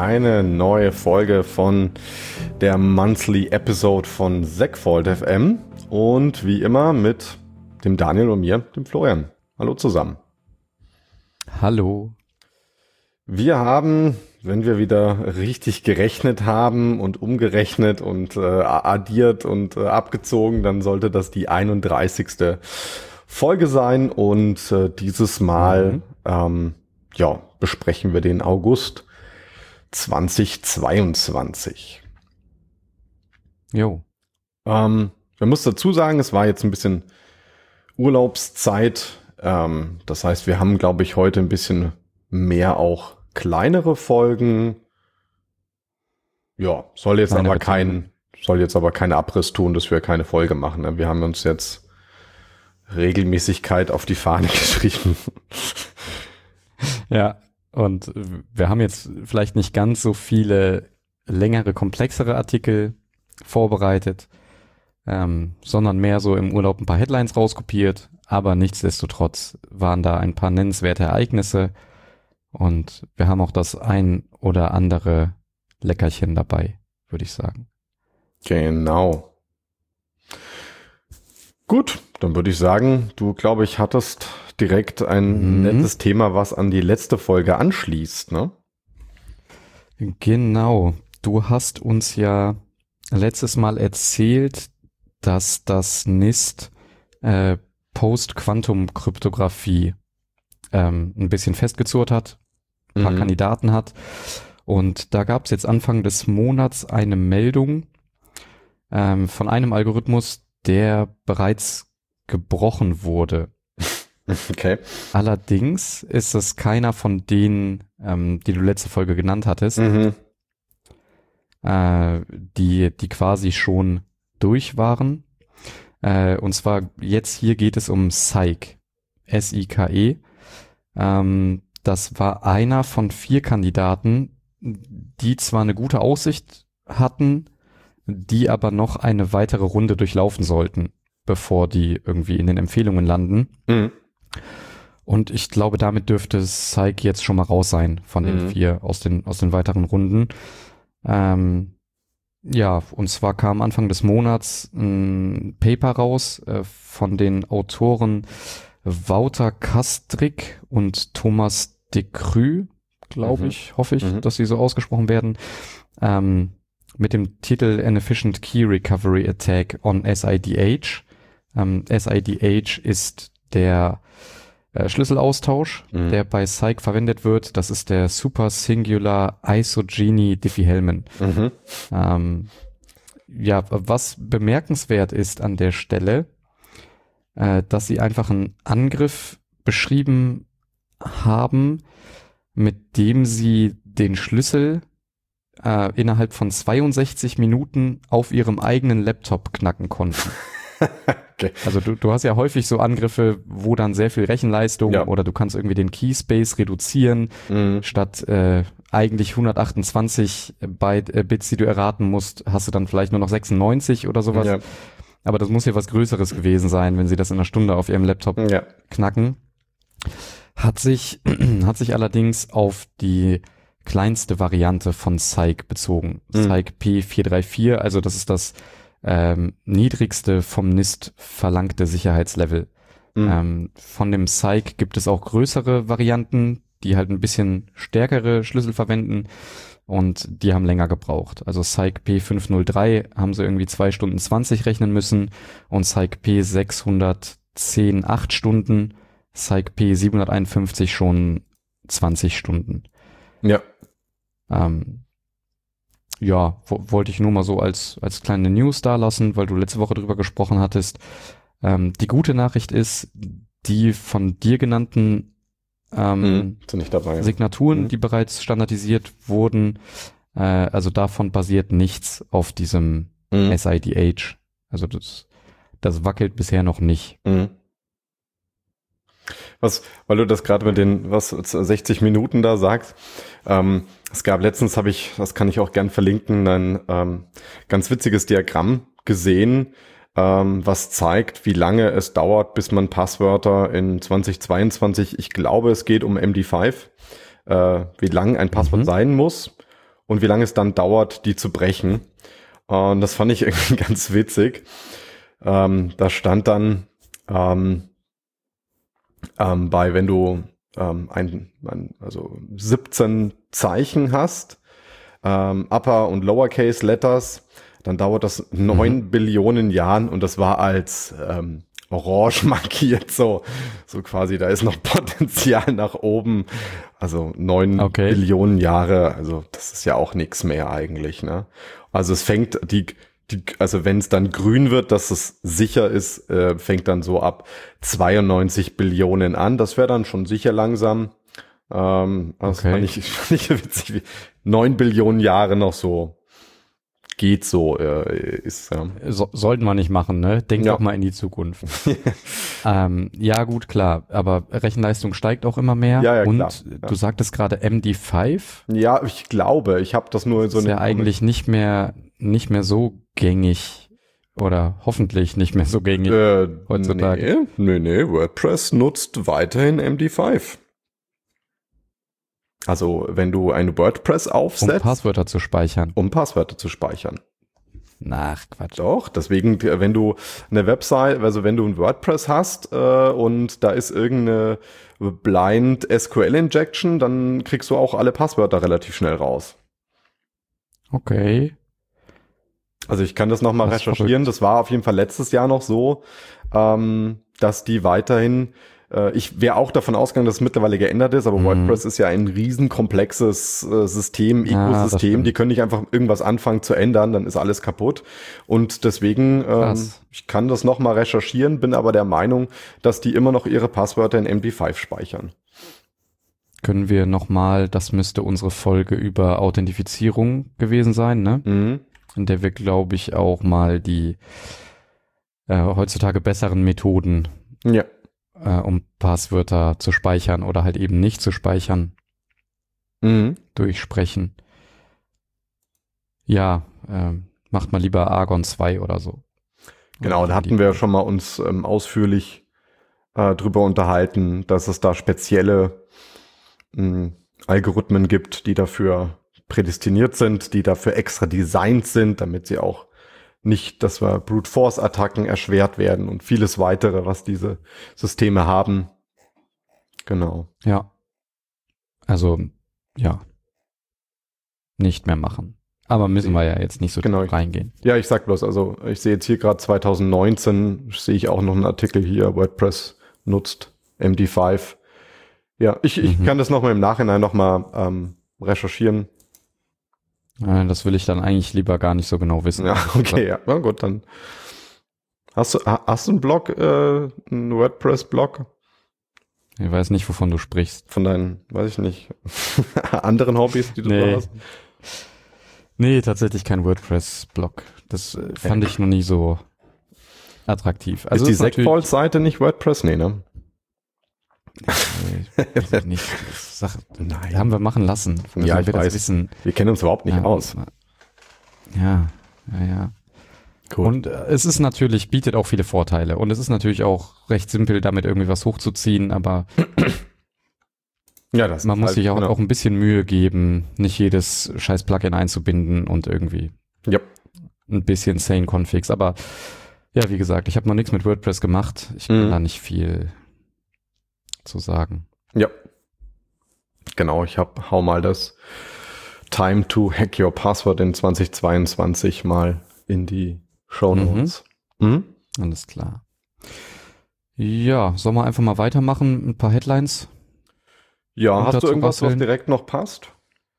eine neue Folge von der Monthly Episode von Segfault FM und wie immer mit dem Daniel und mir, dem Florian. Hallo zusammen. Hallo. Wir haben, wenn wir wieder richtig gerechnet haben und umgerechnet und addiert und abgezogen, dann sollte das die 31. Folge sein und dieses Mal besprechen wir den August 2022. Jo. Man muss dazu sagen, es war jetzt ein bisschen Urlaubszeit. Das heißt, wir haben, glaube ich, heute ein bisschen mehr auch kleinere Folgen. Ja, soll jetzt aber kein Abriss tun, dass wir keine Folge machen. Wir haben uns jetzt Regelmäßigkeit auf die Fahne geschrieben. Ja, und wir haben jetzt vielleicht nicht ganz so viele längere, komplexere Artikel vorbereitet, sondern mehr so im Urlaub ein paar Headlines rauskopiert, aber nichtsdestotrotz waren da ein paar nennenswerte Ereignisse und wir haben auch das ein oder andere Leckerchen dabei, würde ich sagen. Genau. Gut, dann würde ich sagen, du, glaube ich, hattest direkt ein nettes Thema, was an die letzte Folge anschließt, ne? Genau. Du hast uns ja letztes Mal erzählt, dass das NIST Post-Quantum-Kryptographie ein bisschen festgezurrt hat, ein paar Kandidaten hat. Und da gab es jetzt Anfang des Monats eine Meldung von einem Algorithmus, der bereits gebrochen wurde. Okay. Allerdings ist es keiner von denen, die du letzte Folge genannt hattest, die quasi schon durch waren. Und zwar jetzt hier geht es um SIKE, S-I-K-E. Das war einer von 4 Kandidaten, die zwar eine gute Aussicht hatten, die aber noch eine weitere Runde durchlaufen sollten, bevor die irgendwie in den Empfehlungen landen. Und ich glaube, damit dürfte SIKE jetzt schon mal raus sein von den 4 aus den weiteren Runden. Ja, und zwar kam Anfang des Monats ein Paper raus von den Autoren Wouter Castryck und Thomas de Crue, glaube ich, hoffe ich, dass sie so ausgesprochen werden, mit dem Titel An Efficient Key Recovery Attack on SIDH. SIDH ist der Schlüsselaustausch, der bei SIKE verwendet wird. Das ist der Super Singular Isogeny Diffie-Hellman. Ja, was bemerkenswert ist an der Stelle, dass sie einfach einen Angriff beschrieben haben, mit dem sie den Schlüssel innerhalb von 62 Minuten auf ihrem eigenen Laptop knacken konnten. Okay. Also du hast ja häufig so Angriffe, wo dann sehr viel Rechenleistung oder du kannst irgendwie den Keyspace reduzieren, statt eigentlich 128 Bits, die du erraten musst, hast du dann vielleicht nur noch 96 oder sowas. Ja. Aber das muss ja was Größeres gewesen sein, wenn sie das in einer Stunde auf ihrem Laptop knacken. Hat sich allerdings auf die kleinste Variante von SIKE bezogen. SIKE P434, also das ist das niedrigste vom NIST verlangte Sicherheitslevel. Von dem SIKE gibt es auch größere Varianten, die halt ein bisschen stärkere Schlüssel verwenden und die haben länger gebraucht. Also SIKE P503 haben sie irgendwie 2 Stunden 20 rechnen müssen und SIKE P610 8 Stunden, SIKE P751 schon 20 Stunden. Ja. Wollte ich nur mal so als kleine News da lassen, weil du letzte Woche drüber gesprochen hattest. Die gute Nachricht ist, die von dir genannten sind nicht dabei. Signaturen, die bereits standardisiert wurden, also davon basiert nichts auf diesem SIDH. Also das wackelt bisher noch nicht. Weil du das gerade mit den 60 Minuten da sagst, es gab letztens, das kann ich auch gern verlinken, ein ganz witziges Diagramm gesehen, was zeigt, wie lange es dauert, bis man Passwörter in 2022, ich glaube, es geht um MD5, wie lang ein Passwort sein muss. und wie lange es dann dauert, die zu brechen. Und das fand ich irgendwie ganz witzig. Da stand dann wenn du also 17 Zeichen hast, Upper- und Lowercase Letters, dann dauert das 9 Billionen Jahren und das war als orange markiert, so quasi, da ist noch Potenzial nach oben, also 9 Billionen Jahre, also das ist ja auch nichts mehr eigentlich, ne? Also es fängt also wenn es dann grün wird, dass es sicher ist, fängt dann so ab 92 Billionen an. Das wäre dann schon sicher langsam. Das fand ich witzig, wie 9 Billionen Jahre noch so geht so. Ist sollten wir nicht machen, ne? Denk doch mal in die Zukunft. Ja gut, klar. Aber Rechenleistung steigt auch immer mehr. Ja, und klar, du sagtest gerade MD5. Ja, ich glaube, ich habe das nur so eine... Ist ja eigentlich nicht mehr so gängig oder hoffentlich nicht mehr so gängig heutzutage. Nee, WordPress nutzt weiterhin MD5. Also wenn du eine WordPress aufsetzt. Um Passwörter zu speichern. Ach, Quatsch. Doch, deswegen, wenn du eine Website, also wenn du ein WordPress hast und da ist irgendeine Blind SQL Injection, dann kriegst du auch alle Passwörter relativ schnell raus. Okay. Also ich kann das nochmal recherchieren. Das war auf jeden Fall letztes Jahr noch so, dass die weiterhin, ich wäre auch davon ausgegangen, dass es mittlerweile geändert ist, aber WordPress ist ja ein riesenkomplexes System, Ökosystem. Die können nicht einfach irgendwas anfangen zu ändern, dann ist alles kaputt. Und deswegen, ich kann das nochmal recherchieren, bin aber der Meinung, dass die immer noch ihre Passwörter in MD5 speichern. Können wir nochmal, das müsste unsere Folge über Authentifizierung gewesen sein, ne? Mhm. In der wir, glaube ich, auch mal die heutzutage besseren Methoden, um Passwörter zu speichern oder halt eben nicht zu speichern, durchsprechen. Ja, macht mal lieber Argon 2 oder so. Genau, da hatten wir schon mal uns ausführlich drüber unterhalten, dass es da spezielle Algorithmen gibt, die dafür prädestiniert sind, die dafür extra designt sind, damit sie auch nicht, dass wir Brute Force Attacken erschwert werden und vieles weitere, was diese Systeme haben. Genau. Ja. Also, ja. Nicht mehr machen. Aber müssen wir ja jetzt nicht so tief reingehen. Ja, ich sag bloß, also ich sehe jetzt hier gerade 2019, sehe ich auch noch einen Artikel hier, WordPress nutzt MD5. Ja, ich kann das nochmal im Nachhinein nochmal recherchieren. Das will ich dann eigentlich lieber gar nicht so genau wissen. Ja, okay, ja. Na gut, dann hast du einen Blog, einen WordPress-Blog? Ich weiß nicht, wovon du sprichst. Von deinen, weiß ich nicht, anderen Hobbys, die du hast? Nee, tatsächlich kein WordPress-Blog. Das fand ich noch nie so attraktiv. Also ist die Segfault-Seite nicht WordPress? Nee, ne? Nee, nicht. Nein. Haben wir machen lassen. Ja, ich weiß. Wissen. Wir kennen uns überhaupt nicht aus. Ja. Gut. Und es ist natürlich, bietet auch viele Vorteile. Und es ist natürlich auch recht simpel, damit irgendwie was hochzuziehen, aber ja, man muss sich auch ein bisschen Mühe geben, nicht jedes scheiß Plugin einzubinden und irgendwie ein bisschen Sane-Configs. Aber ja, wie gesagt, ich habe noch nichts mit WordPress gemacht. Ich kann da nicht viel zu sagen. Ja. Genau, hau mal das Time to Hack Your Password in 2022 mal in die Shownotes. Alles klar. Ja, sollen wir einfach mal weitermachen? Ein paar Headlines? Ja, hast du irgendwas, was direkt noch passt?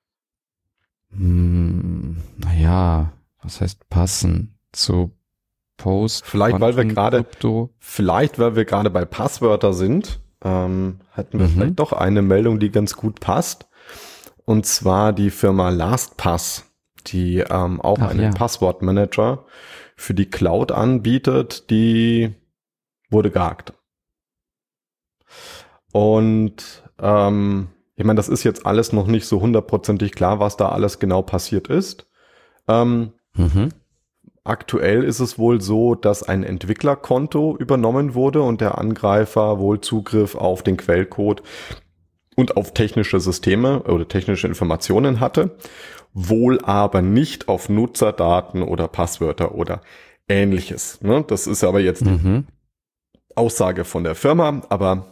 Naja, was heißt passen? Zu Post. Vielleicht, weil wir gerade bei Passwörter sind, hätten wir vielleicht doch eine Meldung, die ganz gut passt. Und zwar die Firma LastPass, die auch einen Passwortmanager für die Cloud anbietet, die wurde gehackt. Und ich meine, das ist jetzt alles noch nicht so hundertprozentig klar, was da alles genau passiert ist. Aktuell ist es wohl so, dass ein Entwicklerkonto übernommen wurde und der Angreifer wohl Zugriff auf den Quellcode und auf technische Systeme oder technische Informationen hatte. wohl aber nicht auf Nutzerdaten oder Passwörter oder Ähnliches. Ne? Das ist aber jetzt die Aussage von der Firma, aber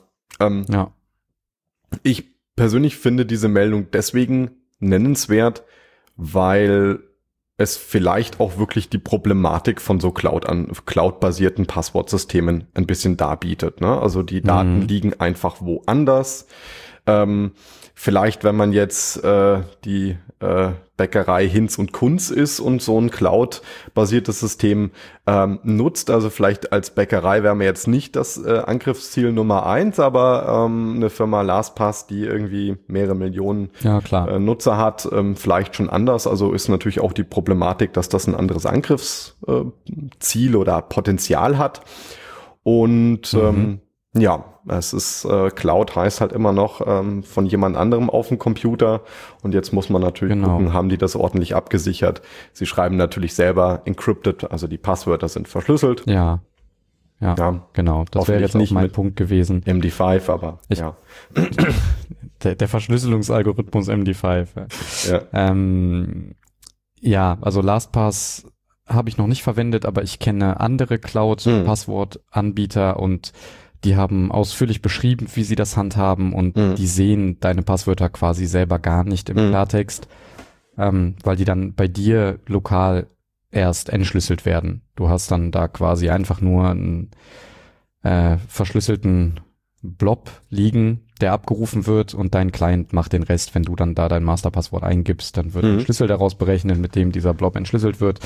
ich persönlich finde diese Meldung deswegen nennenswert, weil es vielleicht auch wirklich die Problematik von so Cloud-basierten Passwortsystemen ein bisschen darbietet. Ne? Also die Daten liegen einfach woanders. Vielleicht, wenn man jetzt die Bäckerei Hinz und Kunz ist und so ein Cloud-basiertes System nutzt, also vielleicht als Bäckerei wäre mir jetzt nicht das Angriffsziel Nummer 1, aber eine Firma LastPass, die irgendwie mehrere Millionen Nutzer hat, vielleicht schon anders. Also ist natürlich auch die Problematik, dass das ein anderes Angriffsziel oder Potenzial hat. Und es ist Cloud heißt halt immer noch von jemand anderem auf dem Computer und jetzt muss man natürlich gucken, haben die das ordentlich abgesichert. Sie schreiben natürlich selber encrypted, also die Passwörter sind verschlüsselt. Ja, genau. Das wäre jetzt nicht mein Punkt gewesen. MD5, aber der Verschlüsselungsalgorithmus MD5. Also LastPass habe ich noch nicht verwendet, aber ich kenne andere Cloud-Passwortanbieter und die haben ausführlich beschrieben, wie sie das handhaben und die sehen deine Passwörter quasi selber gar nicht im Klartext, weil die dann bei dir lokal erst entschlüsselt werden. Du hast dann da quasi einfach nur einen verschlüsselten Blob liegen, der abgerufen wird und dein Client macht den Rest. Wenn du dann da dein Masterpasswort eingibst, dann wird ein Schlüssel daraus berechnet, mit dem dieser Blob entschlüsselt wird.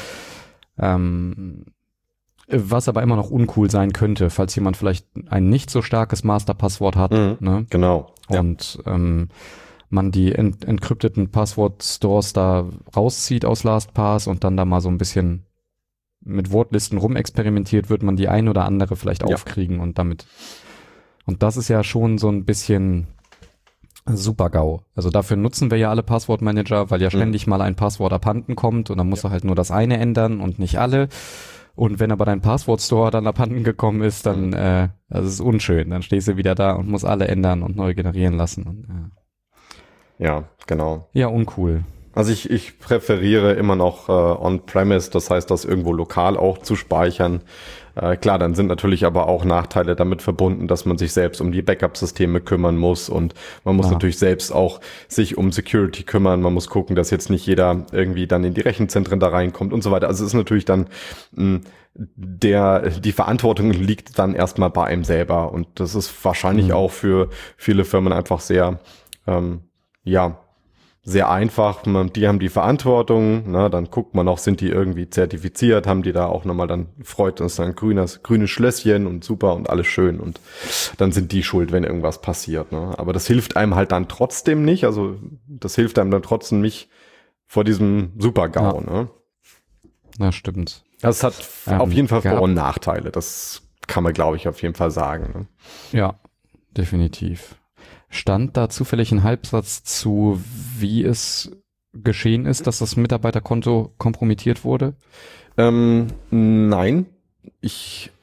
Was aber immer noch uncool sein könnte, falls jemand vielleicht ein nicht so starkes Masterpasswort hat. Ne? Genau. Und man die encrypteten Passwort-Stores da rauszieht aus LastPass und dann da mal so ein bisschen mit Wortlisten rumexperimentiert, wird man die ein oder andere vielleicht aufkriegen und damit. Und das ist ja schon so ein bisschen Super-GAU. Also dafür nutzen wir ja alle Passwortmanager, weil ja ständig mal ein Passwort abhanden kommt und dann musst du halt nur das eine ändern und nicht alle. Und wenn aber dein Passwort-Store dann abhanden gekommen ist, dann das ist unschön. Dann stehst du wieder da und musst alle ändern und neu generieren lassen. Und, ja, genau. Ja, uncool. Also ich präferiere immer noch On-Premise, das heißt, das irgendwo lokal auch zu speichern. Klar, dann sind natürlich aber auch Nachteile damit verbunden, dass man sich selbst um die Backup-Systeme kümmern muss und man muss natürlich selbst auch sich um Security kümmern. Man muss gucken, dass jetzt nicht jeder irgendwie dann in die Rechenzentren da reinkommt und so weiter. Also es ist natürlich dann die Verantwortung liegt dann erstmal bei einem selber und das ist wahrscheinlich auch für viele Firmen einfach sehr sehr einfach, die haben die Verantwortung, dann guckt man auch, sind die irgendwie zertifiziert, haben die da auch nochmal, dann freut uns ein grünes Schlösschen und super und alles schön und dann sind die schuld, wenn irgendwas passiert. Ne? Aber das hilft einem halt dann trotzdem nicht, also das hilft einem dann trotzdem nicht vor diesem Super-GAU. Ja. Ne? Ja, stimmt. Das hat auf jeden Fall Vor- und Nachteile, das kann man, glaube ich, auf jeden Fall sagen. Ne? Ja, definitiv. Stand da zufällig ein Halbsatz zu, wie es geschehen ist, dass das Mitarbeiterkonto kompromittiert wurde? Nein. Ich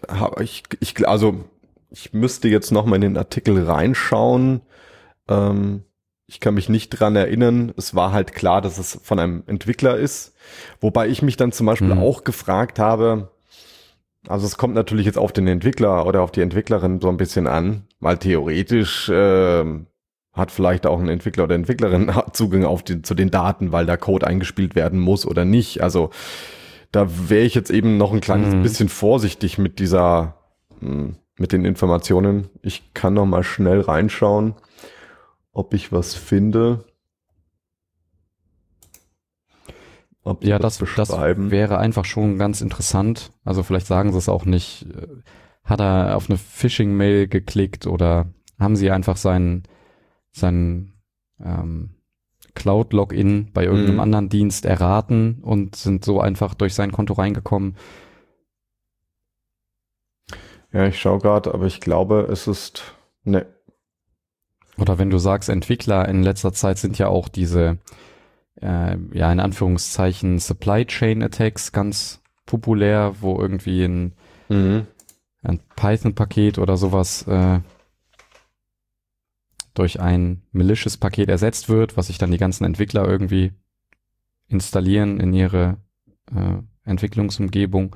müsste jetzt noch mal in den Artikel reinschauen. Ich kann mich nicht dran erinnern. Es war halt klar, dass es von einem Entwickler ist. Wobei ich mich dann zum Beispiel auch gefragt habe, also es kommt natürlich jetzt auf den Entwickler oder auf die Entwicklerin so ein bisschen an, weil theoretisch hat vielleicht auch ein Entwickler oder Entwicklerin Zugang zu den Daten, weil da Code eingespielt werden muss oder nicht. Also da wäre ich jetzt eben noch ein kleines bisschen vorsichtig mit mit den Informationen. Ich kann noch mal schnell reinschauen, ob ich was finde. Ja, das wäre einfach schon ganz interessant. Also vielleicht sagen sie es auch nicht. Hat er auf eine Phishing-Mail geklickt oder haben sie einfach sein Cloud-Login bei irgendeinem anderen Dienst erraten und sind so einfach durch sein Konto reingekommen? Ja, ich schaue gerade, aber ich glaube, es ist ne. Oder wenn du sagst Entwickler, in letzter Zeit sind ja auch diese in Anführungszeichen Supply Chain Attacks ganz populär, wo irgendwie ein Python-Paket oder sowas durch ein malicious Paket ersetzt wird, was sich dann die ganzen Entwickler irgendwie installieren in ihre Entwicklungsumgebung.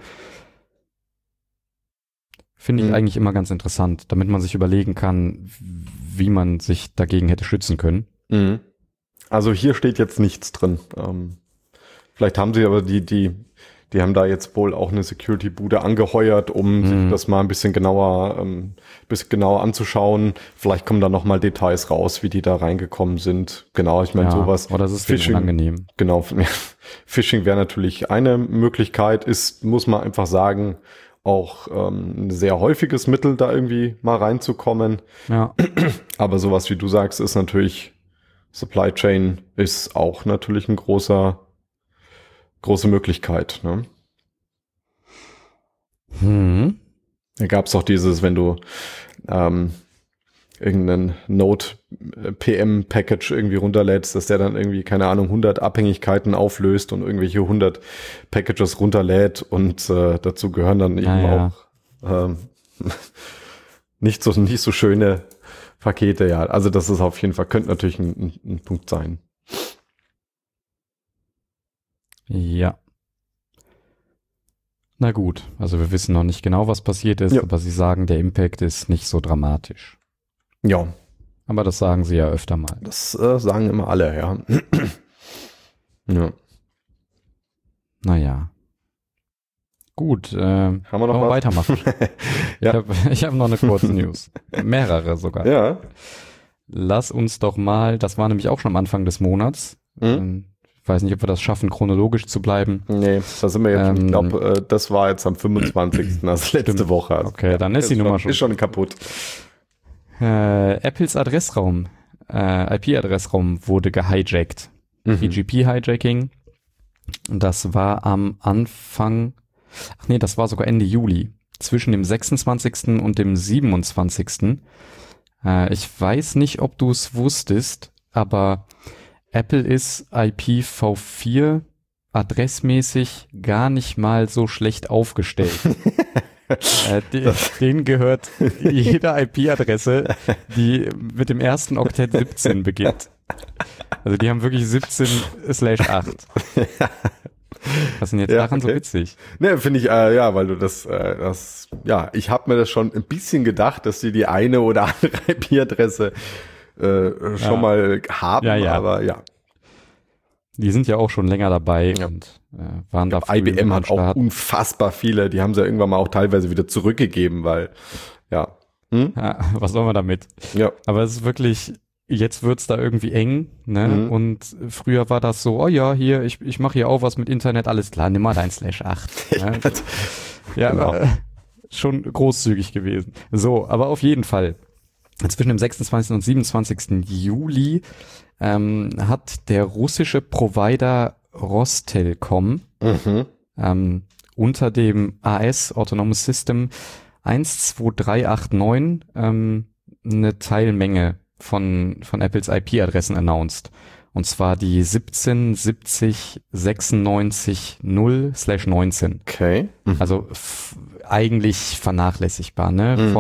Finde ich eigentlich immer ganz interessant, damit man sich überlegen kann, wie man sich dagegen hätte schützen können. Mhm. Also hier steht jetzt nichts drin. Vielleicht haben sie aber die haben da jetzt wohl auch eine Security-Bude angeheuert, um sich das mal ein bisschen genauer anzuschauen. Vielleicht kommen da noch mal Details raus, wie die da reingekommen sind. Genau, ich meine sowas. Oder das ist Phishing, unangenehm. genau. Phishing wäre natürlich eine Möglichkeit, ist, muss man einfach sagen, auch ein sehr häufiges Mittel, da irgendwie mal reinzukommen. Ja. Aber sowas, wie du sagst, ist natürlich, Supply Chain ist auch natürlich ein große Möglichkeit. Ne? Da gab es auch dieses, wenn du irgendeinen Node-PM-Package irgendwie runterlädst, dass der dann irgendwie, keine Ahnung, 100 Abhängigkeiten auflöst und irgendwelche 100 Packages runterlädt und dazu gehören dann eben auch nicht so schöne Pakete. Ja, also das ist auf jeden Fall, könnte natürlich ein Punkt sein. Ja. Na gut, also wir wissen noch nicht genau, was passiert ist, aber sie sagen, der Impact ist nicht so dramatisch. Ja. Aber das sagen sie ja öfter mal. Das sagen immer alle, ja. Ja. Naja. Gut, haben wir noch weitermachen. Ja. Ich hab noch eine Kurznews. Mehrere sogar. Ja. Lass uns doch mal, das war nämlich auch schon am Anfang des Monats. Ich weiß nicht, ob wir das schaffen, chronologisch zu bleiben. Nee, da sind wir jetzt, ich glaube, das war jetzt am 25. Also letzte Woche. Also, okay, dann ist die Nummer schon. Ist schon kaputt. Apples Adressraum, IP-Adressraum wurde gehijackt. PGP-Hijacking. Das war am Anfang, das war sogar Ende Juli. Zwischen dem 26. und dem 27. Ich weiß nicht, ob du es wusstest, aber Apple ist IPv4 adressmäßig gar nicht mal so schlecht aufgestellt. Denen gehört jede IP-Adresse, die mit dem ersten Oktett 17 beginnt. Also die haben wirklich 17/8. Was ist denn jetzt daran so witzig? Ne, finde ich, weil du ich habe mir das schon ein bisschen gedacht, dass die eine oder andere IP-Adresse schon mal haben, aber ja. Die sind ja auch schon länger dabei und waren da früh IBM hat auch unfassbar viele, die haben sie ja irgendwann mal auch teilweise wieder zurückgegeben, weil, ja. Was sollen wir damit? Ja. Aber es ist wirklich, jetzt wird's da irgendwie eng, ne? Und früher war das so, oh ja, hier, ich mache hier auch was mit Internet, alles klar, nimm mal dein /8. Ne? Ja, genau. Schon großzügig gewesen. So, aber auf jeden Fall. Zwischen dem 26. und 27. Juli hat der russische Provider Rostelcom unter dem AS Autonomous System 12389 eine Teilmenge von Apples IP-Adressen announced. Und zwar die 17.70.96.0/19. Okay. Also eigentlich vernachlässigbar, ne?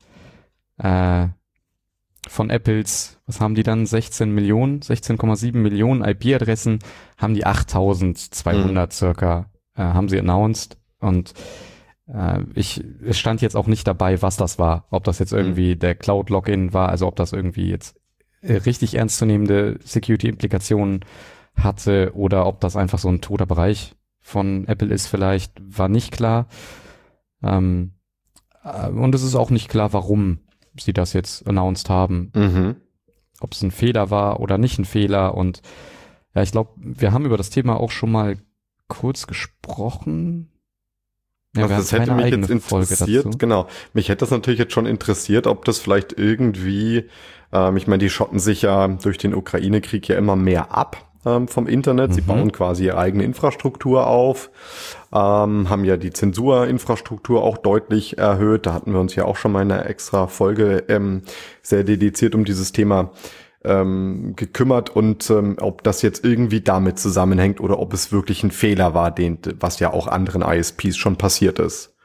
Von Apples, was haben die dann? 16,7 Millionen IP-Adressen, haben die 8.200 circa, haben sie announced. Und es stand jetzt auch nicht dabei, was das war. Ob das jetzt irgendwie der Cloud-Login war, also ob das irgendwie jetzt richtig ernstzunehmende Security-Implikationen hatte oder ob das einfach so ein toter Bereich von Apple ist vielleicht, war nicht klar. Und es ist auch nicht klar, warum sie das jetzt announced haben. Ob es ein Fehler war oder nicht ein Fehler. Und ja, ich glaube, wir haben über das Thema auch schon mal kurz gesprochen. Ja, also das hätte mich jetzt interessiert, genau. Mich hätte das natürlich jetzt schon interessiert, ob das vielleicht irgendwie, ich meine, die schotten sich ja durch den Ukraine-Krieg ja immer mehr ab vom Internet. Sie bauen quasi ihre eigene Infrastruktur auf, haben ja die Zensurinfrastruktur auch deutlich erhöht. Da hatten wir uns ja auch schon mal in einer extra Folge sehr dediziert um dieses Thema gekümmert und ob das jetzt irgendwie damit zusammenhängt oder ob es wirklich ein Fehler war, was ja auch anderen ISPs schon passiert ist.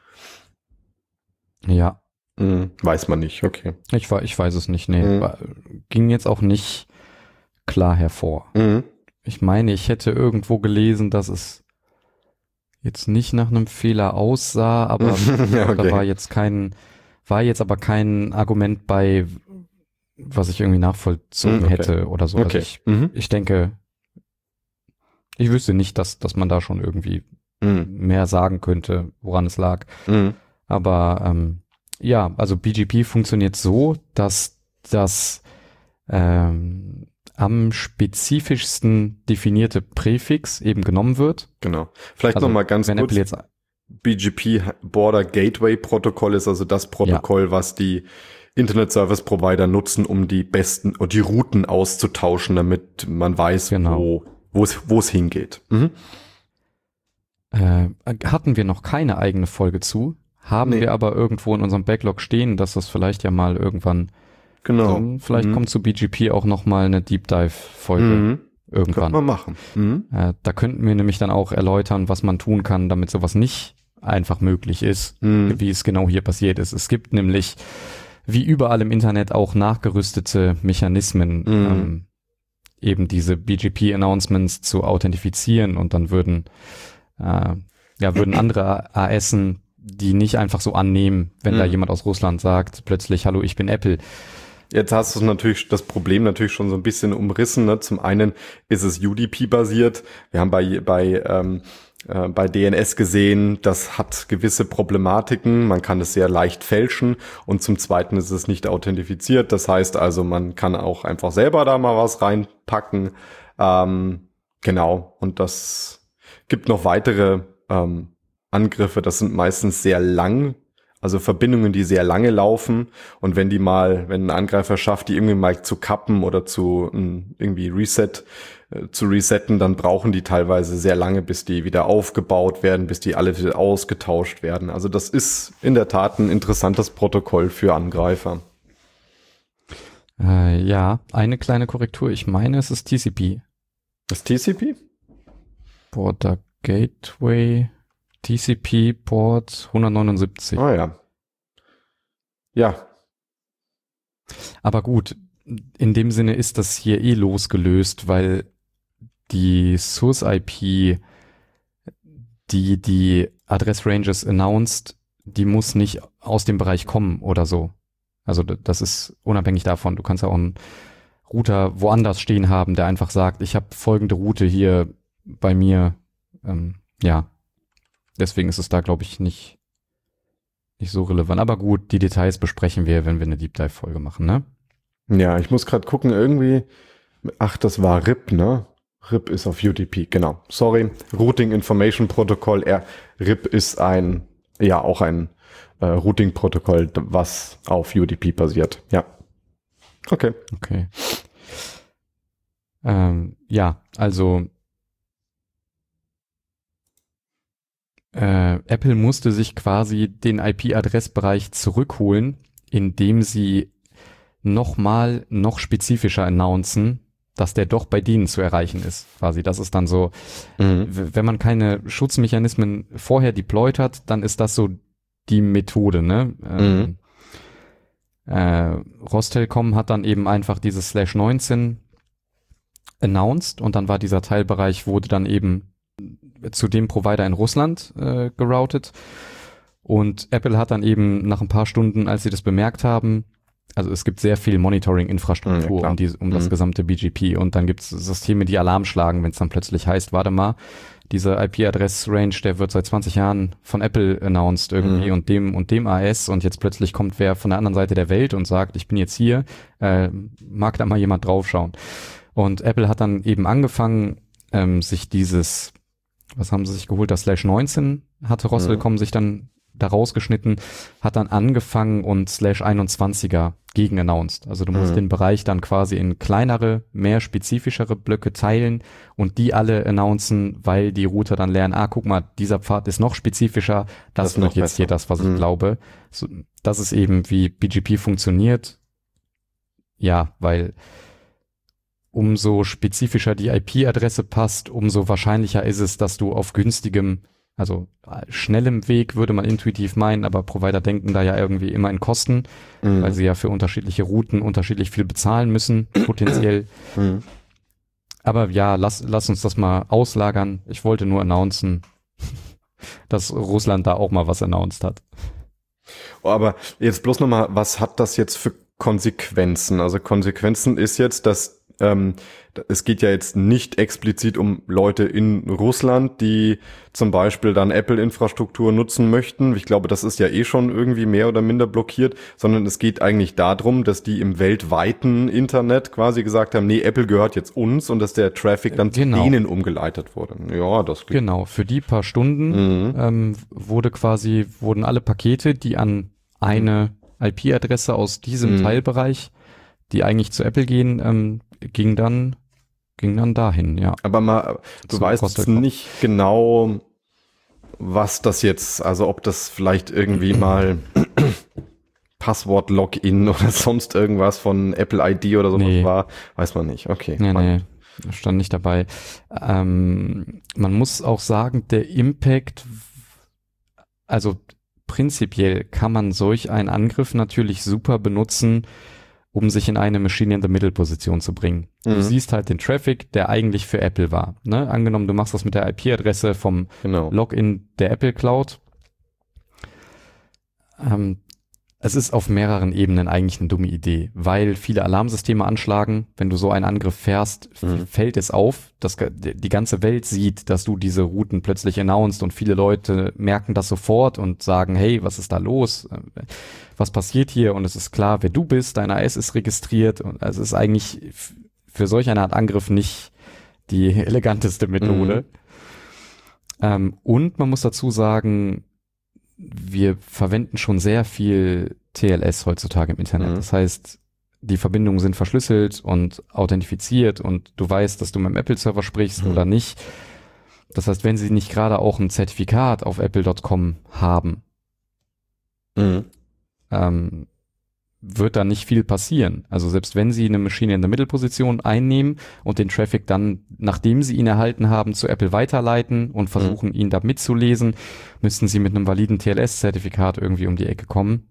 Ja. Weiß man nicht, okay. Ich weiß es nicht, nee. Ging jetzt auch nicht klar hervor. ich meine, ich hätte irgendwo gelesen, dass es jetzt nicht nach einem Fehler aussah, aber Ja, okay. da war jetzt aber kein Argument bei, was ich irgendwie nachvollzogen Okay. hätte oder so. Okay. Also ich denke, ich wüsste nicht, dass man da schon irgendwie mehr sagen könnte, woran es lag. Aber ja, also BGP funktioniert so, dass das am spezifischsten definierte Präfix eben genommen wird. Genau. Vielleicht Also, nochmal ganz wenn kurz. Apple jetzt BGP Border Gateway Protokoll ist also das Protokoll, was die Internet Service Provider nutzen, um die besten und die Routen auszutauschen, damit man weiß, Genau. wo es hingeht. hatten wir noch keine eigene Folge zu, haben Nee. wir aber irgendwo in unserem Backlog stehen, dass das vielleicht ja mal irgendwann, Genau. vielleicht kommt zu BGP auch noch mal eine Deep Dive Folge Könnte irgendwann. man machen. Da könnten wir nämlich dann auch erläutern, was man tun kann, damit sowas nicht einfach möglich ist, wie es genau hier passiert ist. Es gibt nämlich, wie überall im Internet, auch nachgerüstete Mechanismen, eben diese BGP-Announcements zu authentifizieren, und dann würden andere ASen die nicht einfach so annehmen, wenn da jemand aus Russland sagt, plötzlich, hallo, ich bin Apple. Jetzt hast du natürlich das Problem natürlich schon so ein bisschen umrissen. Ne? Zum einen ist es UDP-basiert. Wir haben bei DNS gesehen, das hat gewisse Problematiken. Man kann es sehr leicht fälschen. Und zum Zweiten ist es nicht authentifiziert. Das heißt also, man kann auch einfach selber da mal was reinpacken. Genau. Und das gibt noch weitere Angriffe. Das sind meistens sehr lang. Also Verbindungen, die sehr lange laufen, und wenn ein Angreifer schafft, die irgendwie mal zu kappen oder zu resetten, dann brauchen die teilweise sehr lange, bis die wieder aufgebaut werden, bis die alle wieder ausgetauscht werden. Also das ist in der Tat ein interessantes Protokoll für Angreifer. Ja, eine kleine Korrektur. Ich meine, es ist TCP. Das TCP? Border Gateway TCP Port 179. Ah ja. Ja. Aber gut, in dem Sinne ist das hier losgelöst, weil die Source IP, die Adressranges announced, die muss nicht aus dem Bereich kommen oder so. Also das ist unabhängig davon. Du kannst ja auch einen Router woanders stehen haben, der einfach sagt, ich habe folgende Route hier bei mir. Deswegen ist es da, glaube ich, nicht so relevant. Aber gut, die Details besprechen wir, wenn wir eine Deep Dive Folge machen, ne? Ja, ich muss gerade gucken, irgendwie, das war RIP, ne? RIP ist auf UDP, genau. Sorry, Routing Information Protocol. RIP ist auch ein Routing-Protokoll, was auf UDP basiert. Ja. Okay. Also Apple musste sich quasi den IP-Adressbereich zurückholen, indem sie noch spezifischer announcen, dass der doch bei denen zu erreichen ist. Quasi, das ist dann so, wenn man keine Schutzmechanismen vorher deployed hat, dann ist das so die Methode, ne? Rostecom hat dann eben einfach dieses /19 announced, und dann war dieser Teilbereich, wurde dann eben zu dem Provider in Russland geroutet, und Apple hat dann eben nach ein paar Stunden, als sie das bemerkt haben, also es gibt sehr viel Monitoring-Infrastruktur um das gesamte BGP, und dann gibt es Systeme, die Alarm schlagen, wenn es dann plötzlich heißt, warte mal, dieser IP-Adress-Range, der wird seit 20 Jahren von Apple announced irgendwie und dem AS, und jetzt plötzlich kommt wer von der anderen Seite der Welt und sagt, ich bin jetzt hier, mag da mal jemand draufschauen. Und Apple hat dann eben angefangen, sich dieses, was haben sie sich geholt, das /19 hatte Rostecom sich dann da rausgeschnitten, hat dann angefangen und /21er gegen announced. Also du musst den Bereich dann quasi in kleinere, mehr spezifischere Blöcke teilen und die alle announcen, weil die Router dann lernen, guck mal, dieser Pfad ist noch spezifischer, das wird jetzt besser. Hier das, was ich glaube. So, das ist eben, wie BGP funktioniert. Ja, weil umso spezifischer die IP-Adresse passt, umso wahrscheinlicher ist es, dass du auf günstigem, also schnellem Weg, würde man intuitiv meinen, aber Provider denken da ja irgendwie immer in Kosten, weil sie ja für unterschiedliche Routen unterschiedlich viel bezahlen müssen, potenziell. Aber ja, lass uns das mal auslagern. Ich wollte nur announcen, dass Russland da auch mal was announced hat. Aber jetzt bloß nochmal, was hat das jetzt für Konsequenzen? Also Konsequenzen ist jetzt, dass es geht ja jetzt nicht explizit um Leute in Russland, die zum Beispiel dann Apple-Infrastruktur nutzen möchten. Ich glaube, das ist ja eh schon irgendwie mehr oder minder blockiert, sondern es geht eigentlich darum, dass die im weltweiten Internet quasi gesagt haben, nee, Apple gehört jetzt uns und dass der Traffic dann zu denen umgeleitet wurde. Ja, das klingt. Genau, für die paar Stunden wurden alle Pakete, die an eine IP-Adresse aus diesem Teilbereich, die eigentlich zu Apple gehen, ging dann dahin, ja. Aber mal, du weißt jetzt nicht genau, was das jetzt, also ob das vielleicht irgendwie mal Passwort-Login oder sonst irgendwas von Apple ID oder sowas war, weiß man nicht. Okay. Nee, stand nicht dabei. Man muss auch sagen, der Impact, also prinzipiell kann man solch einen Angriff natürlich super benutzen, um sich in eine Machine-in-the-Middle-Position zu bringen. Du siehst halt den Traffic, der eigentlich für Apple war. Ne? Angenommen, du machst das mit der IP-Adresse vom Login der Apple Cloud. Es ist auf mehreren Ebenen eigentlich eine dumme Idee, weil viele Alarmsysteme anschlagen. Wenn du so einen Angriff fährst, fällt es auf, dass die ganze Welt sieht, dass du diese Routen plötzlich announced und viele Leute merken das sofort und sagen, hey, was ist da los? Was passiert hier? Und es ist klar, wer du bist, dein AS ist registriert. Und also es ist eigentlich für solch eine Art Angriff nicht die eleganteste Methode. Und man muss dazu sagen, wir verwenden schon sehr viel TLS heutzutage im Internet. Das heißt, die Verbindungen sind verschlüsselt und authentifiziert und du weißt, dass du mit dem Apple-Server sprichst oder nicht. Das heißt, wenn sie nicht gerade auch ein Zertifikat auf apple.com haben, wird da nicht viel passieren. Also selbst wenn sie eine Machine-in-the-Middle-Position einnehmen und den Traffic dann, nachdem sie ihn erhalten haben, zu Apple weiterleiten und versuchen, ihn da mitzulesen, müssten sie mit einem validen TLS-Zertifikat irgendwie um die Ecke kommen.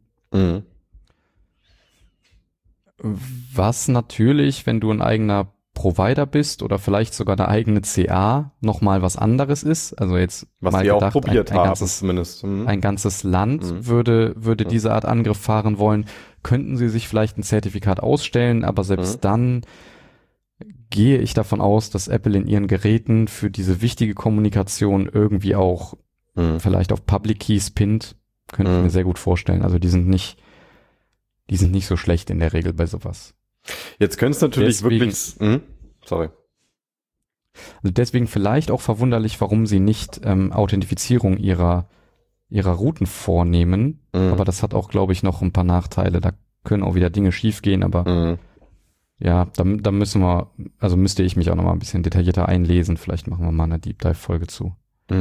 Was natürlich, wenn du ein eigener Provider bist oder vielleicht sogar eine eigene CA, nochmal was anderes ist. Also jetzt was mal wir gedacht, auch probiert ein haben, ganzes, zumindest. Ein ganzes Land würde diese Art Angriff fahren wollen, könnten sie sich vielleicht ein Zertifikat ausstellen, aber selbst dann gehe ich davon aus, dass Apple in ihren Geräten für diese wichtige Kommunikation irgendwie auch vielleicht auf Public Keys pinnt. Könnte ich mir sehr gut vorstellen. Also die sind nicht so schlecht in der Regel bei sowas. Jetzt könnte es natürlich wirklich. Sorry. Also deswegen vielleicht auch verwunderlich, warum sie nicht Authentifizierung ihrer Routen vornehmen. Aber das hat auch, glaube ich, noch ein paar Nachteile. Da können auch wieder Dinge schiefgehen, aber ja, da müsste ich mich auch noch mal ein bisschen detaillierter einlesen. Vielleicht machen wir mal eine Deep Dive Folge zu.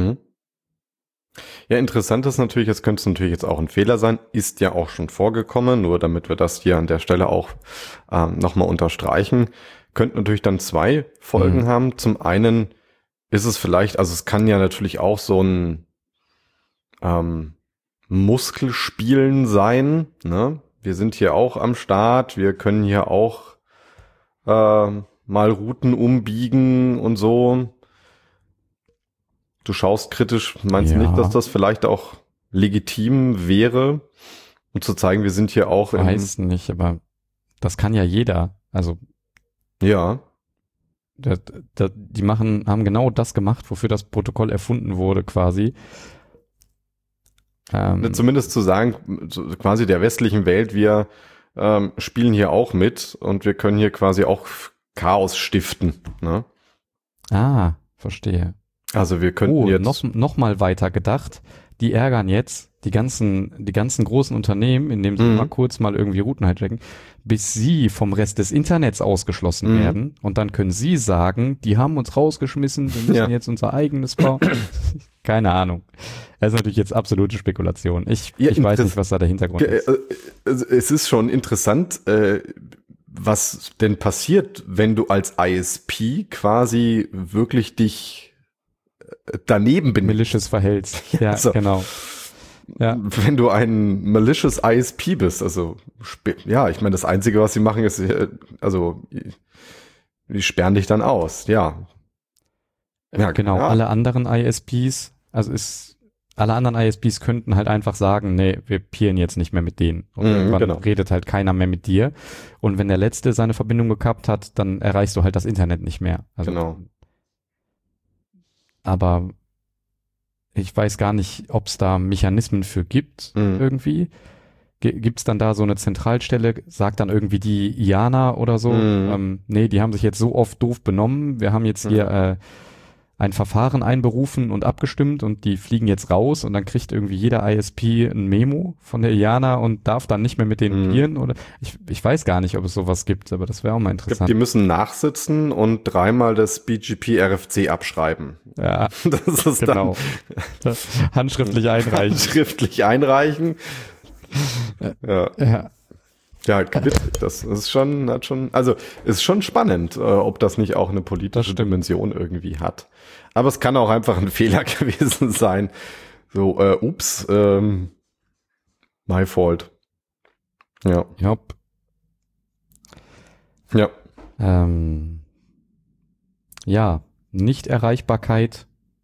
Ja, interessant ist natürlich, es könnte natürlich jetzt auch ein Fehler sein, ist ja auch schon vorgekommen, nur damit wir das hier an der Stelle auch nochmal unterstreichen, könnte natürlich dann zwei Folgen haben. Zum einen ist es vielleicht, also es kann ja natürlich auch so ein Muskelspielen sein, ne? Wir sind hier auch am Start, wir können hier auch mal Routen umbiegen und so. Du schaust kritisch, meinst nicht, dass das vielleicht auch legitim wäre, um zu zeigen, wir sind hier auch weiß nicht, aber das kann ja jeder. Also ja. Die haben genau das gemacht, wofür das Protokoll erfunden wurde, quasi. Zumindest zu sagen, quasi der westlichen Welt, wir spielen hier auch mit und wir können hier quasi auch Chaos stiften. Ne? Ah, verstehe. Also wir könnten jetzt noch mal weiter gedacht. Die ärgern jetzt die ganzen großen Unternehmen, indem sie mal kurz mal irgendwie Routen hijacken, bis sie vom Rest des Internets ausgeschlossen werden. Und dann können sie sagen, die haben uns rausgeschmissen, wir müssen jetzt unser eigenes bauen. Keine Ahnung. Das ist natürlich jetzt absolute Spekulation. Ich weiß nicht, was da der Hintergrund ist. Es ist schon interessant, was denn passiert, wenn du als ISP quasi wirklich dich daneben bin. Malicious verhältst. Ja, also, genau. Ja. Wenn du ein malicious ISP bist, also ja, ich meine, das Einzige, was sie machen, ist, also die sperren dich dann aus, ja. Ja, genau, ja. Alle anderen ISPs könnten halt einfach sagen, nee, wir peeren jetzt nicht mehr mit denen. Und irgendwann redet halt keiner mehr mit dir. Und wenn der Letzte seine Verbindung gekappt hat, dann erreichst du halt das Internet nicht mehr. Also, genau. Aber ich weiß gar nicht, ob es da Mechanismen für gibt irgendwie. Gibt's dann da so eine Zentralstelle, sagt dann irgendwie die IANA oder so, nee, die haben sich jetzt so oft doof benommen, wir haben jetzt hier ein Verfahren einberufen und abgestimmt und die fliegen jetzt raus und dann kriegt irgendwie jeder ISP ein Memo von der IANA und darf dann nicht mehr mit denen peeren oder ich weiß gar nicht, ob es sowas gibt, aber das wäre auch mal interessant. Die müssen nachsitzen und 3-mal das BGP RFC abschreiben. Ja, das ist genau. Dann handschriftlich einreichen. Handschriftlich einreichen. Ja. Ja, das ist schon, also ist schon spannend, ob das nicht auch eine politische Dimension irgendwie hat. Aber es kann auch einfach ein Fehler gewesen sein. So, ups, my fault. Ja. Yep. Ja. Ja, Nichterreichbarkeit.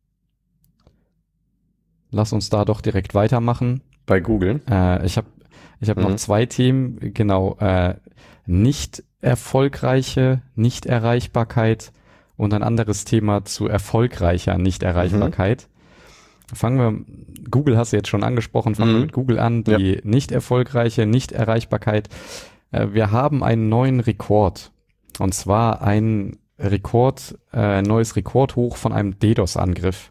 Lass uns da doch direkt weitermachen. Bei Google. Ich habe noch 2 Themen, genau, nicht erfolgreiche Nichterreichbarkeit und ein anderes Thema zu erfolgreicher Nichterreichbarkeit. Google hast du jetzt schon angesprochen, fangen wir mit Google an, die nicht erfolgreiche Nichterreichbarkeit. Wir haben einen neuen Rekord, und zwar ein neues Rekordhoch von einem DDoS-Angriff.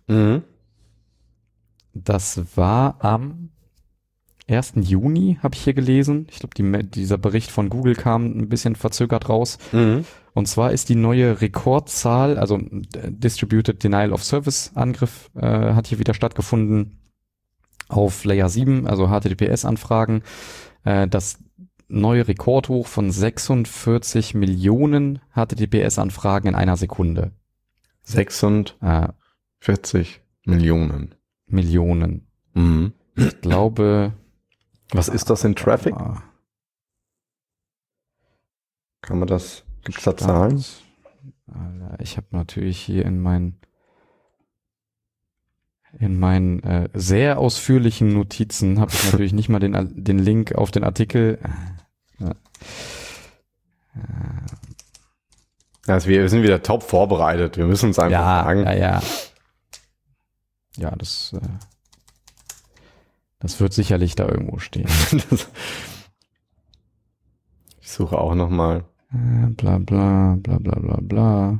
Das war am 1. Juni, habe ich hier gelesen. Ich glaube, dieser Bericht von Google kam ein bisschen verzögert raus. Und zwar ist die neue Rekordzahl, also Distributed Denial of Service Angriff hat hier wieder stattgefunden auf Layer 7, also HTTPS-Anfragen. Das neue Rekordhoch von 46 Millionen HTTPS-Anfragen in einer Sekunde. 46 Millionen. Ich glaube... Was ist das in Traffic? Kann man das, gibt's da Zahlen? Ich habe natürlich hier in meinen sehr ausführlichen Notizen habe ich natürlich nicht mal den Link auf den Artikel. Also wir sind wieder top vorbereitet. Wir müssen uns einfach sagen. Ja, das wird sicherlich da irgendwo stehen. Ich suche auch nochmal. Bla bla bla bla bla bla.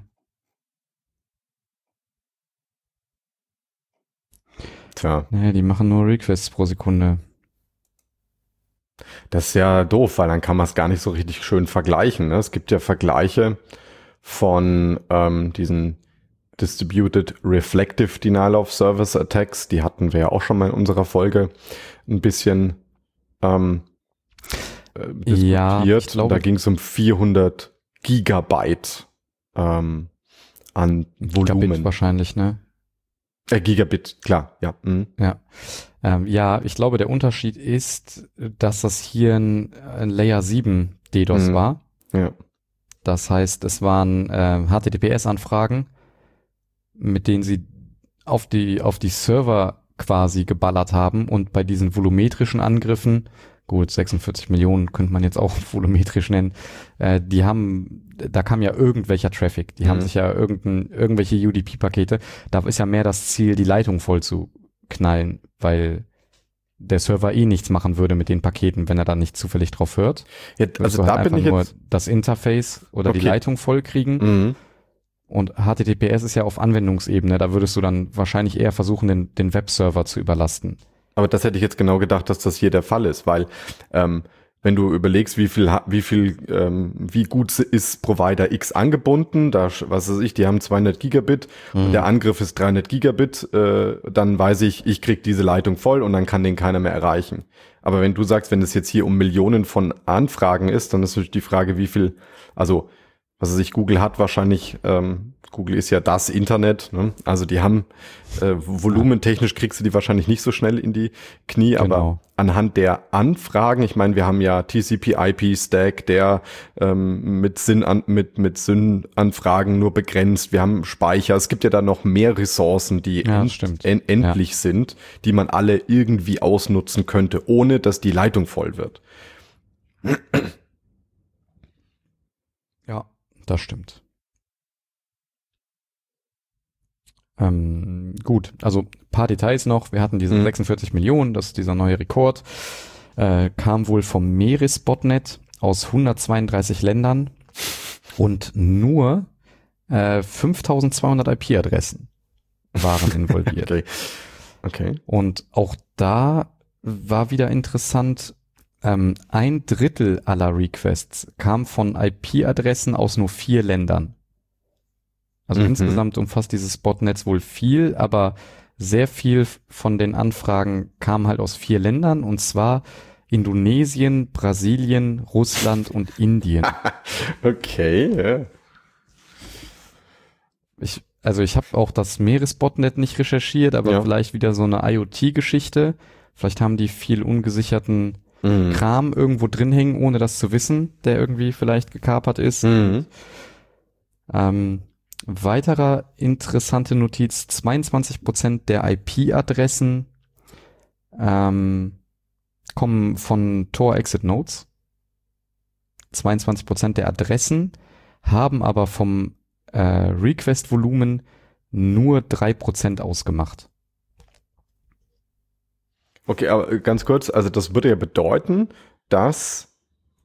Tja. Nee, die machen nur Requests pro Sekunde. Das ist ja doof, weil dann kann man es gar nicht so richtig schön vergleichen. Ne? Es gibt ja Vergleiche von diesen Distributed Reflective Denial of Service Attacks, die hatten wir ja auch schon mal in unserer Folge ein bisschen diskutiert. Ja, ich glaube, da ging es um 400 Gigabyte an Volumen. Gigabit wahrscheinlich, ne? Gigabit, klar, ja. Ja, ich glaube, der Unterschied ist, dass das hier ein Layer 7 DDoS war. Ja. Das heißt, es waren HTTPS-Anfragen, mit denen sie auf die Server quasi geballert haben, und bei diesen volumetrischen Angriffen, gut, 46 Millionen könnte man jetzt auch volumetrisch nennen, da kam ja irgendwelcher Traffic, die haben sich ja irgendwelche UDP-Pakete, da ist ja mehr das Ziel, die Leitung voll zu knallen, weil der Server nichts machen würde mit den Paketen, wenn er dann nicht zufällig drauf hört. Ja, also da bin ich jetzt das Interface oder die Leitung voll kriegen. Und HTTPS ist ja auf Anwendungsebene, da würdest du dann wahrscheinlich eher versuchen, den Webserver zu überlasten. Aber das hätte ich jetzt genau gedacht, dass das hier der Fall ist, weil wenn du überlegst, wie gut ist Provider X angebunden, da, was weiß ich, die haben 200 Gigabit und der Angriff ist 300 Gigabit, dann weiß ich krieg diese Leitung voll und dann kann den keiner mehr erreichen. Aber wenn du sagst, wenn es jetzt hier um Millionen von Anfragen ist, dann ist natürlich die Frage, wie viel, also was weiß ich, Google hat wahrscheinlich, Google ist ja das Internet, ne? Also die haben, volumentechnisch kriegst du die wahrscheinlich nicht so schnell in die Knie, aber Genau. anhand der Anfragen, ich meine, wir haben ja TCP/IP-Stack, der mit SYN-Anfragen nur begrenzt, wir haben Speicher, es gibt ja da noch mehr Ressourcen, die Ja, stimmt. endlich sind, die man alle irgendwie ausnutzen könnte, ohne dass die Leitung voll wird. Ja, das stimmt. Gut, also ein paar Details noch. Wir hatten diese 46 Millionen, das ist dieser neue Rekord. Kam wohl vom Meeresbotnet aus 132 Ländern und nur 5200 IP-Adressen waren involviert. Okay. Und auch da war wieder interessant, 1/3 aller Requests kam von IP-Adressen aus nur 4 Ländern. Also insgesamt umfasst dieses Botnetz wohl viel, aber sehr viel von den Anfragen kam halt aus 4 Ländern, und zwar Indonesien, Brasilien, Russland und Indien. Okay, ja. Ich habe auch das Meeresbotnet nicht recherchiert, aber vielleicht wieder so eine IoT-Geschichte. Vielleicht haben die viel ungesicherten Kram irgendwo drin hängen, ohne das zu wissen, der irgendwie vielleicht gekapert ist. Weiterer interessante Notiz: 22% der IP-Adressen kommen von Tor Exit Nodes. 22% der Adressen haben aber vom Request-Volumen nur 3% ausgemacht. Okay, aber ganz kurz, also das würde ja bedeuten, dass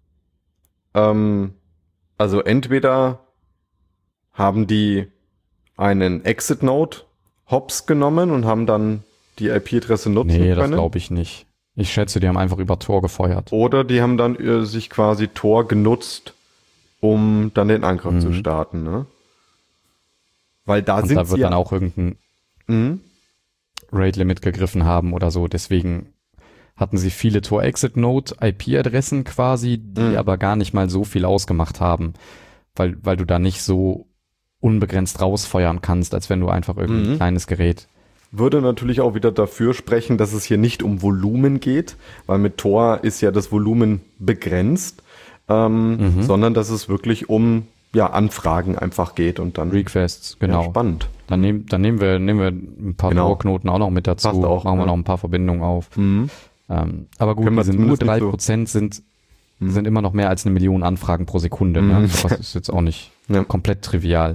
also entweder haben die einen Exit-Node hops genommen und haben dann die IP-Adresse nutzen können? Nee, das glaube ich nicht. Ich schätze, die haben einfach über Tor gefeuert. Oder die haben dann sich quasi Tor genutzt, um dann den Angriff zu starten, ne? Weil da und sind da wird sie dann auch irgendein Rate-Limit gegriffen haben oder so. Deswegen hatten sie viele Tor-Exit-Node-IP-Adressen quasi, die aber gar nicht mal so viel ausgemacht haben, weil du da nicht so unbegrenzt rausfeuern kannst, als wenn du einfach irgendein kleines Gerät. Würde natürlich auch wieder dafür sprechen, dass es hier nicht um Volumen geht, weil mit Tor ist ja das Volumen begrenzt, sondern dass es wirklich um Anfragen einfach geht und dann Requests, genau. Ja, spannend. Dann nehmen wir ein paar Tor-Knoten auch noch mit dazu, Passt auch, machen wir noch ein paar Verbindungen auf. Aber gut, Können wir diese nur zumindest 3% sind immer noch mehr als 1 Million Anfragen pro Sekunde. Ne? Das ist jetzt auch nicht komplett trivial.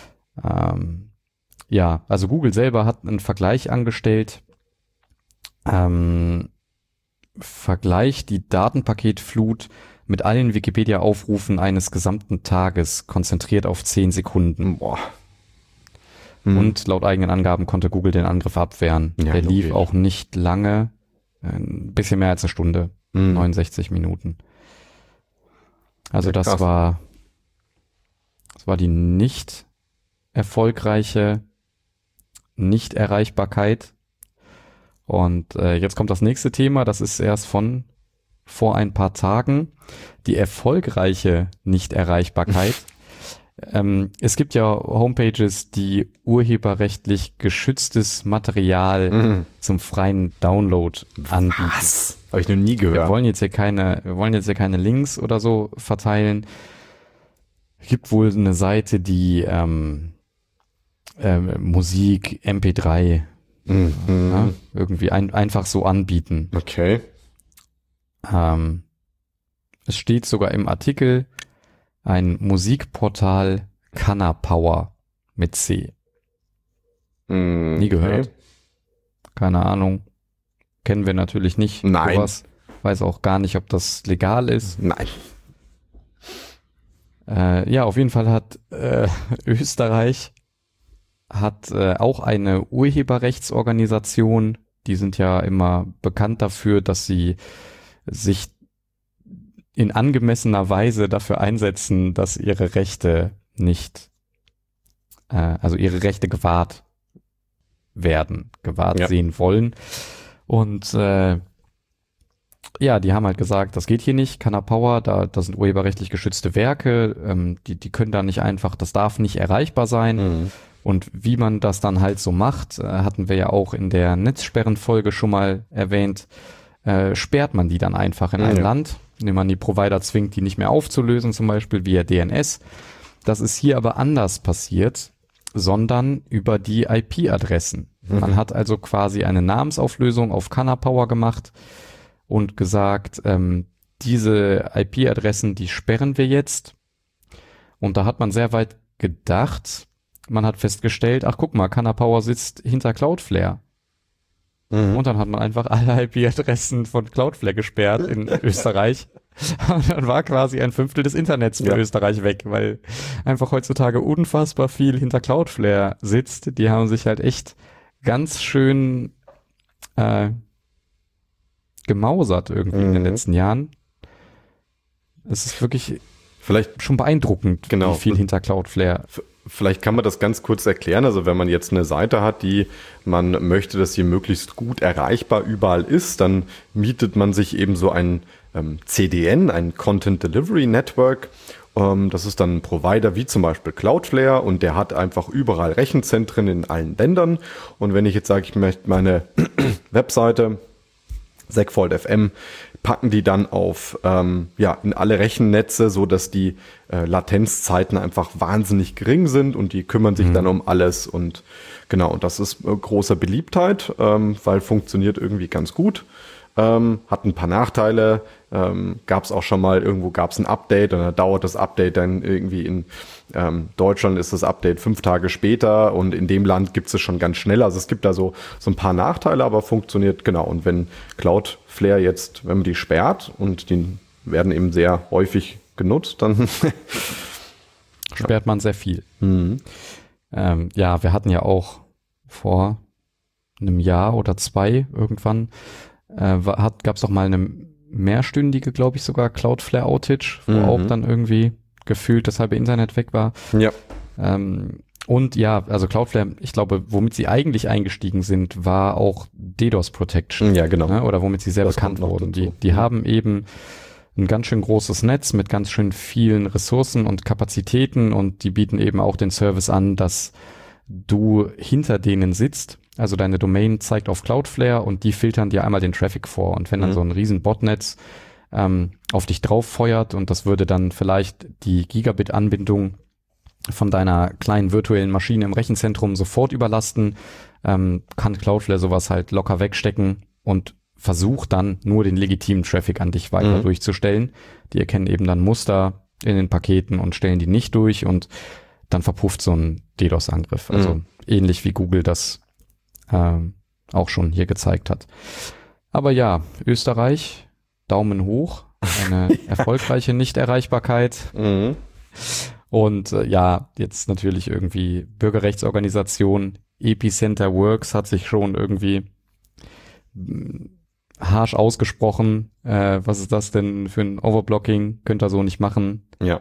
Ja, also Google selber hat einen Vergleich angestellt. Vergleicht die Datenpaketflut mit allen Wikipedia-Aufrufen eines gesamten Tages, konzentriert auf 10 Sekunden. Boah. Und laut eigenen Angaben konnte Google den Angriff abwehren. Ja, Der lief logisch. auch nicht lange, ein bisschen mehr als eine Stunde, 69 Minuten. Also Ja, das krass. war die nicht erfolgreiche Nicht-Erreichbarkeit. Und jetzt kommt das nächste Thema, das ist erst von vor ein paar Tagen, die erfolgreiche Nicht-Erreichbarkeit. Es gibt ja Homepages, die urheberrechtlich geschütztes Material zum freien Download anbieten. Was? Habe ich noch nie gehört. Wir wollen jetzt hier keine Links oder so verteilen. Es gibt wohl eine Seite, die Musik, MP3 irgendwie einfach so anbieten. Okay. Es steht sogar im Artikel ein Musikportal Canapower mit C. Nie gehört. Keine Ahnung. Kennen wir natürlich nicht. Nein. Sowas. Weiß auch gar nicht, ob das legal ist. Nein. Ja, auf jeden Fall hat Österreich hat auch eine Urheberrechtsorganisation. Die sind ja immer bekannt dafür, dass sie sich in angemessener Weise dafür einsetzen, dass ihre Rechte nicht, also ihre Rechte gewahrt sehen wollen. Und ja, die haben halt gesagt, das geht hier nicht, Canna Power, da sind urheberrechtlich geschützte Werke, die können da nicht einfach, das darf nicht erreichbar sein. Mhm. Und wie man das dann halt so macht, hatten wir ja auch in der Netzsperrenfolge schon mal erwähnt, sperrt man die dann einfach in ein Land, indem man die Provider zwingt, die nicht mehr aufzulösen, zum Beispiel via DNS. Das ist hier aber anders passiert, sondern über die IP-Adressen. Man hat also quasi eine Namensauflösung auf Canna Power gemacht und gesagt, diese IP-Adressen, die sperren wir jetzt. Und da hat man sehr weit gedacht. Man hat festgestellt, ach guck mal, Canna Power sitzt hinter Cloudflare. Und dann hat man einfach alle IP-Adressen von Cloudflare gesperrt in Österreich. Und dann war quasi 1/5 des Internets für Österreich weg, weil einfach heutzutage unfassbar viel hinter Cloudflare sitzt. Die haben sich halt echt ganz schön gemausert irgendwie in den letzten Jahren. Es ist wirklich vielleicht schon beeindruckend, wie viel hinter Cloudflare. Vielleicht kann man das ganz kurz erklären. Also wenn man jetzt eine Seite hat, die man möchte, dass sie möglichst gut erreichbar überall ist, dann mietet man sich eben so ein CDN, ein Content Delivery Network. Das ist dann ein Provider wie zum Beispiel Cloudflare und der hat einfach überall Rechenzentren in allen Ländern. Und wenn ich jetzt sage, ich möchte meine Webseite Segfold FM packen die dann auf in alle Rechennetze, so dass die Latenzzeiten einfach wahnsinnig gering sind und die kümmern sich dann um alles und genau, und das ist großer Beliebtheit, weil funktioniert irgendwie ganz gut. Hat ein paar Nachteile, gab es auch schon mal, irgendwo gab es ein Update und dann dauert das Update dann irgendwie in Deutschland ist das Update 5 Tage später und in dem Land gibt es schon ganz schnell. Also es gibt da so ein paar Nachteile, aber funktioniert genau. Und wenn Cloudflare jetzt, wenn man die sperrt und die werden eben sehr häufig genutzt, dann sperrt man sehr viel. Wir hatten ja auch vor einem Jahr oder 2 irgendwann gab es doch mal eine mehrstündige, glaube ich, sogar Cloudflare-Outage, wo auch dann irgendwie gefühlt das halbe Internet weg war. Ja. Und ja, also Cloudflare, ich glaube, womit sie eigentlich eingestiegen sind, war auch DDoS Protection. Ja, genau. Ne? Oder womit sie sehr bekannt wurden. Die haben eben ein ganz schön großes Netz mit ganz schön vielen Ressourcen und Kapazitäten und die bieten eben auch den Service an, dass du hinter denen sitzt. Also deine Domain zeigt auf Cloudflare und die filtern dir einmal den Traffic vor. Und wenn dann so ein riesen Botnetz auf dich drauf feuert und das würde dann vielleicht die Gigabit-Anbindung von deiner kleinen virtuellen Maschine im Rechenzentrum sofort überlasten, kann Cloudflare sowas halt locker wegstecken und versucht dann nur den legitimen Traffic an dich weiter durchzustellen. Die erkennen eben dann Muster in den Paketen und stellen die nicht durch und dann verpufft so ein DDoS-Angriff. Also ähnlich wie Google das auch schon hier gezeigt hat. Aber ja, Österreich, Daumen hoch, eine erfolgreiche Nichterreichbarkeit. Und jetzt natürlich irgendwie Bürgerrechtsorganisation Epicenter Works hat sich schon irgendwie harsch ausgesprochen. Was ist das denn für ein Overblocking? Könnt ihr so nicht machen. Ja.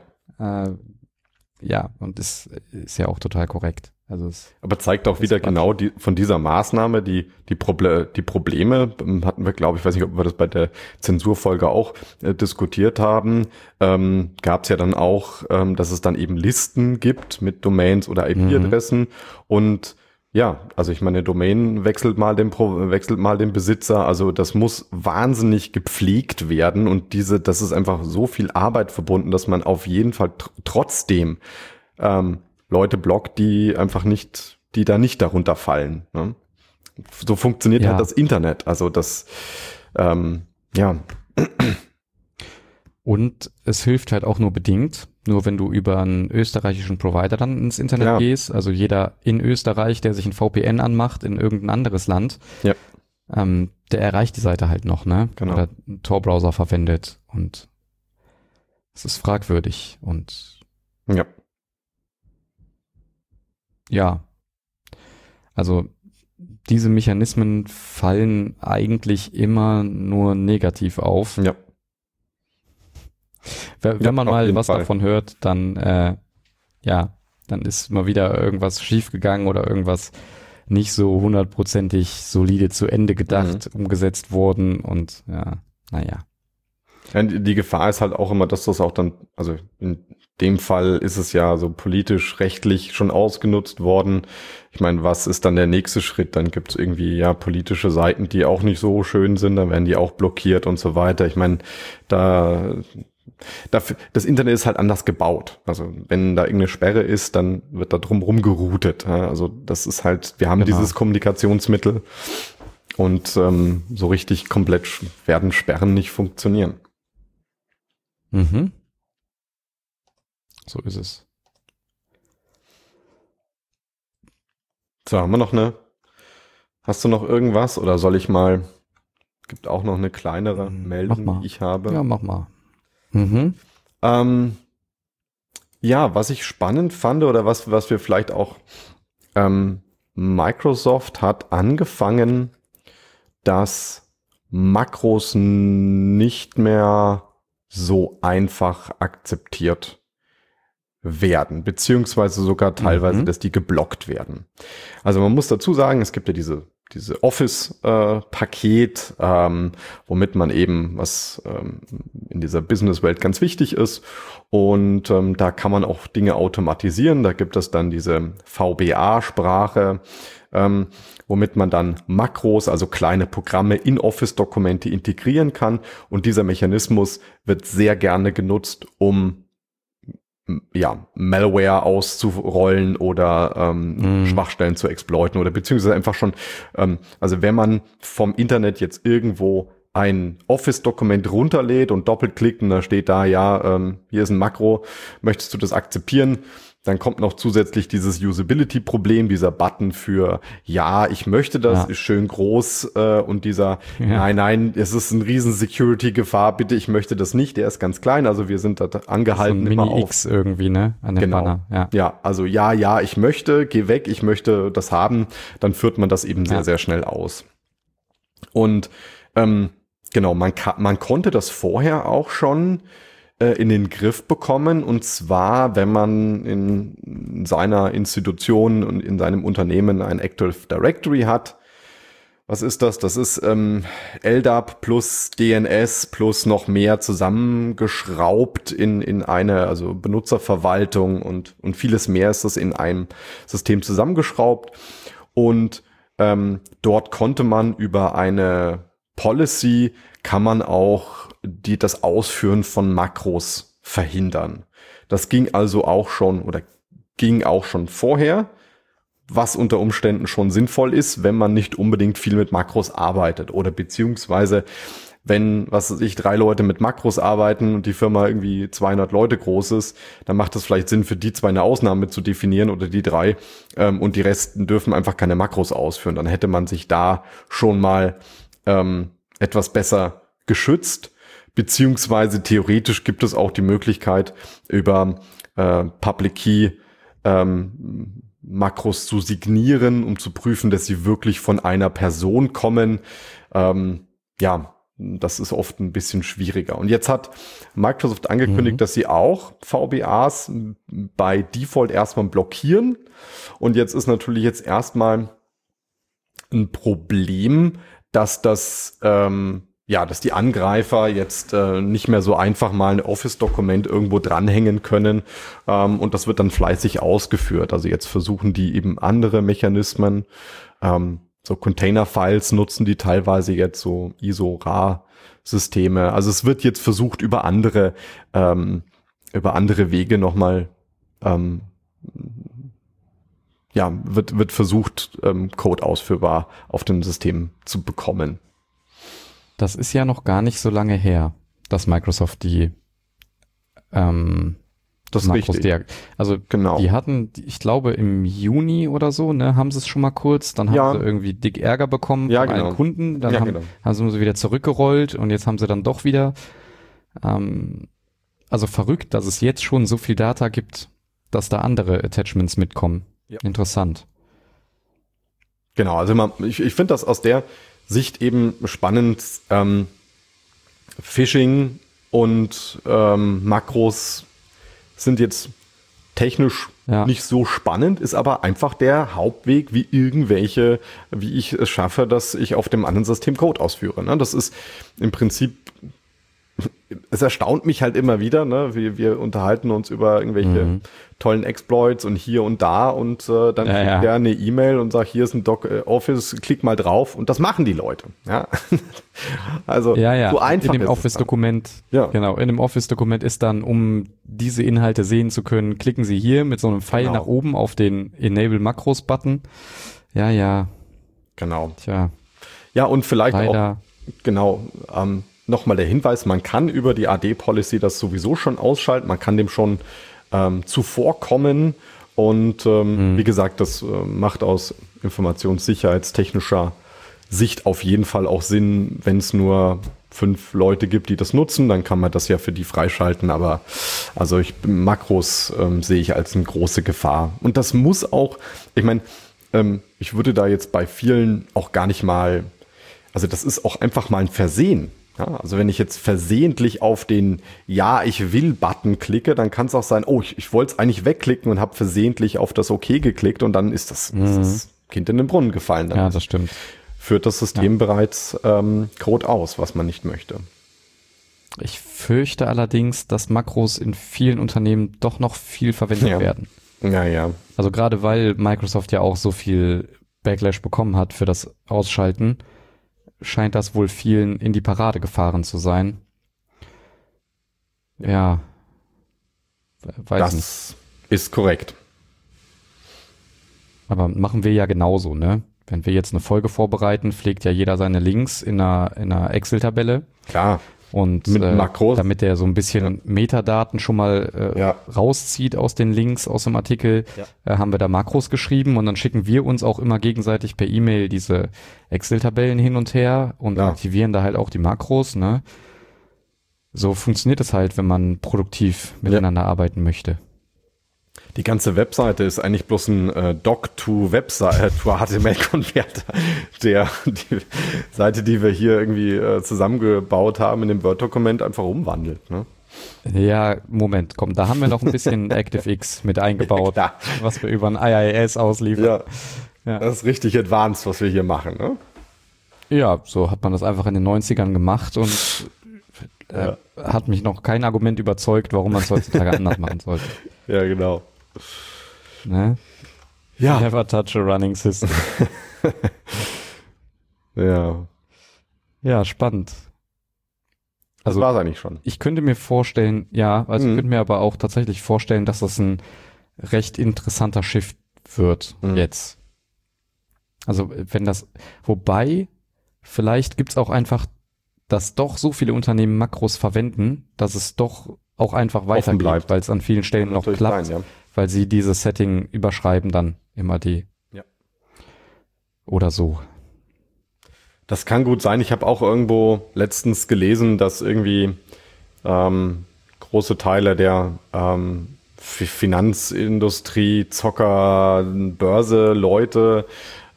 Und ist ja auch total korrekt. Also aber zeigt auch wieder genau von dieser Maßnahme, die Probleme hatten wir, glaube ich, weiß nicht, ob wir das bei der Zensurfolge auch diskutiert haben, gab es ja dann auch, dass es dann eben Listen gibt mit Domains oder IP-Adressen und ja, also ich meine, Domain wechselt mal den Besitzer, also das muss wahnsinnig gepflegt werden und das ist einfach so viel Arbeit verbunden, dass man auf jeden Fall trotzdem Leute blockt, die da nicht darunter fallen. Ne? So funktioniert halt das Internet. Also das, Und es hilft halt auch nur bedingt. Nur wenn du über einen österreichischen Provider dann ins Internet gehst, also jeder in Österreich, der sich ein VPN anmacht in irgendein anderes Land, der erreicht die Seite halt noch, ne? Genau. Oder einen Tor-Browser verwendet und es ist fragwürdig und also diese Mechanismen fallen eigentlich immer nur negativ auf. Ja. Wenn man mal was davon hört, dann dann ist mal wieder irgendwas schiefgegangen oder irgendwas nicht so 100%ig solide zu Ende gedacht, umgesetzt worden und naja. Ja, die Gefahr ist halt auch immer, dass das auch dann, also in dem Fall ist es ja so politisch, rechtlich schon ausgenutzt worden. Ich meine, was ist dann der nächste Schritt? Dann gibt es irgendwie ja politische Seiten, die auch nicht so schön sind, dann werden die auch blockiert und so weiter. Ich meine, das Internet ist halt anders gebaut. Also wenn da irgendeine Sperre ist, dann wird da drum rumgeroutet. Ja? Also das ist halt, wir haben dieses Kommunikationsmittel und so richtig komplett werden Sperren nicht funktionieren. Mhm. So ist es. So, haben wir noch hast du noch irgendwas oder soll ich mal, gibt auch noch eine kleinere Meldung, die ich habe. Ja, mach mal. Mhm. Ja, was ich spannend fand oder was wir vielleicht auch, Microsoft hat angefangen, dass Makros nicht mehr so einfach akzeptiert werden, beziehungsweise sogar teilweise, dass die geblockt werden. Also man muss dazu sagen, es gibt ja diese Office-Paket, womit man eben, was in dieser Business-Welt ganz wichtig ist, und da kann man auch Dinge automatisieren. Da gibt es dann diese VBA-Sprache, womit man dann Makros, also kleine Programme in Office-Dokumente integrieren kann. Und dieser Mechanismus wird sehr gerne genutzt, um Malware auszurollen oder Schwachstellen zu exploiten oder beziehungsweise einfach schon, also wenn man vom Internet jetzt irgendwo ein Office-Dokument runterlädt und doppelklickt und da steht da, hier ist ein Makro, möchtest du das akzeptieren? Dann kommt noch zusätzlich dieses Usability-Problem, dieser Button für ja, ich möchte das, ist schön groß und dieser nein, es ist ein riesen Security-Gefahr, bitte, ich möchte das nicht, der ist ganz klein, also wir sind da angehalten so ein immer Mini-X irgendwie, ne? An dem Banner. Ja, also ja, ich möchte, geh weg, ich möchte das haben, dann führt man das eben sehr, sehr schnell aus. Und genau, man konnte das vorher auch schon in den Griff bekommen, und zwar, wenn man in seiner Institution und in seinem Unternehmen ein Active Directory hat. Was ist das? Das ist LDAP plus DNS plus noch mehr zusammengeschraubt in eine, also Benutzerverwaltung und vieles mehr ist das in einem System zusammengeschraubt, und dort konnte man über eine Policy kann man auch das Ausführen von Makros verhindern. Das ging also auch schon vorher, was unter Umständen schon sinnvoll ist, wenn man nicht unbedingt viel mit Makros arbeitet oder beziehungsweise wenn, 3 Leute mit Makros arbeiten und die Firma irgendwie 200 Leute groß ist, dann macht es vielleicht Sinn, für die 2 eine Ausnahme zu definieren oder die 3 und die Resten dürfen einfach keine Makros ausführen. Dann hätte man sich da schon mal etwas besser geschützt, beziehungsweise theoretisch gibt es auch die Möglichkeit, über Public Key Makros zu signieren, um zu prüfen, dass sie wirklich von einer Person kommen. Das ist oft ein bisschen schwieriger. Und jetzt hat Microsoft angekündigt, dass sie auch VBAs bei Default erstmal blockieren. Und jetzt ist natürlich erstmal ein Problem, dass dass die Angreifer jetzt nicht mehr so einfach mal ein Office-Dokument irgendwo dranhängen können, und das wird dann fleißig ausgeführt. Also jetzt versuchen die eben andere Mechanismen, so Container-Files nutzen die teilweise jetzt, so ISO-RA-Systeme. Also es wird jetzt versucht, über andere Wege nochmal wird versucht, Code ausführbar auf dem System zu bekommen. Das ist ja noch gar nicht so lange her, dass Microsoft die das ist Makros richtig. Also Genau. die hatten, ich glaube im Juni oder so, ne, haben sie es schon mal kurz, dann haben sie irgendwie dick Ärger bekommen von allen Kunden, dann haben sie wieder zurückgerollt und jetzt haben sie dann doch wieder, also verrückt, dass es jetzt schon so viel Data gibt, dass da andere Attachments mitkommen. Ja. Interessant. Genau, also ich finde das aus der Sicht eben spannend. Phishing und Makros sind jetzt technisch nicht so spannend, ist aber einfach der Hauptweg, wie ich es schaffe, dass ich auf dem anderen System Code ausführe. Ne? Das ist im Prinzip es erstaunt mich halt immer wieder, ne? Wir unterhalten uns über irgendwelche tollen Exploits und hier und da und dann kriegt der eine E-Mail und sagt, hier ist ein Office, klick mal drauf und das machen die Leute. Ja. Also so einfach in dem Office-Dokument, genau, in dem Office-Dokument ist dann, um diese Inhalte sehen zu können, klicken Sie hier mit so einem Pfeil nach oben auf den Enable Macros-Button. Ja. Genau. Tja. Ja, und vielleicht leider. Auch, nochmal der Hinweis, man kann über die AD-Policy das sowieso schon ausschalten, man kann dem schon zuvorkommen und wie gesagt, das macht aus informationssicherheitstechnischer Sicht auf jeden Fall auch Sinn, wenn es nur 5 Leute gibt, die das nutzen, dann kann man das ja für die freischalten, aber also Makros sehe ich als eine große Gefahr. Und das muss auch, ich meine, ich würde da jetzt bei vielen auch gar nicht mal, also das ist auch einfach mal ein Versehen. Ja, also wenn ich jetzt versehentlich auf den Ja, ich will-Button klicke, dann kann es auch sein, oh, ich wollte es eigentlich wegklicken und habe versehentlich auf das OK geklickt und dann ist das Kind in den Brunnen gefallen. Dann das stimmt. Führt das System bereits Code aus, was man nicht möchte. Ich fürchte allerdings, dass Makros in vielen Unternehmen doch noch viel verwendet werden. Ja. Also gerade weil Microsoft ja auch so viel Backlash bekommen hat für das Ausschalten, scheint das wohl vielen in die Parade gefahren zu sein. Ja. Weiß nicht. Das ist korrekt. Aber machen wir ja genauso, ne? Wenn wir jetzt eine Folge vorbereiten, pflegt ja jeder seine Links in einer Excel-Tabelle. Klar. Und mit Makros. damit er so ein bisschen Metadaten schon mal rauszieht aus den Links, aus dem Artikel, haben wir da Makros geschrieben und dann schicken wir uns auch immer gegenseitig per E-Mail diese Excel-Tabellen hin und her und aktivieren da halt auch die Makros, ne? So funktioniert es halt, wenn man produktiv miteinander arbeiten möchte. Die ganze Webseite ist eigentlich bloß ein Doc-to-HTML-Konverter. Die Seite, die wir hier irgendwie zusammengebaut haben, in dem Word-Dokument einfach umwandelt. Ne? Ja, Moment, komm, da haben wir noch ein bisschen ActiveX mit eingebaut, was wir über ein IIS ausliefern. Ja, das ist richtig advanced, was wir hier machen. Ne? Ja, so hat man das einfach in den 90ern gemacht und hat mich noch kein Argument überzeugt, warum man es heutzutage anders machen sollte. Ja, genau. Ne? Ja. Never touch a running system. Ja, spannend. Also, das war's eigentlich schon. Ich könnte mir vorstellen, ich könnte mir aber auch tatsächlich vorstellen, dass das ein recht interessanter Shift wird jetzt. Also wobei, vielleicht gibt's auch einfach, dass doch so viele Unternehmen Makros verwenden, dass es doch auch einfach weitergeht, weil es an vielen Stellen noch klappt, weil sie dieses Setting überschreiben dann immer die. Ja. Oder so. Das kann gut sein. Ich habe auch irgendwo letztens gelesen, dass irgendwie große Teile der Finanzindustrie, Zocker, Börse, Leute,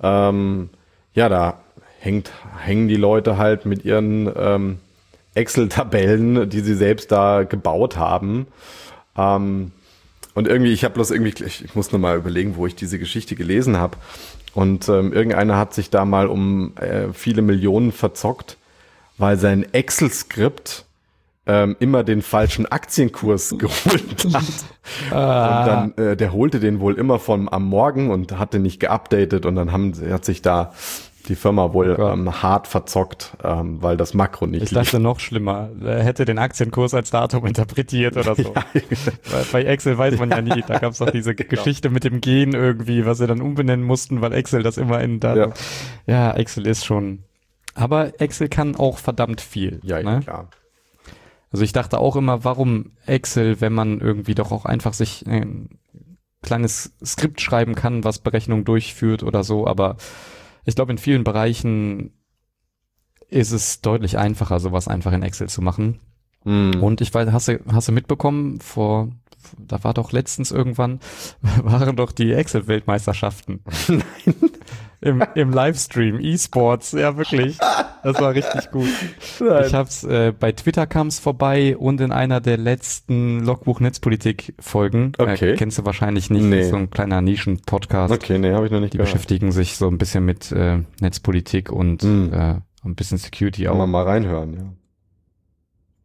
da hängen die Leute halt mit ihren Excel-Tabellen, die sie selbst da gebaut haben. Und irgendwie, ich muss noch mal überlegen, wo ich diese Geschichte gelesen habe. Und irgendeiner hat sich da mal um viele Millionen verzockt, weil sein Excel-Skript immer den falschen Aktienkurs geholt hat. Und dann, der holte den wohl immer am Morgen und hatte nicht geupdatet und dann hat sich da die Firma wohl hart verzockt, weil das Makro nicht lief. Ich dachte noch schlimmer, er hätte den Aktienkurs als Datum interpretiert oder so. Bei Excel weiß man ja nie, da gab es doch diese Geschichte mit dem Gen irgendwie, was sie dann umbenennen mussten, weil Excel das immer in Datum... Ja, Excel ist schon... Aber Excel kann auch verdammt viel. Ja, ne? Klar. Also ich dachte auch immer, warum Excel, wenn man irgendwie doch auch einfach sich ein kleines Skript schreiben kann, was Berechnungen durchführt oder so, aber ich glaube, in vielen Bereichen ist es deutlich einfacher, sowas einfach in Excel zu machen. Und ich weiß, hast du mitbekommen, da war doch letztens irgendwann, waren doch die Excel-Weltmeisterschaften. Nein. Im Livestream, E-Sports, ja wirklich. Das war richtig gut. Nein. Ich hab's, bei Twitter kam's vorbei und in einer der letzten Logbuch Netzpolitik-Folgen. Okay. Kennst du wahrscheinlich nicht, Nee. so ein kleiner Nischen-Podcast. Okay, nee, habe ich noch nicht Die gehört. beschäftigen sich so ein bisschen mit Netzpolitik und ein bisschen Security Kann auch. man mal reinhören, ja.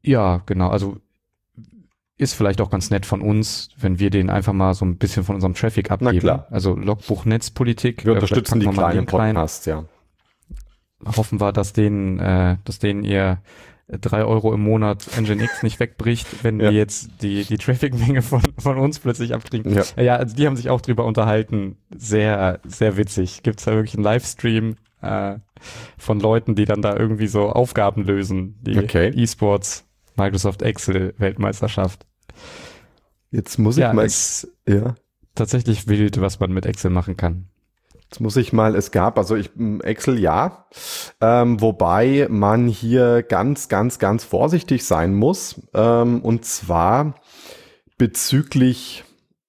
Ja, genau. Also ist vielleicht auch ganz nett von uns, wenn wir den einfach mal so ein bisschen von unserem Traffic abgeben. Na klar. Also Logbuch Netzpolitik. Wir unterstützen die packen wir mal einen kleinen Link rein. Podcasts, ja. Hoffen wir, dass denen ihr 3 Euro im Monat Nginx nicht wegbricht, wenn Ja. die jetzt die Traffic-Menge von uns plötzlich abkriegen. Ja. Ja, also die haben sich auch drüber unterhalten. Sehr, sehr witzig. Gibt's da wirklich einen Livestream von Leuten, die dann da irgendwie so Aufgaben lösen. Die Okay. E-Sports, Microsoft Excel Weltmeisterschaft. Jetzt muss ich Ja, mal, ist ja. tatsächlich wild, was man mit Excel machen kann. Jetzt muss ich mal, Excel ja, wobei man hier ganz, ganz, ganz vorsichtig sein muss, und zwar bezüglich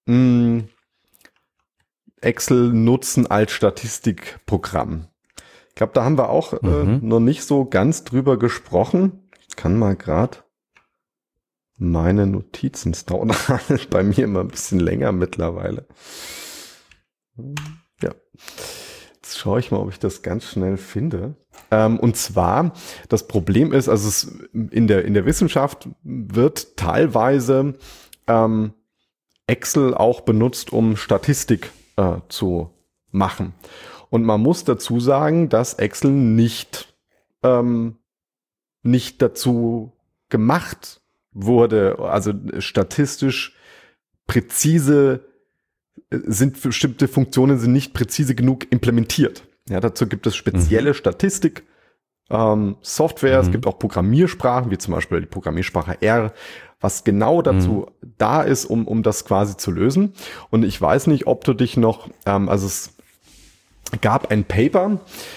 Excel nutzen als Statistikprogramm. Ich glaube, da haben wir auch noch nicht so ganz drüber gesprochen. Ich kann mal gerade meine Notizen, es dauert bei mir immer ein bisschen länger mittlerweile. Ja, jetzt schaue ich mal, ob ich das ganz schnell finde. Und zwar, das Problem ist, also in der Wissenschaft wird teilweise Excel auch benutzt, um Statistik zu machen. Und man muss dazu sagen, dass Excel nicht dazu gemacht wurde, also statistisch präzise sind bestimmte Funktionen sind nicht präzise genug implementiert. Ja, dazu gibt es spezielle Statistik, Software, es gibt auch Programmiersprachen, wie zum Beispiel die Programmiersprache R, was genau dazu da ist, um das quasi zu lösen. Und ich weiß nicht, ob du dich noch, also es gab ein Paper,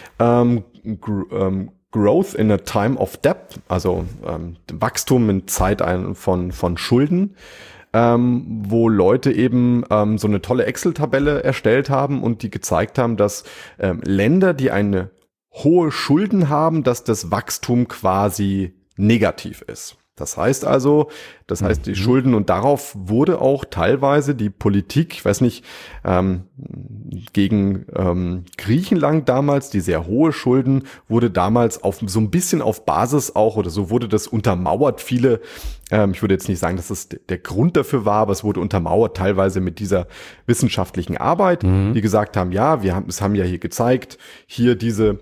Growth in a Time of Debt, also Wachstum in Zeit von Schulden, wo Leute eben so eine tolle Excel-Tabelle erstellt haben und die gezeigt haben, dass Länder, die eine hohe Schulden haben, dass das Wachstum quasi negativ ist. Das heißt also, die Schulden, und darauf wurde auch teilweise die Politik, ich weiß nicht, gegen Griechenland damals, die sehr hohe Schulden, wurde damals so ein bisschen auf Basis auch, oder so wurde das untermauert. Viele, ich würde jetzt nicht sagen, dass das der Grund dafür war, aber es wurde untermauert teilweise mit dieser wissenschaftlichen Arbeit, die gesagt haben, ja, es haben ja hier gezeigt, hier diese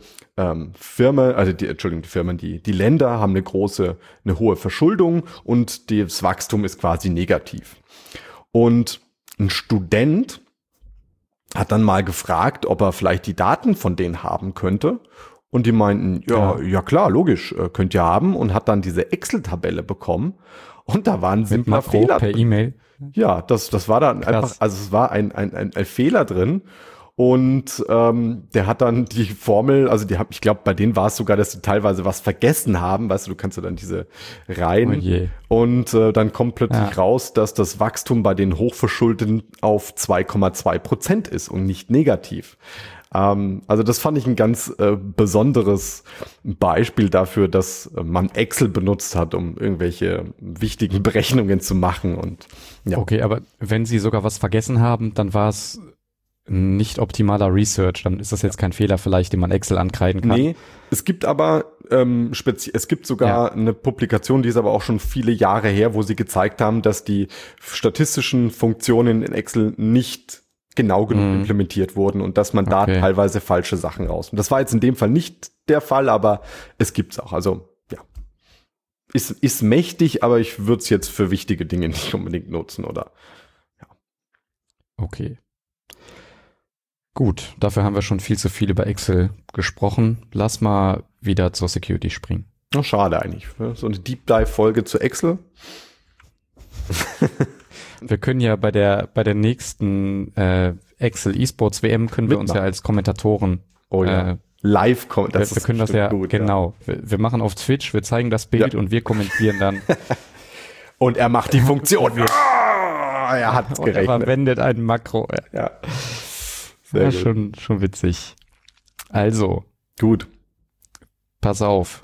die Länder haben eine hohe Verschuldung und das Wachstum ist quasi negativ. Und ein Student hat dann mal gefragt, ob er vielleicht die Daten von denen haben könnte. Und die meinten, ja klar, logisch, könnt ihr haben, und hat dann diese Excel-Tabelle bekommen. Und da waren simpler Fehler per E-Mail. Ja, das war dann einfach, also es war ein Fehler drin. Und der hat dann die Formel, also ich glaube, bei denen war es sogar, dass sie teilweise was vergessen haben, weißt du kannst ja dann diese Reihen, und dann kommt plötzlich raus, dass das Wachstum bei den Hochverschuldeten auf 2,2% ist und nicht negativ. Also das fand ich ein ganz besonderes Beispiel dafür, dass man Excel benutzt hat, um irgendwelche wichtigen Berechnungen zu machen. Und ja. Okay, aber wenn sie sogar was vergessen haben, dann war es nicht optimaler Research, dann ist das jetzt kein Fehler vielleicht, den man Excel ankreiden kann. Nee, es gibt aber es gibt sogar eine Publikation, die ist aber auch schon viele Jahre her, wo sie gezeigt haben, dass die statistischen Funktionen in Excel nicht genau genug implementiert wurden und dass man da teilweise falsche Sachen raus. Und das war jetzt in dem Fall nicht der Fall, aber es gibt's auch. Also ja, ist mächtig, aber ich würde es jetzt für wichtige Dinge nicht unbedingt nutzen, oder? Ja. Okay. Gut, dafür haben wir schon viel zu viel über Excel gesprochen. Lass mal wieder zur Security springen. Oh, schade eigentlich. So eine Deep Dive-Folge zu Excel. Wir können ja bei der nächsten Excel eSports WM können wir uns ja als Kommentatoren live kommen. Wir können das ja gut, genau. Ja. Wir machen auf Twitch, wir zeigen das Bild und wir kommentieren dann. Und er macht die Funktion. Er hat gerechnet. Er verwendet ein Makro. Ja. Ja, schon witzig. Also. Gut. Pass auf.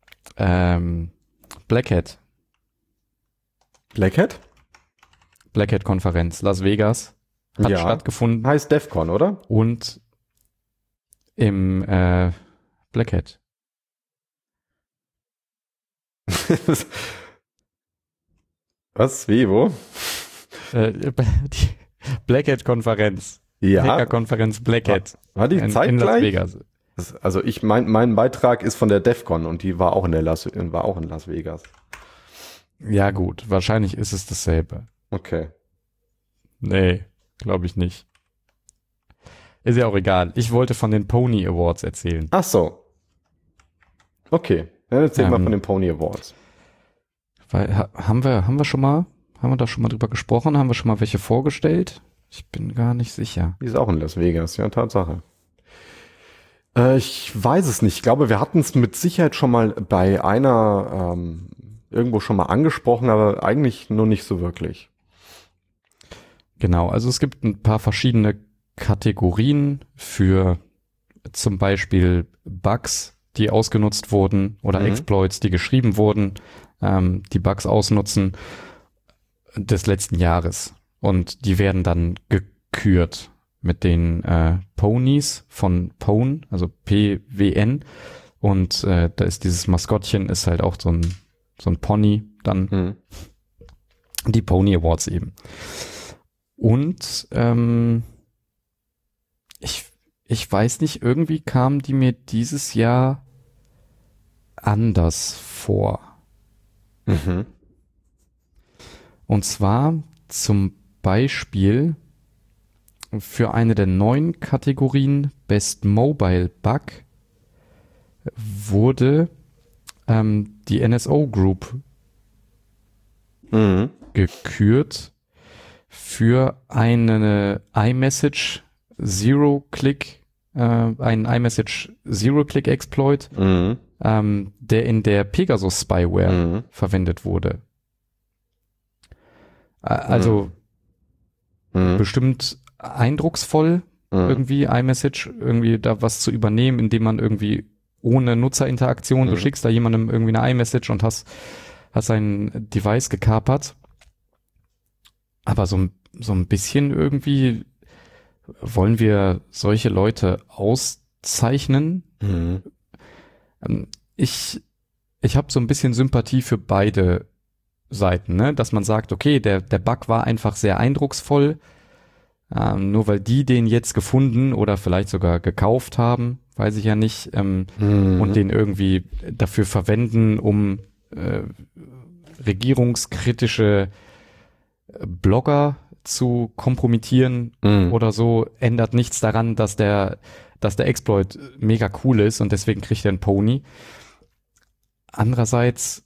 Black Hat. Black Hat? Black Hat Konferenz. Las Vegas. Hat stattgefunden. Heißt DEFCON, oder? Und im Black Hat. Was? Wie? Wo? Die Black Hat-Konferenz. Ja. Hacker-Konferenz Black Hat. War die in zeitgleich? Las Vegas. Also mein Beitrag ist von der DEFCON und die war auch in Las Vegas. Ja gut, wahrscheinlich ist es dasselbe. Okay. Nee, glaube ich nicht. Ist ja auch egal. Ich wollte von den Pony Awards erzählen. Ach so. Okay. Dann erzähl mal von den Pony Awards. Weil, haben wir da schon mal drüber gesprochen? Haben wir schon mal welche vorgestellt? Ich bin gar nicht sicher. Die ist auch in Las Vegas, ja, Tatsache. Ich weiß es nicht. Ich glaube, wir hatten es mit Sicherheit schon mal bei einer irgendwo schon mal angesprochen, aber eigentlich nur nicht so wirklich. Genau, also es gibt ein paar verschiedene Kategorien für zum Beispiel Bugs, die ausgenutzt wurden oder Exploits, die geschrieben wurden, die Bugs ausnutzen des letzten Jahres. Und die werden dann gekürt mit den Ponies von Pwn, also PWN. Und da ist dieses Maskottchen, ist halt auch so ein Pony dann. Die Pony Awards eben. Und ich weiß nicht, irgendwie kamen die mir dieses Jahr anders vor. Und zwar zum Beispiel für eine der neuen Kategorien Best Mobile Bug wurde die NSO Group gekürt für eine iMessage Zero-Click, einen iMessage Zero-Click-Exploit, der in der Pegasus-Spyware verwendet wurde. Also bestimmt eindrucksvoll, irgendwie iMessage, irgendwie da was zu übernehmen, indem man irgendwie ohne Nutzerinteraktion, du schickst da jemandem irgendwie eine iMessage und hast sein Device gekapert. Aber so ein bisschen irgendwie wollen wir solche Leute auszeichnen. Ich habe so ein bisschen Sympathie für beide Seiten, ne? Dass man sagt, okay, der Bug war einfach sehr eindrucksvoll, nur weil die den jetzt gefunden oder vielleicht sogar gekauft haben, weiß ich ja nicht, und den irgendwie dafür verwenden, um regierungskritische Blogger zu kompromittieren oder so, ändert nichts daran, dass der Exploit mega cool ist und deswegen kriegt er einen Pony. Andererseits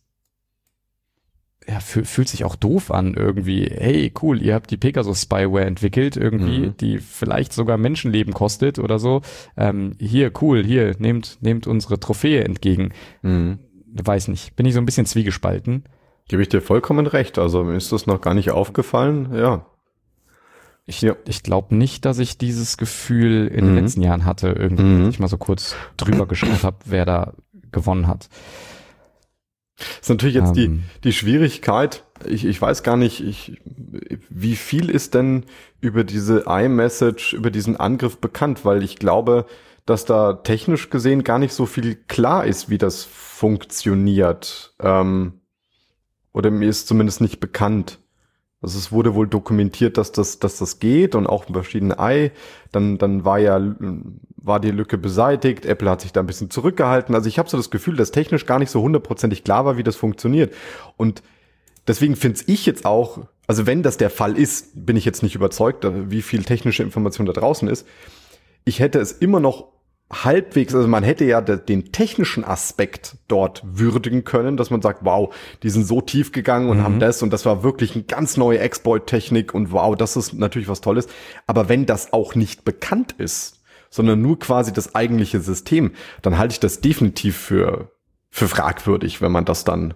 fühlt sich auch doof an irgendwie. Hey, cool, ihr habt die Pegasus-Spyware entwickelt irgendwie, die vielleicht sogar Menschenleben kostet oder so. Hier, cool, hier, nehmt unsere Trophäe entgegen. Weiß nicht, bin ich so ein bisschen zwiegespalten. Gebe ich dir vollkommen recht. Also mir ist das noch gar nicht aufgefallen. Ja. Ich glaube nicht, dass ich dieses Gefühl in den letzten Jahren hatte, irgendwie, als ich mal so kurz drüber geschaut habe, wer da gewonnen hat. Das ist natürlich jetzt die Schwierigkeit. Ich weiß gar nicht, wie viel ist denn über diese iMessage, über diesen Angriff bekannt, weil ich glaube, dass da technisch gesehen gar nicht so viel klar ist, wie das funktioniert. Oder mir ist zumindest nicht bekannt. Also es wurde wohl dokumentiert, dass das geht und auch in verschiedenen dann war die Lücke beseitigt. Apple hat sich da ein bisschen zurückgehalten. Also ich habe so das Gefühl, dass technisch gar nicht so hundertprozentig klar war, wie das funktioniert. Und deswegen finde ich jetzt auch, also wenn das der Fall ist, bin ich jetzt nicht überzeugt, wie viel technische Information da draußen ist. Ich hätte es immer noch halbwegs, also man hätte ja den technischen Aspekt dort würdigen können, dass man sagt, wow, die sind so tief gegangen und haben das und das war wirklich eine ganz neue Exploit-Technik und wow, das ist natürlich was Tolles. Aber wenn das auch nicht bekannt ist, sondern nur quasi das eigentliche System, dann halte ich das definitiv für fragwürdig, wenn man das dann,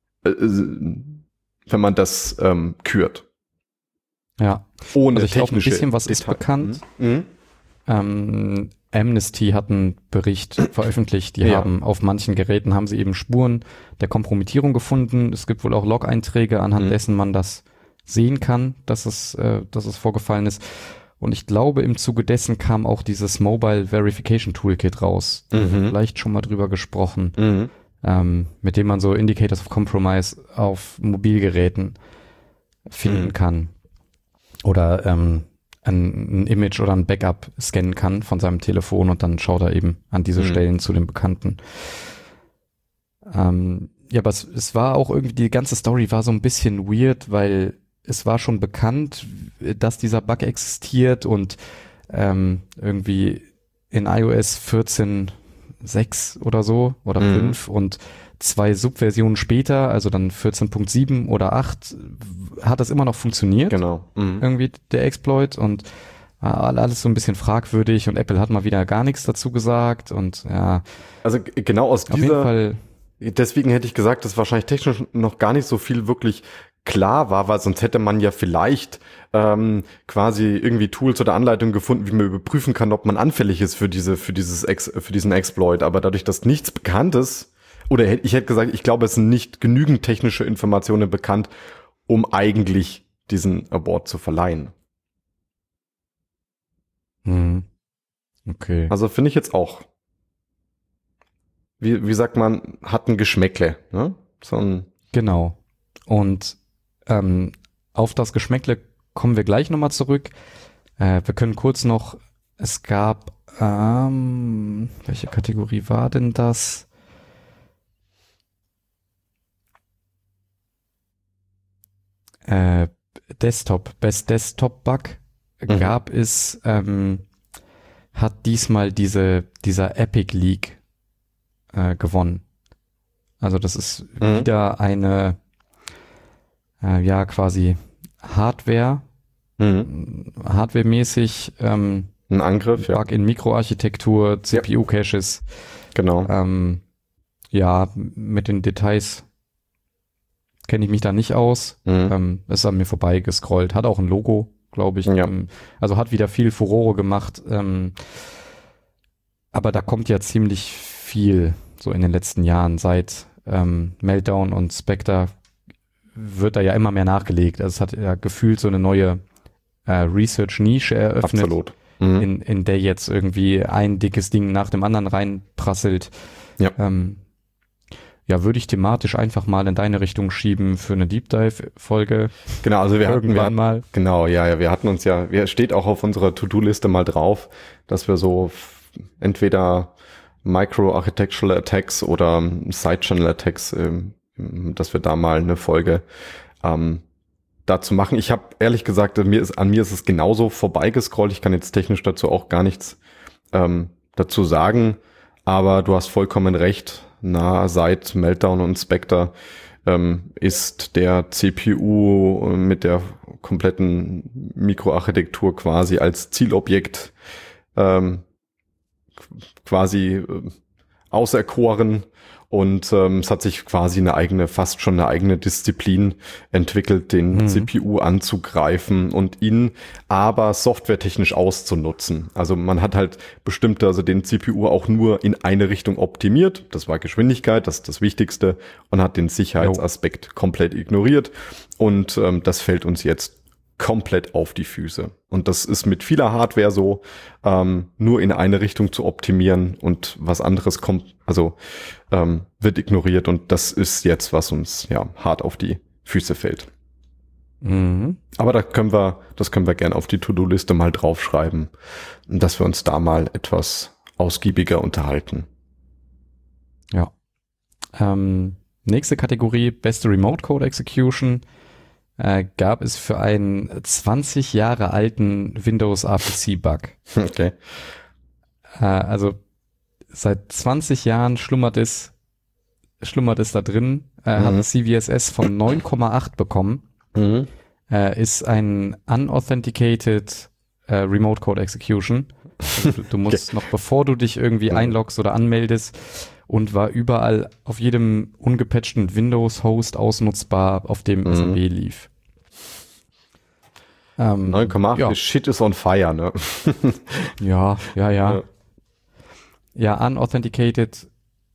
kürt. Ja. Ohne also ich glaube, ein technische bisschen was Detail. ist bekannt. Amnesty hat einen Bericht veröffentlicht, die haben auf manchen Geräten haben sie eben Spuren der Kompromittierung gefunden. Es gibt wohl auch Log-Einträge, anhand dessen man das sehen kann, dass es vorgefallen ist. Und ich glaube, im Zuge dessen kam auch dieses Mobile Verification Toolkit raus. Vielleicht schon mal drüber gesprochen, mit dem man so Indicators of Compromise auf Mobilgeräten finden kann oder ein Image oder ein Backup scannen kann von seinem Telefon und dann schaut er eben an diese Stellen zu den Bekannten. Ja, aber es war auch irgendwie, die ganze Story war so ein bisschen weird, weil es war schon bekannt, dass dieser Bug existiert und irgendwie in iOS 14.6 oder so oder 5 und 2 Subversionen später, also dann 14.7 oder 8, hat das immer noch funktioniert. Genau. Irgendwie der Exploit und alles so ein bisschen fragwürdig und Apple hat mal wieder gar nichts dazu gesagt und ja. Also genau aus auf jeden dieser, Fall, deswegen hätte ich gesagt, dass wahrscheinlich technisch noch gar nicht so viel wirklich klar war, weil sonst hätte man ja vielleicht quasi irgendwie Tools oder Anleitungen gefunden, wie man überprüfen kann, ob man anfällig ist für diesen Exploit. Aber dadurch, dass nichts bekannt ist, oder ich hätte gesagt, ich glaube, es sind nicht genügend technische Informationen bekannt, um eigentlich diesen Award zu verleihen. Okay. Also finde ich jetzt auch, wie sagt man, hat ein Geschmäckle, ne? So ein Genau. Und auf das Geschmäckle kommen wir gleich nochmal zurück. Wir können kurz noch, es gab, welche Kategorie war denn das? Best Desktop Bug gab es, hat diesmal dieser Epic Leak gewonnen. Also das ist wieder eine quasi hardwaremäßig ein Angriff, Bug in Mikroarchitektur, CPU-Caches. Genau. Mit den Details kenne ich mich da nicht aus. Ist an mir vorbei gescrollt. Hat auch ein Logo, glaube ich. Ja. Also hat wieder viel Furore gemacht. Aber da kommt ja ziemlich viel so in den letzten Jahren. Seit Meltdown und Spectre wird da ja immer mehr nachgelegt. Also es hat ja gefühlt so eine neue Research-Nische eröffnet. Absolut. In der jetzt irgendwie ein dickes Ding nach dem anderen reinprasselt. Ja. Würde ich thematisch einfach mal in deine Richtung schieben für eine Deep Dive-Folge. Genau, also wir hatten uns steht auch auf unserer To-Do-Liste mal drauf, dass wir so entweder Micro-Architectural Attacks oder Side-Channel-Attacks, dass wir da mal eine Folge dazu machen. Ich habe ehrlich gesagt, an mir ist es genauso vorbeigescrollt. Ich kann jetzt technisch dazu auch gar nichts dazu sagen, aber du hast vollkommen recht. Seit Meltdown und Spectre ist der CPU mit der kompletten Mikroarchitektur quasi als Zielobjekt quasi auserkoren und es hat sich quasi fast schon eine eigene Disziplin entwickelt, den CPU anzugreifen und ihn aber softwaretechnisch auszunutzen. Also man hat halt den CPU auch nur in eine Richtung optimiert. Das war Geschwindigkeit, das ist das Wichtigste, und hat den Sicherheitsaspekt komplett ignoriert. Und das fällt uns jetzt komplett auf die Füße. Und das ist mit vieler Hardware so, nur in eine Richtung zu optimieren und was anderes wird ignoriert, und das ist jetzt, was uns hart auf die Füße fällt. Aber das können wir gerne auf die To-Do-Liste mal draufschreiben, dass wir uns da mal etwas ausgiebiger unterhalten. Ja. Nächste Kategorie, beste Remote Code Execution. Gab es für einen 20 Jahre alten Windows RPC-Bug. Okay. Also seit 20 Jahren schlummert es da drin, hat CVSS von 9,8 bekommen, ist ein unauthenticated Remote Code Execution. Also du musst noch, bevor du dich irgendwie einloggst oder anmeldest, und war überall auf jedem ungepatchten Windows-Host ausnutzbar, auf dem SMB lief. 9,8, Shit is on fire, ne? Ja. Ja, unauthenticated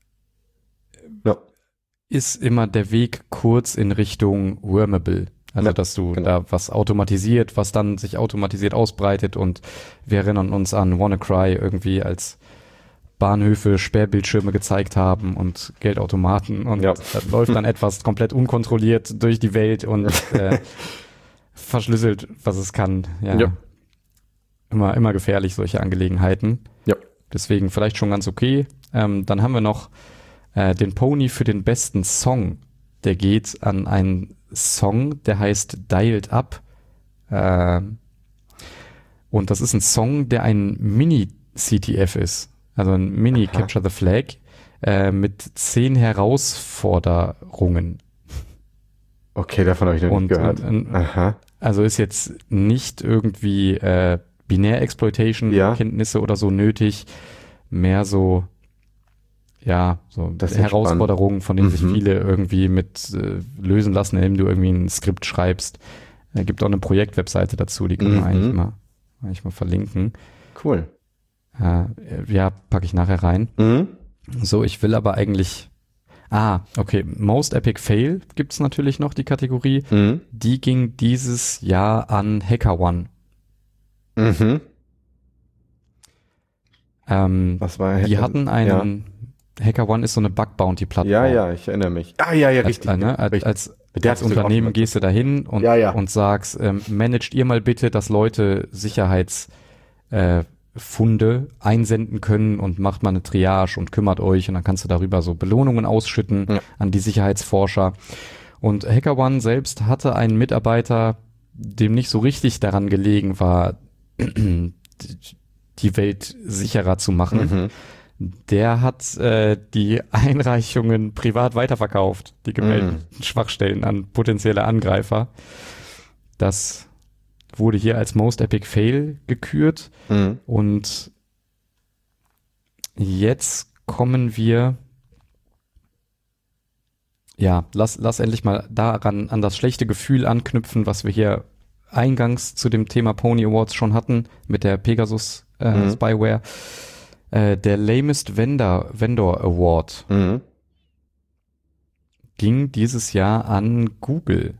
ist immer der Weg kurz in Richtung wormable. Also, dass du da was automatisiert, was dann sich automatisiert ausbreitet, und wir erinnern uns an WannaCry irgendwie, als Bahnhöfe Sperrbildschirme gezeigt haben und Geldautomaten, und da läuft dann etwas komplett unkontrolliert durch die Welt und verschlüsselt, was es kann. Ja. Ja. Immer gefährlich, solche Angelegenheiten. Ja. Deswegen vielleicht schon ganz okay. Dann haben wir noch den Pony für den besten Song. Der geht an einen Song, der heißt Dialed Up. Und das ist ein Song, der ein Mini-CTF ist. Also ein Mini-Capture the Flag mit 10 Herausforderungen. Okay, davon habe ich noch nicht gehört. Aha. Also ist jetzt nicht irgendwie Binär-Exploitation-Kenntnisse oder so nötig. Mehr so, ja, so Das ist Herausforderungen, von denen sich viele irgendwie mit lösen lassen, indem du irgendwie ein Skript schreibst. Gibt auch eine Projektwebseite dazu, die können wir eigentlich mal verlinken. Cool. Ja, packe ich nachher rein. So, ich will aber eigentlich okay. Most Epic Fail gibt's natürlich noch, die Kategorie. Die ging dieses Jahr an HackerOne. Was war die hatten einen, HackerOne ist so eine Bug-Bounty-Plattform. Ja, ich erinnere mich. Ja, richtig. Als Unternehmen gehst du dahin und sagst, managt ihr mal bitte, dass Leute Sicherheitsfunde einsenden können und macht mal eine Triage und kümmert euch und dann kannst du darüber so Belohnungen ausschütten an die Sicherheitsforscher. Und HackerOne selbst hatte einen Mitarbeiter, dem nicht so richtig daran gelegen war, die Welt sicherer zu machen. Der hat die Einreichungen privat weiterverkauft, die gemeldeten Schwachstellen an potenzielle Angreifer. Das wurde hier als Most Epic Fail gekürt. Und jetzt kommen wir, lass endlich mal daran, an das schlechte Gefühl anknüpfen, was wir hier eingangs zu dem Thema Pony Awards schon hatten, mit der Pegasus Spyware. Der Lamest Vendor Award ging dieses Jahr an Google.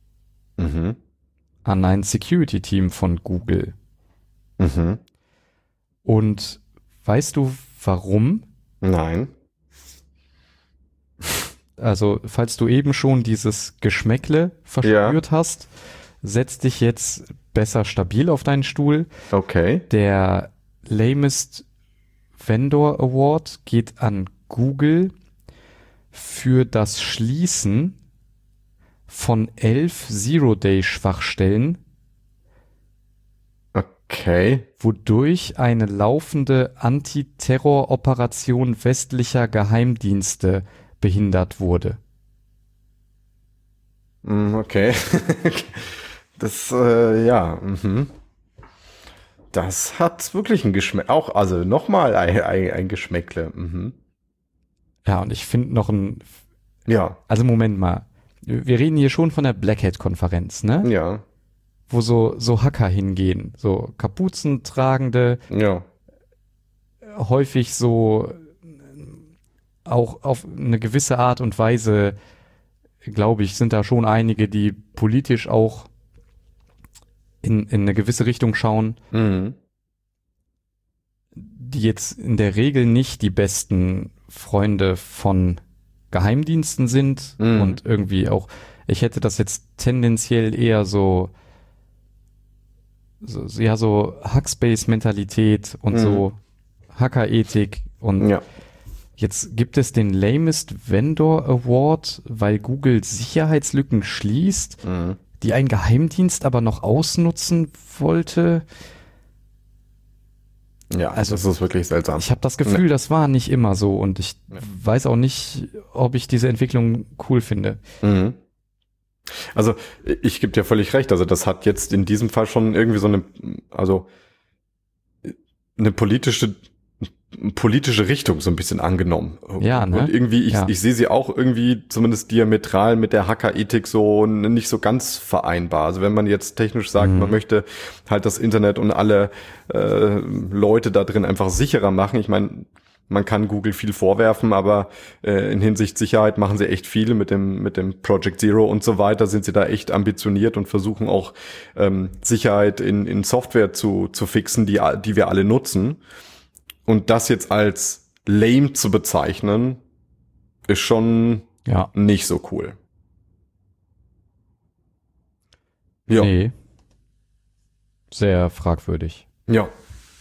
An ein Security-Team von Google. Und weißt du, warum? Nein. Also, falls du eben schon dieses Geschmäckle verspürt hast, setz dich jetzt besser stabil auf deinen Stuhl. Okay. Der Lamest Vendor Award geht an Google für das Schließen von 11 Zero-Day-Schwachstellen, okay, wodurch eine laufende Antiterror-Operation westlicher Geheimdienste behindert wurde. Okay. Das, Das hat wirklich ein Geschmäckle. Auch, also nochmal ein Geschmäckle. Ja, und ich finde noch Ja. Also Moment mal. Wir reden hier schon von der Black Hat-Konferenz, ne? Ja. Wo so Hacker hingehen. So Kapuzentragende. Ja. Häufig so auch auf eine gewisse Art und Weise, glaube ich, sind da schon einige, die politisch auch in eine gewisse Richtung schauen, die jetzt in der Regel nicht die besten Freunde von Geheimdiensten sind und irgendwie auch, ich hätte das jetzt tendenziell eher so Hackspace-Mentalität und so Hacker-Ethik und jetzt gibt es den Lamest Vendor Award, weil Google Sicherheitslücken schließt, die ein Geheimdienst aber noch ausnutzen wollte. Ja, also das ist wirklich seltsam. Ich habe das Gefühl, das war nicht immer so und ich weiß auch nicht, ob ich diese Entwicklung cool finde. Also ich gebe dir völlig recht, also das hat jetzt in diesem Fall schon irgendwie so eine politische Richtung so ein bisschen angenommen. Ja, ne? Und irgendwie, ich sehe sie auch irgendwie zumindest diametral mit der Hacker-Ethik so nicht so ganz vereinbar. Also wenn man jetzt technisch sagt, man möchte halt das Internet und alle Leute da drin einfach sicherer machen. Ich meine, man kann Google viel vorwerfen, aber in Hinsicht Sicherheit machen sie echt viel mit dem Project Zero und so weiter, sind sie da echt ambitioniert und versuchen auch Sicherheit in Software zu fixen, die wir alle nutzen. Und das jetzt als lame zu bezeichnen, ist schon nicht so cool. Ja. Nee. Sehr fragwürdig. Ja.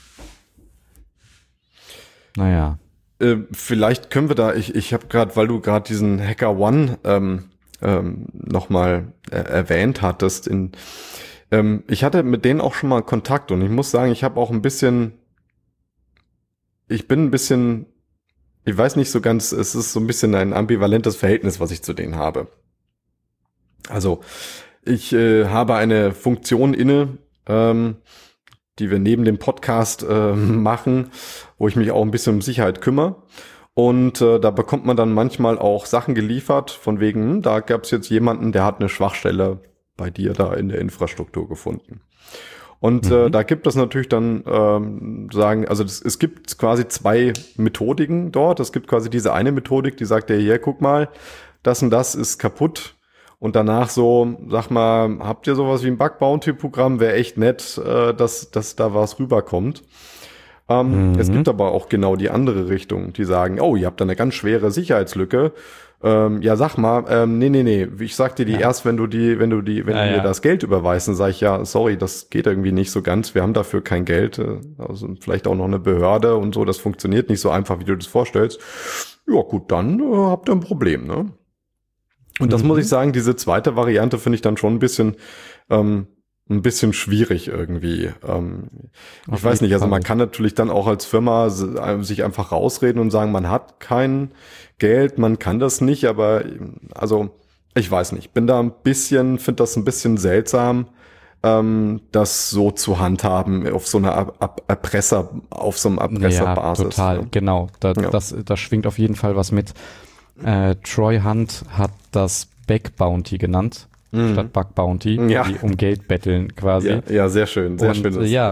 Naja. Vielleicht können wir da, ich habe gerade, weil du gerade diesen HackerOne nochmal erwähnt hattest, ich hatte mit denen auch schon mal Kontakt und ich muss sagen, ich weiß nicht so ganz, es ist so ein bisschen ein ambivalentes Verhältnis, was ich zu denen habe. Also, ich habe eine Funktion inne, die wir neben dem Podcast machen, wo ich mich auch ein bisschen um Sicherheit kümmere. Und da bekommt man dann manchmal auch Sachen geliefert, von wegen, da gab es jetzt jemanden, der hat eine Schwachstelle bei dir da in der Infrastruktur gefunden. Und da gibt es natürlich dann es gibt quasi zwei Methodiken dort. Es gibt quasi diese eine Methodik, die sagt, hier, guck mal, das und das ist kaputt. Und danach so, sag mal, habt ihr sowas wie ein Bug-Bounty-Programm? Wäre echt nett, dass da was rüberkommt. Es gibt aber auch genau die andere Richtung, die sagen, oh, ihr habt da eine ganz schwere Sicherheitslücke. Ja, sag mal, nee, ich sag dir die erst, wenn du mir das Geld überweist. Dann sag ich, ja, sorry, das geht irgendwie nicht so ganz. Wir haben dafür kein Geld. Also vielleicht auch noch eine Behörde und so. Das funktioniert nicht so einfach, wie du das vorstellst. Ja, gut, dann habt ihr ein Problem, ne? Und das muss ich sagen, diese zweite Variante finde ich dann schon ein bisschen schwierig irgendwie. Ich weiß nicht, also man kann natürlich dann auch als Firma sich einfach rausreden und sagen, man hat kein Geld, man kann das nicht, aber also ich weiß nicht, finde das ein bisschen seltsam, das so zu handhaben auf so einer Erpresserbasis. Ja, total, ne? Genau. Da schwingt auf jeden Fall was mit. Troy Hunt hat das Bug Bounty genannt, statt Bug Bounty, die um Geld betteln quasi. Ja, sehr schön, sehr schön.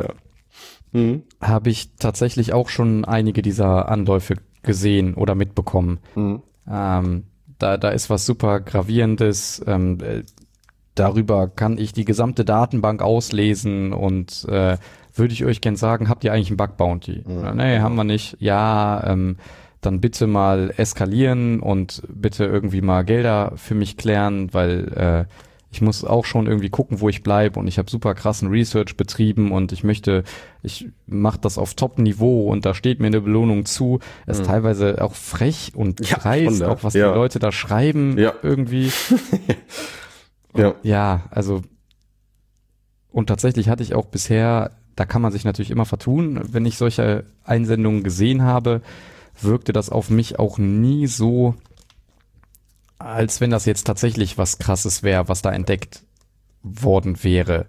Habe ich tatsächlich auch schon einige dieser Anläufe gesehen oder mitbekommen. Da ist was super Gravierendes. Darüber kann ich die gesamte Datenbank auslesen und würde ich euch gern sagen, habt ihr eigentlich ein Bug Bounty? Nee, haben wir nicht. Ja, dann bitte mal eskalieren und bitte irgendwie mal Gelder für mich klären, weil ich muss auch schon irgendwie gucken, wo ich bleibe und ich habe super krassen Research betrieben und ich mache das auf Top-Niveau und da steht mir eine Belohnung zu. Es ist teilweise auch frech und dreist, auch was die Leute da schreiben irgendwie. Also und tatsächlich hatte ich auch bisher, da kann man sich natürlich immer vertun, wenn ich solche Einsendungen gesehen habe, wirkte das auf mich auch nie so, als wenn das jetzt tatsächlich was Krasses wäre, was da entdeckt worden wäre.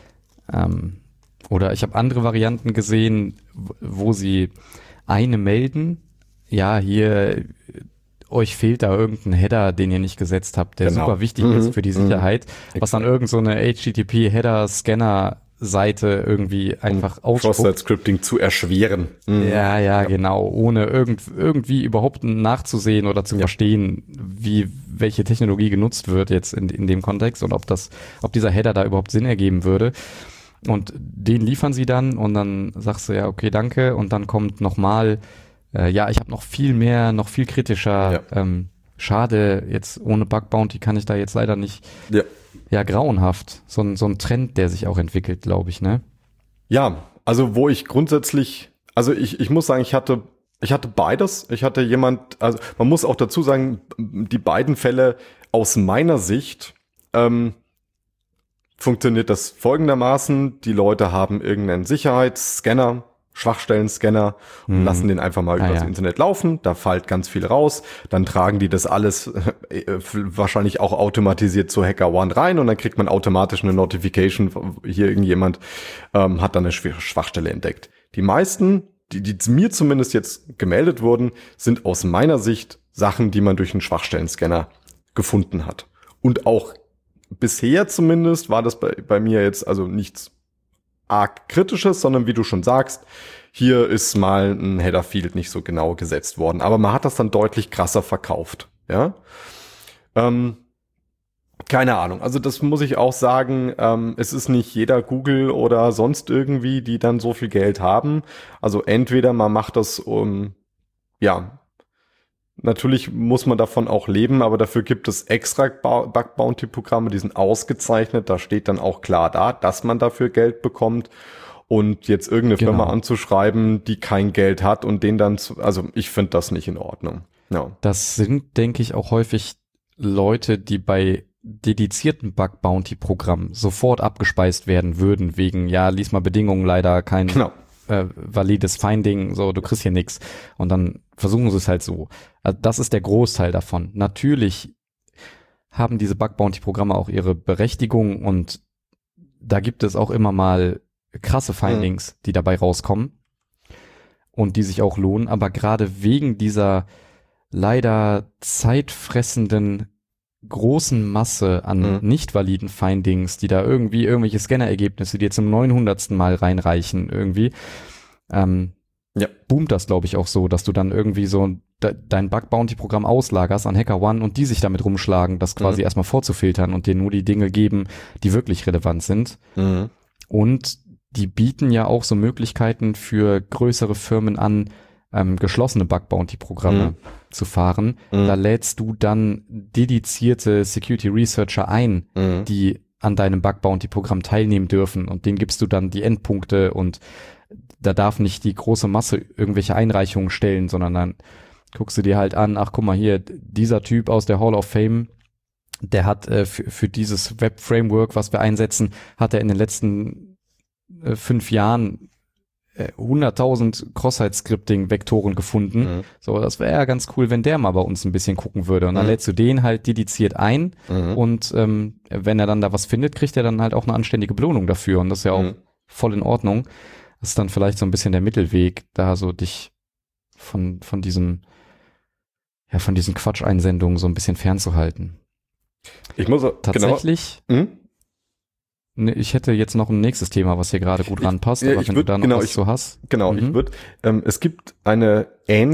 Oder ich habe andere Varianten gesehen, wo sie eine melden, ja, hier, euch fehlt da irgendein Header, den ihr nicht gesetzt habt, der super wichtig ist für die Sicherheit, was dann irgend so eine HTTP-Header-Scanner Seite irgendwie einfach ausspuckt. Cross-Site-Scripting zu erschweren. Ja, genau. Ohne irgendwie überhaupt nachzusehen oder zu verstehen, welche Technologie genutzt wird jetzt in dem Kontext und ob dieser Header da überhaupt Sinn ergeben würde. Und den liefern sie dann und dann sagst du ja, okay, danke. Und dann kommt nochmal, ich habe noch viel kritischer, schade, jetzt ohne Bug Bounty kann ich da jetzt leider nicht. Ja, grauenhaft. So ein Trend, der sich auch entwickelt, glaube ich, ne? Ja, also wo ich grundsätzlich, also ich muss sagen, ich hatte beides. Ich hatte also man muss auch dazu sagen, die beiden Fälle aus meiner Sicht funktioniert das folgendermaßen. Die Leute haben irgendeinen Sicherheitsscanner, Schwachstellen-Scanner und lassen den einfach mal übers Internet laufen. Da fällt ganz viel raus. Dann tragen die das alles wahrscheinlich auch automatisiert zu HackerOne rein und dann kriegt man automatisch eine Notification, hier irgendjemand hat dann eine Schwachstelle entdeckt. Die meisten, die mir zumindest jetzt gemeldet wurden, sind aus meiner Sicht Sachen, die man durch einen Schwachstellen-Scanner gefunden hat. Und auch bisher zumindest war das bei mir jetzt also nichts arg Kritisches, sondern wie du schon sagst, hier ist mal ein Header-Field nicht so genau gesetzt worden. Aber man hat das dann deutlich krasser verkauft. Ja, keine Ahnung. Also das muss ich auch sagen, es ist nicht jeder Google oder sonst irgendwie, die dann so viel Geld haben. Also entweder man macht das Natürlich muss man davon auch leben, aber dafür gibt es extra Bug-Bounty-Programme, die sind ausgezeichnet. Da steht dann auch klar da, dass man dafür Geld bekommt. Und jetzt irgendeine Firma anzuschreiben, die kein Geld hat und den dann also ich finde das nicht in Ordnung. Ja. Das sind, denke ich, auch häufig Leute, die bei dedizierten Bug-Bounty-Programmen sofort abgespeist werden würden, wegen, ja, lies mal Bedingungen, leider kein valides Finding, so, du kriegst hier nichts. Und dann versuchen sie es halt so. Also das ist der Großteil davon. Natürlich haben diese Bug-Bounty-Programme auch ihre Berechtigung und da gibt es auch immer mal krasse Findings, die dabei rauskommen und die sich auch lohnen. Aber gerade wegen dieser leider zeitfressenden großen Masse an nicht validen Findings, die da irgendwie irgendwelche Scanner-Ergebnisse, die jetzt zum 900. Mal reinreichen irgendwie, boomt das, glaube ich, auch so, dass du dann irgendwie so dein Bug-Bounty-Programm auslagerst an HackerOne und die sich damit rumschlagen, das quasi erstmal vorzufiltern und dir nur die Dinge geben, die wirklich relevant sind. Und die bieten ja auch so Möglichkeiten für größere Firmen an, geschlossene Bug-Bounty-Programme zu fahren. Da lädst du dann dedizierte Security-Researcher ein, die an deinem Bug-Bounty-Programm teilnehmen dürfen und denen gibst du dann die Endpunkte und da darf nicht die große Masse irgendwelche Einreichungen stellen, sondern dann guckst du dir halt an, ach guck mal hier, dieser Typ aus der Hall of Fame, der hat für dieses Web-Framework, was wir einsetzen, hat er in den letzten 5 Jahren 100.000 Cross-Site-Scripting-Vektoren gefunden. So, das wäre ja ganz cool, wenn der mal bei uns ein bisschen gucken würde. Und dann lädst du den halt dediziert ein und wenn er dann da was findet, kriegt er dann halt auch eine anständige Belohnung dafür. Und das ist ja auch voll in Ordnung. Das ist dann vielleicht so ein bisschen der Mittelweg, da so dich von diesen Quatscheinsendungen so ein bisschen fernzuhalten. Ich muss tatsächlich. Ich hätte jetzt noch ein nächstes Thema, was hier gerade gut ranpasst, aber wenn du da noch was zu hast. Genau, es gibt eine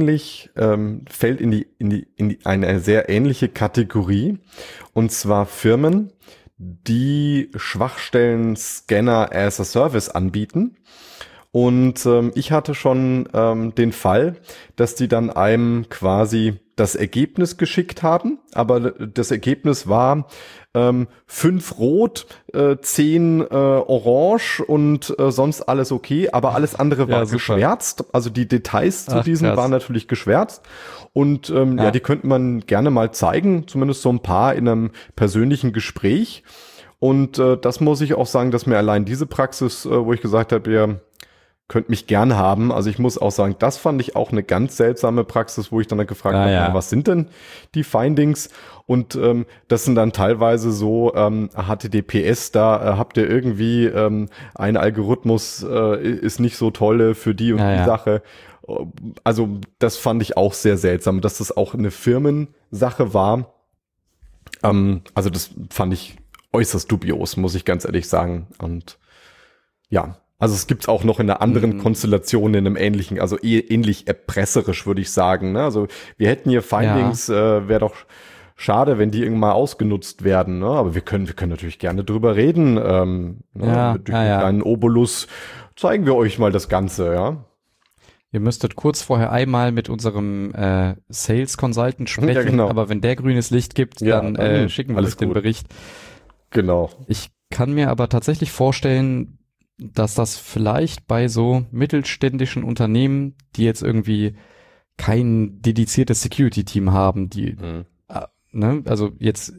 fällt in eine sehr ähnliche Kategorie, und zwar Firmen, die Schwachstellen-Scanner as a Service anbieten. Und ich hatte schon den Fall, dass die dann einem quasi das Ergebnis geschickt haben, aber das Ergebnis war 5 rot, 10 orange und sonst alles okay, aber alles andere war geschwärzt. Also die Details zu diesen waren natürlich geschwärzt. Und die könnte man gerne mal zeigen, zumindest so ein paar in einem persönlichen Gespräch. Und das muss ich auch sagen, dass mir allein diese Praxis, wo ich gesagt habe, ihr könnt mich gern haben. Also ich muss auch sagen, das fand ich auch eine ganz seltsame Praxis, wo ich dann gefragt habe, was sind denn die Findings? Und das sind dann teilweise so HTTPS, da habt ihr irgendwie ein Algorithmus ist nicht so toll für die und die Sache. Also das fand ich auch sehr seltsam, dass das auch eine Firmensache war. Also das fand ich äußerst dubios, muss ich ganz ehrlich sagen. Und ja, also es gibt's auch noch in einer anderen Konstellation, in einem ähnlichen, also ähnlich erpresserisch, würde ich sagen. Ne? Also wir hätten hier Findings, wäre doch schade, wenn die irgendwann mal ausgenutzt werden. Ne? Aber wir können natürlich gerne drüber reden. Durch einen kleinen Obolus zeigen wir euch mal das Ganze, ja. Ihr müsstet kurz vorher einmal mit unserem Sales Consultant sprechen, aber wenn der grünes Licht gibt, dann schicken wir euch den Bericht. Genau. Ich kann mir aber tatsächlich vorstellen, dass das vielleicht bei so mittelständischen Unternehmen, die jetzt irgendwie kein dediziertes Security-Team haben, die, also jetzt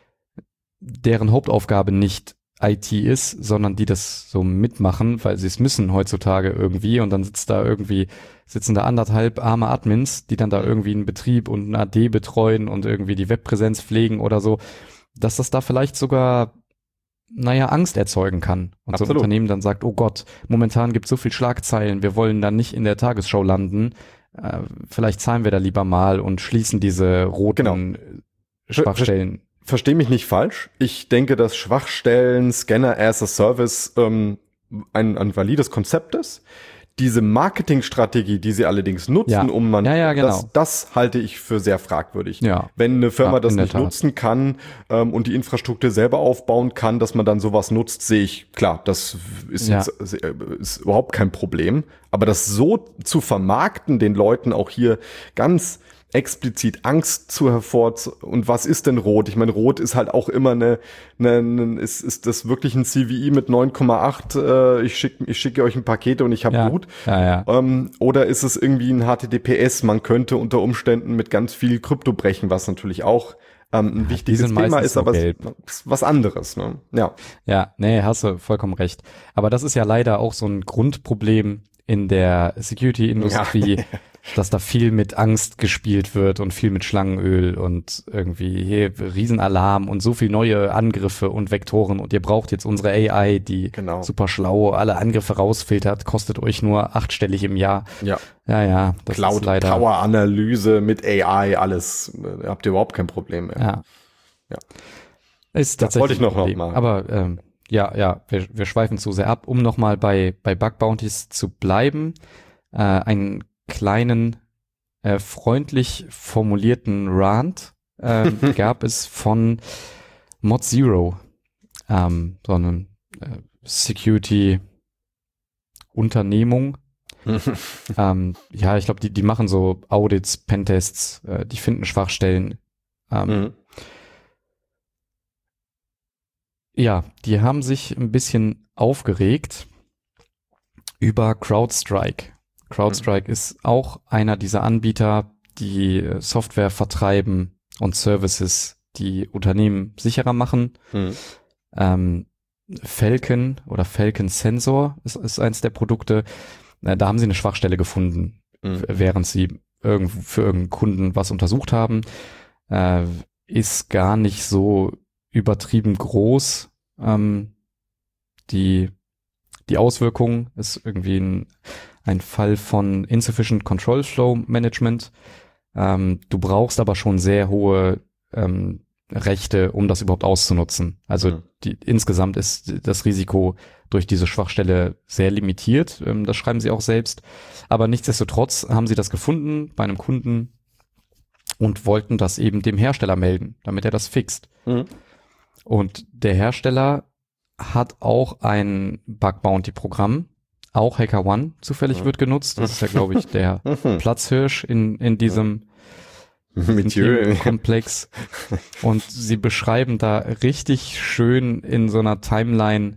deren Hauptaufgabe nicht IT ist, sondern die das so mitmachen, weil sie es müssen heutzutage irgendwie und dann sitzen da 1,5 arme Admins, die dann da irgendwie einen Betrieb und einen AD betreuen und irgendwie die Webpräsenz pflegen oder so, dass das da vielleicht sogar Angst erzeugen kann. Und so ein Unternehmen dann sagt, oh Gott, momentan gibt es so viel Schlagzeilen, wir wollen da nicht in der Tagesschau landen, vielleicht zahlen wir da lieber mal und schließen diese roten Schwachstellen. Versteh mich nicht falsch. Ich denke, dass Schwachstellen, Scanner as a Service ein valides Konzept ist. Diese Marketingstrategie, die sie allerdings nutzen, das halte ich für sehr fragwürdig. Ja. Wenn eine Firma das nicht nutzen kann und die Infrastruktur selber aufbauen kann, dass man dann sowas nutzt, sehe ich, klar, das ist überhaupt kein Problem. Aber das so zu vermarkten, den Leuten auch hier ganz explizit Angst und was ist denn Rot? Ich meine, Rot ist halt auch immer ist das wirklich ein CVI mit 9,8, ich schicke euch ein Paket und ich habe Blut? Ja. Oder ist es irgendwie ein HTTPS? Man könnte unter Umständen mit ganz viel Krypto brechen, was natürlich auch ein wichtiges Thema ist, aber was anderes. Ne? Ja, nee, hast du vollkommen recht. Aber das ist ja leider auch so ein Grundproblem in der Security-Industrie, dass da viel mit Angst gespielt wird und viel mit Schlangenöl und irgendwie hier Riesenalarm und so viel neue Angriffe und Vektoren und ihr braucht jetzt unsere AI, die super schlau alle Angriffe rausfiltert, kostet euch nur 8-stellig im Jahr. Ja, das Cloud, ist leider. Power-Analyse mit AI, alles, habt ihr überhaupt kein Problem mehr. Ja. Ist tatsächlich das wollte ich noch mal. Aber wir schweifen zu sehr ab, um nochmal bei Bug Bounties zu bleiben. Einen kleinen, freundlich formulierten Rant gab es von Mod-Zero, so eine Security-Unternehmung. Ich glaube, die machen so Audits, Pentests, die finden Schwachstellen. Ja, die haben sich ein bisschen aufgeregt über CrowdStrike. CrowdStrike ist auch einer dieser Anbieter, die Software vertreiben und Services, die Unternehmen sicherer machen. Falcon oder Falcon Sensor ist eins der Produkte. Da haben sie eine Schwachstelle gefunden, während sie für irgendeinen Kunden was untersucht haben. Ist gar nicht so übertrieben groß. Die Auswirkung ist irgendwie ein Fall von Insufficient Control Flow Management. Du brauchst aber schon sehr hohe Rechte, um das überhaupt auszunutzen. Also insgesamt ist das Risiko durch diese Schwachstelle sehr limitiert. Das schreiben sie auch selbst. Aber nichtsdestotrotz haben sie das gefunden bei einem Kunden und wollten das eben dem Hersteller melden, damit er das fixt. Und der Hersteller hat auch ein Bug-Bounty-Programm, auch HackerOne zufällig wird genutzt. Das ist ja, glaube ich, der Platzhirsch in diesem Komplex. Und sie beschreiben da richtig schön in so einer Timeline,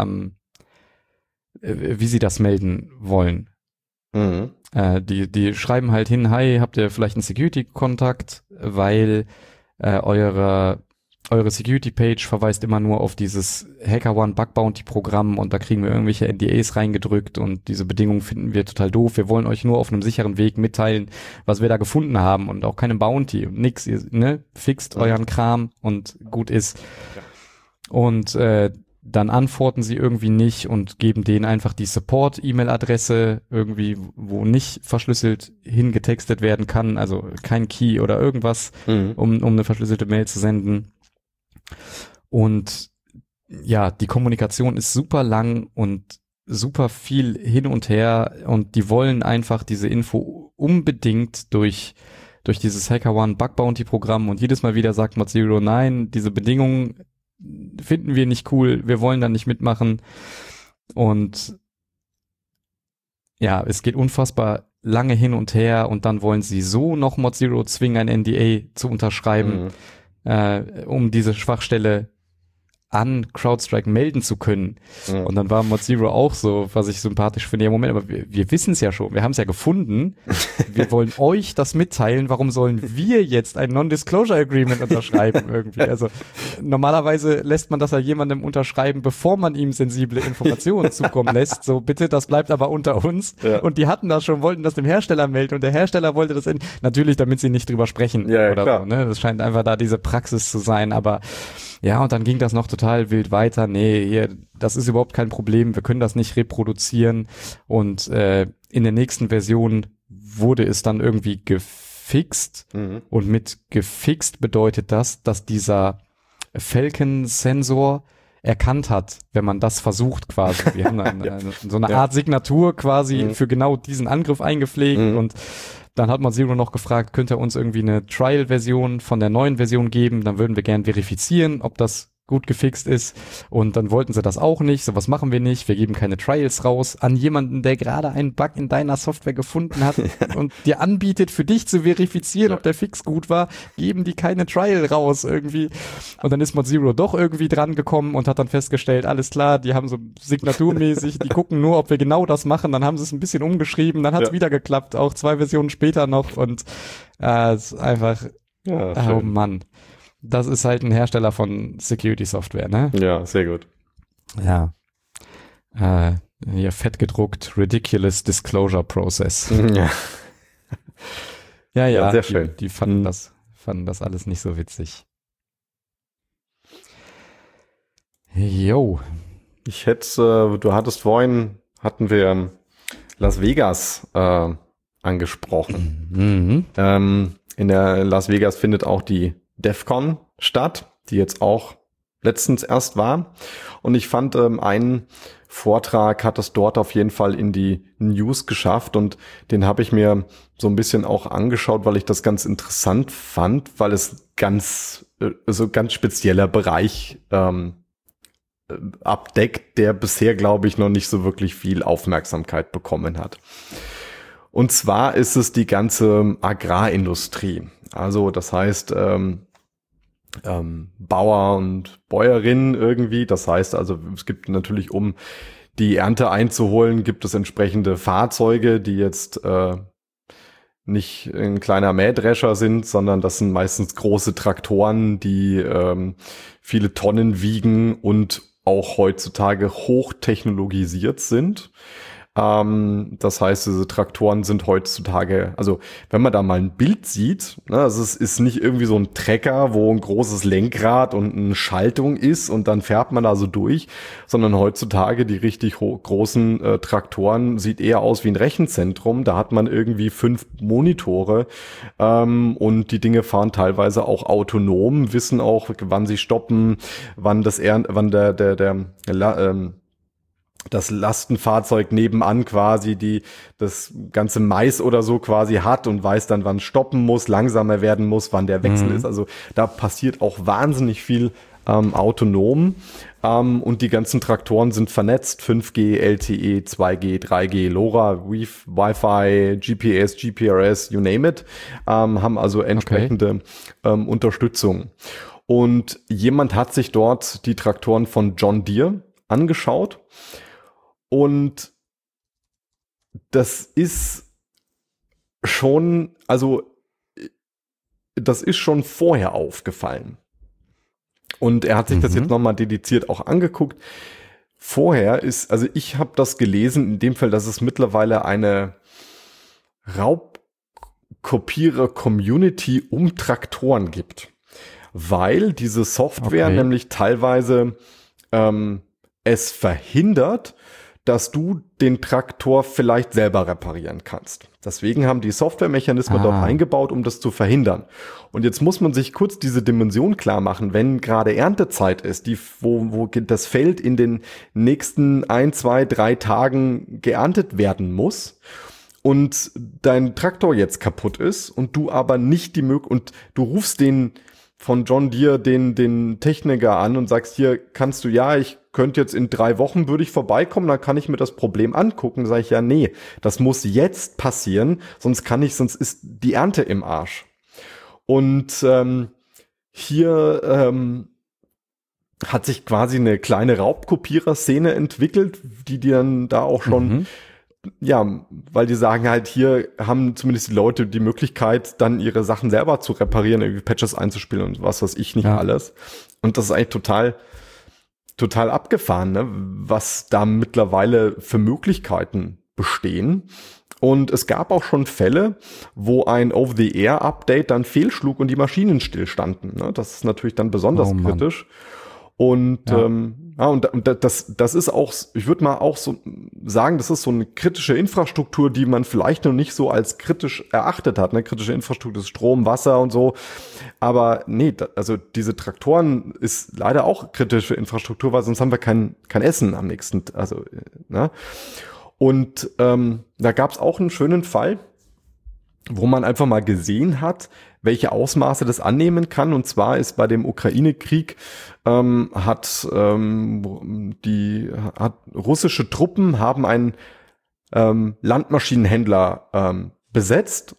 wie sie das melden wollen. Die schreiben halt hin, hi, habt ihr vielleicht einen Security-Kontakt, weil eure Security-Page verweist immer nur auf dieses HackerOne Bug-Bounty-Programm und da kriegen wir irgendwelche NDAs reingedrückt und diese Bedingungen finden wir total doof. Wir wollen euch nur auf einem sicheren Weg mitteilen, was wir da gefunden haben und auch keine Bounty und nix. Ihr fixt euren Kram und gut ist. Und dann antworten sie irgendwie nicht und geben denen einfach die Support-E-Mail-Adresse irgendwie, wo nicht verschlüsselt hingetextet werden kann, also kein Key oder irgendwas, um eine verschlüsselte Mail zu senden. Und ja, die Kommunikation ist super lang und super viel hin und her und die wollen einfach diese Info unbedingt durch dieses HackerOne Bug Bounty Programm und jedes Mal wieder sagt Mod-Zero, nein, diese Bedingungen finden wir nicht cool, wir wollen da nicht mitmachen und ja, es geht unfassbar lange hin und her und dann wollen sie so noch Mod-Zero zwingen, ein NDA zu unterschreiben, um diese Schwachstelle an CrowdStrike melden zu können. Und dann war Mod-Zero auch so, was ich sympathisch finde, ja Moment, aber wir wissen es ja schon, wir haben es ja gefunden, wir wollen euch das mitteilen, warum sollen wir jetzt ein Non-Disclosure Agreement unterschreiben irgendwie? Also normalerweise lässt man das ja jemandem unterschreiben, bevor man ihm sensible Informationen zukommen lässt, so bitte, das bleibt aber unter uns. Und die hatten das schon, wollten das dem Hersteller melden und der Hersteller wollte das natürlich, damit sie nicht drüber sprechen oder klar. So, ne? Das scheint einfach da diese Praxis zu sein, aber ja, und dann ging das noch total wild weiter. Nee, hier, das ist überhaupt kein Problem. Wir können das nicht reproduzieren. Und in der nächsten Version wurde es dann irgendwie gefixt. Und mit gefixt bedeutet das, dass dieser Falcon-Sensor erkannt hat, wenn man das versucht quasi. Wir haben so eine Art Signatur quasi für genau diesen Angriff eingepflegt und dann hat Mod-Zero noch gefragt, könnt ihr uns irgendwie eine Trial-Version von der neuen Version geben? Dann würden wir gern verifizieren, ob das gut gefixt ist. Und dann wollten sie das auch nicht. So, was machen wir nicht? Wir geben keine Trials raus an jemanden, der gerade einen Bug in deiner Software gefunden hat und dir anbietet, für dich zu verifizieren, ob der Fix gut war, geben die keine Trial raus irgendwie. Und dann ist Mod-Zero doch irgendwie dran gekommen und hat dann festgestellt, alles klar, die haben so signaturmäßig, die gucken nur, ob wir genau das machen. Dann haben sie es ein bisschen umgeschrieben, dann hat es wieder geklappt, auch 2 Versionen später noch. Und es ist einfach, oh Mann. Das ist halt ein Hersteller von Security-Software, ne? Ja, sehr gut. Ja. Hier fett gedruckt, Ridiculous Disclosure Process. Ja. Ja, sehr schön. Die fanden das alles nicht so witzig. Jo. Du hattest vorhin, hatten wir Las Vegas angesprochen. In der Las Vegas findet auch die DEF CON statt, die jetzt auch letztens erst war. Und ich fand, einen Vortrag hat es dort auf jeden Fall in die News geschafft und den habe ich mir so ein bisschen auch angeschaut, weil ich das ganz interessant fand, weil es ganz spezieller Bereich abdeckt, der bisher, glaube ich, noch nicht so wirklich viel Aufmerksamkeit bekommen hat. Und zwar ist es die ganze Agrarindustrie. Also das heißt Bauer und Bäuerinnen irgendwie. Das heißt also, es gibt natürlich, um die Ernte einzuholen, gibt es entsprechende Fahrzeuge, die jetzt nicht ein kleiner Mähdrescher sind, sondern das sind meistens große Traktoren, die viele Tonnen wiegen und auch heutzutage hochtechnologisiert sind. Das heißt, diese Traktoren sind heutzutage, also wenn man da mal ein Bild sieht, ne, also es ist nicht irgendwie so ein Trecker, wo ein großes Lenkrad und eine Schaltung ist und dann fährt man da so durch, sondern heutzutage die richtig großen Traktoren sieht eher aus wie ein Rechenzentrum. Da hat man irgendwie 5 Monitore und die Dinge fahren teilweise auch autonom, wissen auch, wann sie stoppen, wann das Lastenfahrzeug nebenan quasi das ganze Mais oder so quasi hat und weiß dann, wann stoppen muss, langsamer werden muss, wann der Wechsel ist. Also da passiert auch wahnsinnig viel autonom und die ganzen Traktoren sind vernetzt, 5G, LTE, 2G, 3G, LoRa, Wi-Fi, GPS, GPRS, you name it, haben also entsprechende Unterstützung. Und jemand hat sich dort die Traktoren von John Deere angeschaut. Und das ist schon vorher aufgefallen. Und er hat sich das jetzt nochmal dediziert auch angeguckt. Vorher ich habe das gelesen, in dem Fall, dass es mittlerweile eine Raubkopierer-Community um Traktoren gibt. Weil diese Software nämlich teilweise es verhindert, dass du den Traktor vielleicht selber reparieren kannst. Deswegen haben die Softwaremechanismen dort eingebaut, um das zu verhindern. Und jetzt muss man sich kurz diese Dimension klar machen, wenn gerade Erntezeit ist, wo das Feld in den nächsten 1, 2, 3 Tagen geerntet werden muss und dein Traktor jetzt kaputt ist und du aber nicht und du rufst den von John Deere den Techniker an und sagst, hier kannst du, ich könnte jetzt in 3 Wochen würde ich vorbeikommen, dann kann ich mir das Problem angucken. Sage ich, nee, das muss jetzt passieren, sonst ist die Ernte im Arsch. Und hier hat sich quasi eine kleine Raubkopierer-Szene entwickelt, die dann da auch schon weil die sagen halt, hier haben zumindest die Leute die Möglichkeit, dann ihre Sachen selber zu reparieren, irgendwie Patches einzuspielen und was weiß ich nicht alles. Und das ist eigentlich total abgefahren, ne? Was da mittlerweile für Möglichkeiten bestehen. Und es gab auch schon Fälle, wo ein Over-the-Air-Update dann fehlschlug und die Maschinen stillstanden. Ne? Das ist natürlich dann besonders kritisch. Und das ist auch, ich würde mal auch so sagen, das ist so eine kritische Infrastruktur, die man vielleicht noch nicht so als kritisch erachtet hat. Ne? Kritische Infrastruktur ist Strom, Wasser und so. Aber nee, also diese Traktoren ist leider auch kritische Infrastruktur, weil sonst haben wir kein Essen am nächsten. Und da gab es auch einen schönen Fall. wo man einfach mal gesehen hat, welche Ausmaße das annehmen kann. Und zwar ist bei dem Ukraine-Krieg russische Truppen haben einen Landmaschinenhändler besetzt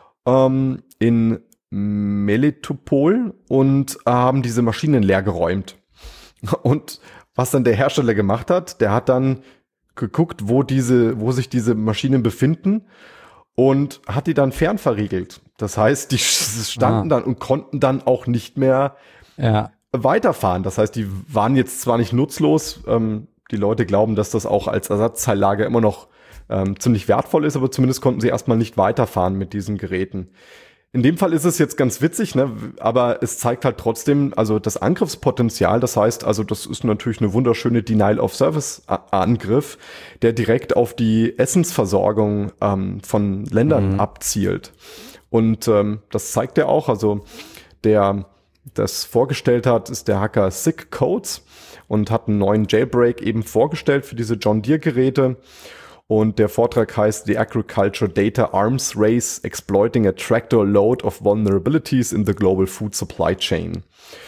in Melitopol und haben diese Maschinen leer geräumt. Und was dann der Hersteller gemacht hat, der hat dann geguckt, wo sich diese Maschinen befinden und hat die dann fernverriegelt. Das heißt, die standen dann und konnten dann auch nicht mehr weiterfahren. Das heißt, die waren jetzt zwar nicht nutzlos, die Leute glauben, dass das auch als Ersatzteillager immer noch ziemlich wertvoll ist, aber zumindest konnten sie erstmal nicht weiterfahren mit diesen Geräten. In dem Fall ist es jetzt ganz witzig, ne? Aber es zeigt halt trotzdem also das Angriffspotenzial. Das heißt, also das ist natürlich eine wunderschöne Denial-of-Service-Angriff, der direkt auf die Essensversorgung von Ländern abzielt. Und das zeigt er auch. Also der das vorgestellt hat, ist der Hacker Sick Codes und hat einen neuen Jailbreak eben vorgestellt für diese John Deere Geräte. Und der Vortrag heißt The Agriculture Data Arms Race Exploiting a Tractor Load of Vulnerabilities in the Global Food Supply Chain.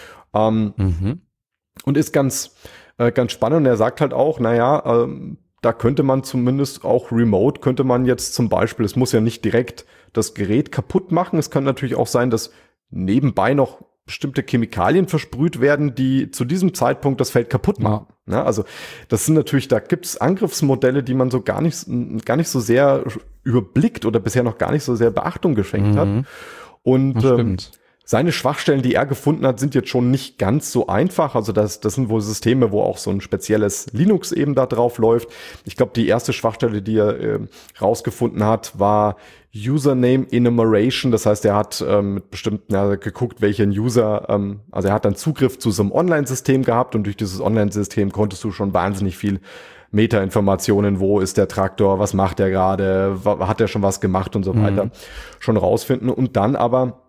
Und ist ganz spannend. Und er sagt halt auch, da könnte man zumindest auch remote, könnte man jetzt zum Beispiel, es muss ja nicht direkt das Gerät kaputt machen. Es kann natürlich auch sein, dass nebenbei noch bestimmte Chemikalien versprüht werden, die zu diesem Zeitpunkt das Feld kaputt machen. Ja, also das sind natürlich, da gibt es Angriffsmodelle, die man so gar nicht so sehr überblickt oder bisher noch gar nicht so sehr Beachtung geschenkt hat. Und seine Schwachstellen, die er gefunden hat, sind jetzt schon nicht ganz so einfach. Also das sind wohl Systeme, wo auch so ein spezielles Linux eben da drauf läuft. Ich glaube, die erste Schwachstelle, die er rausgefunden hat, war Username Enumeration. Das heißt, er hat mit bestimmten geguckt, welchen User, also er hat dann Zugriff zu so einem Online-System gehabt und durch dieses Online-System konntest du schon wahnsinnig viel Metainformationen, wo ist der Traktor, was macht er gerade, hat er schon was gemacht und so weiter, schon rausfinden. Und dann aber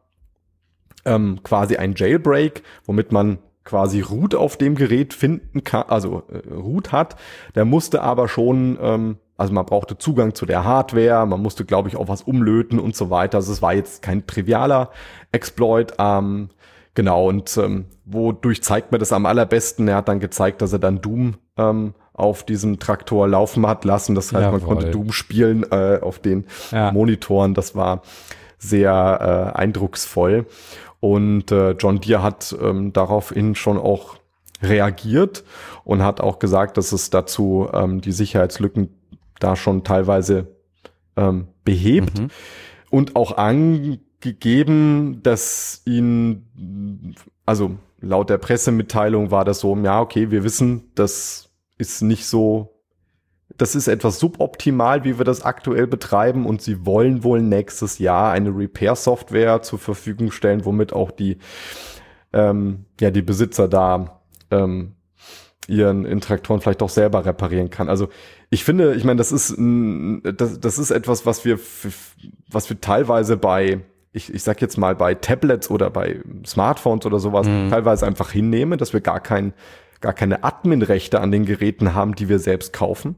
quasi ein Jailbreak, womit man quasi Root auf dem Gerät finden kann, also Root hat. Der musste aber schon, also man brauchte Zugang zu der Hardware, man musste, glaube ich, auch was umlöten und so weiter. Also es war jetzt kein trivialer Exploit. Genau, und wodurch zeigt man das am allerbesten? Er hat dann gezeigt, dass er dann Doom auf diesem Traktor laufen hat lassen. Das heißt, man konnte Doom spielen auf den Monitoren. Das war sehr eindrucksvoll. Und John Deere hat daraufhin schon auch reagiert und hat auch gesagt, dass es dazu die Sicherheitslücken da schon teilweise behebt und auch angegeben, dass also laut der Pressemitteilung war das so, ja, okay, wir wissen, das ist nicht so, das ist etwas suboptimal, wie wir das aktuell betreiben, und sie wollen wohl nächstes Jahr eine Repair-Software zur Verfügung stellen, womit auch die Besitzer da ihren Traktoren vielleicht auch selber reparieren kann. Also ich finde, das ist etwas, was wir teilweise bei, ich sag jetzt mal, bei Tablets oder bei Smartphones oder sowas teilweise einfach hinnehmen, dass wir gar keine Admin-Rechte an den Geräten haben, die wir selbst kaufen.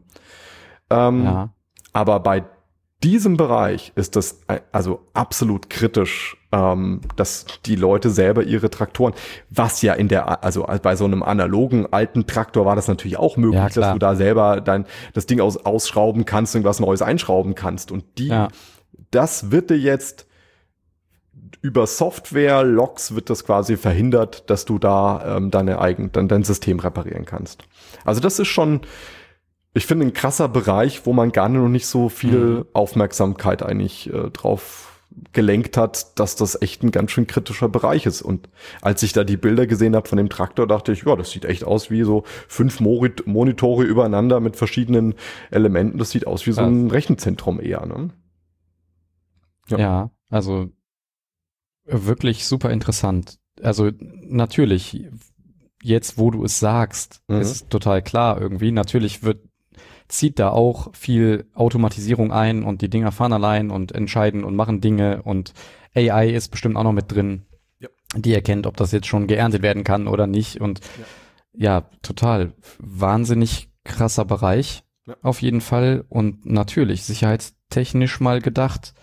Aber bei diesem Bereich ist das also absolut kritisch, dass die Leute selber ihre Traktoren, was ja also bei so einem analogen alten Traktor war das natürlich auch möglich, dass du da selber das Ding ausschrauben kannst und was Neues einschrauben kannst. Und das wird dir jetzt über Software-Logs wird das quasi verhindert, dass du da dein System reparieren kannst. Also das ist schon, ich finde, ein krasser Bereich, wo man gar noch nicht so viel Aufmerksamkeit eigentlich drauf gelenkt hat, dass das echt ein ganz schön kritischer Bereich ist. Und als ich da die Bilder gesehen habe von dem Traktor, dachte ich, ja, das sieht echt aus wie so 5 Monitore übereinander mit verschiedenen Elementen. Das sieht aus wie so ein Rechenzentrum eher, ne? Ja, also wirklich super interessant. Also natürlich, jetzt wo du es sagst, ist es total klar irgendwie. Natürlich zieht da auch viel Automatisierung ein und die Dinger fahren allein und entscheiden und machen Dinge, und AI ist bestimmt auch noch mit drin, die erkennt, ob das jetzt schon geerntet werden kann oder nicht, und ja total wahnsinnig krasser Bereich auf jeden Fall, und natürlich sicherheitstechnisch mal gedacht,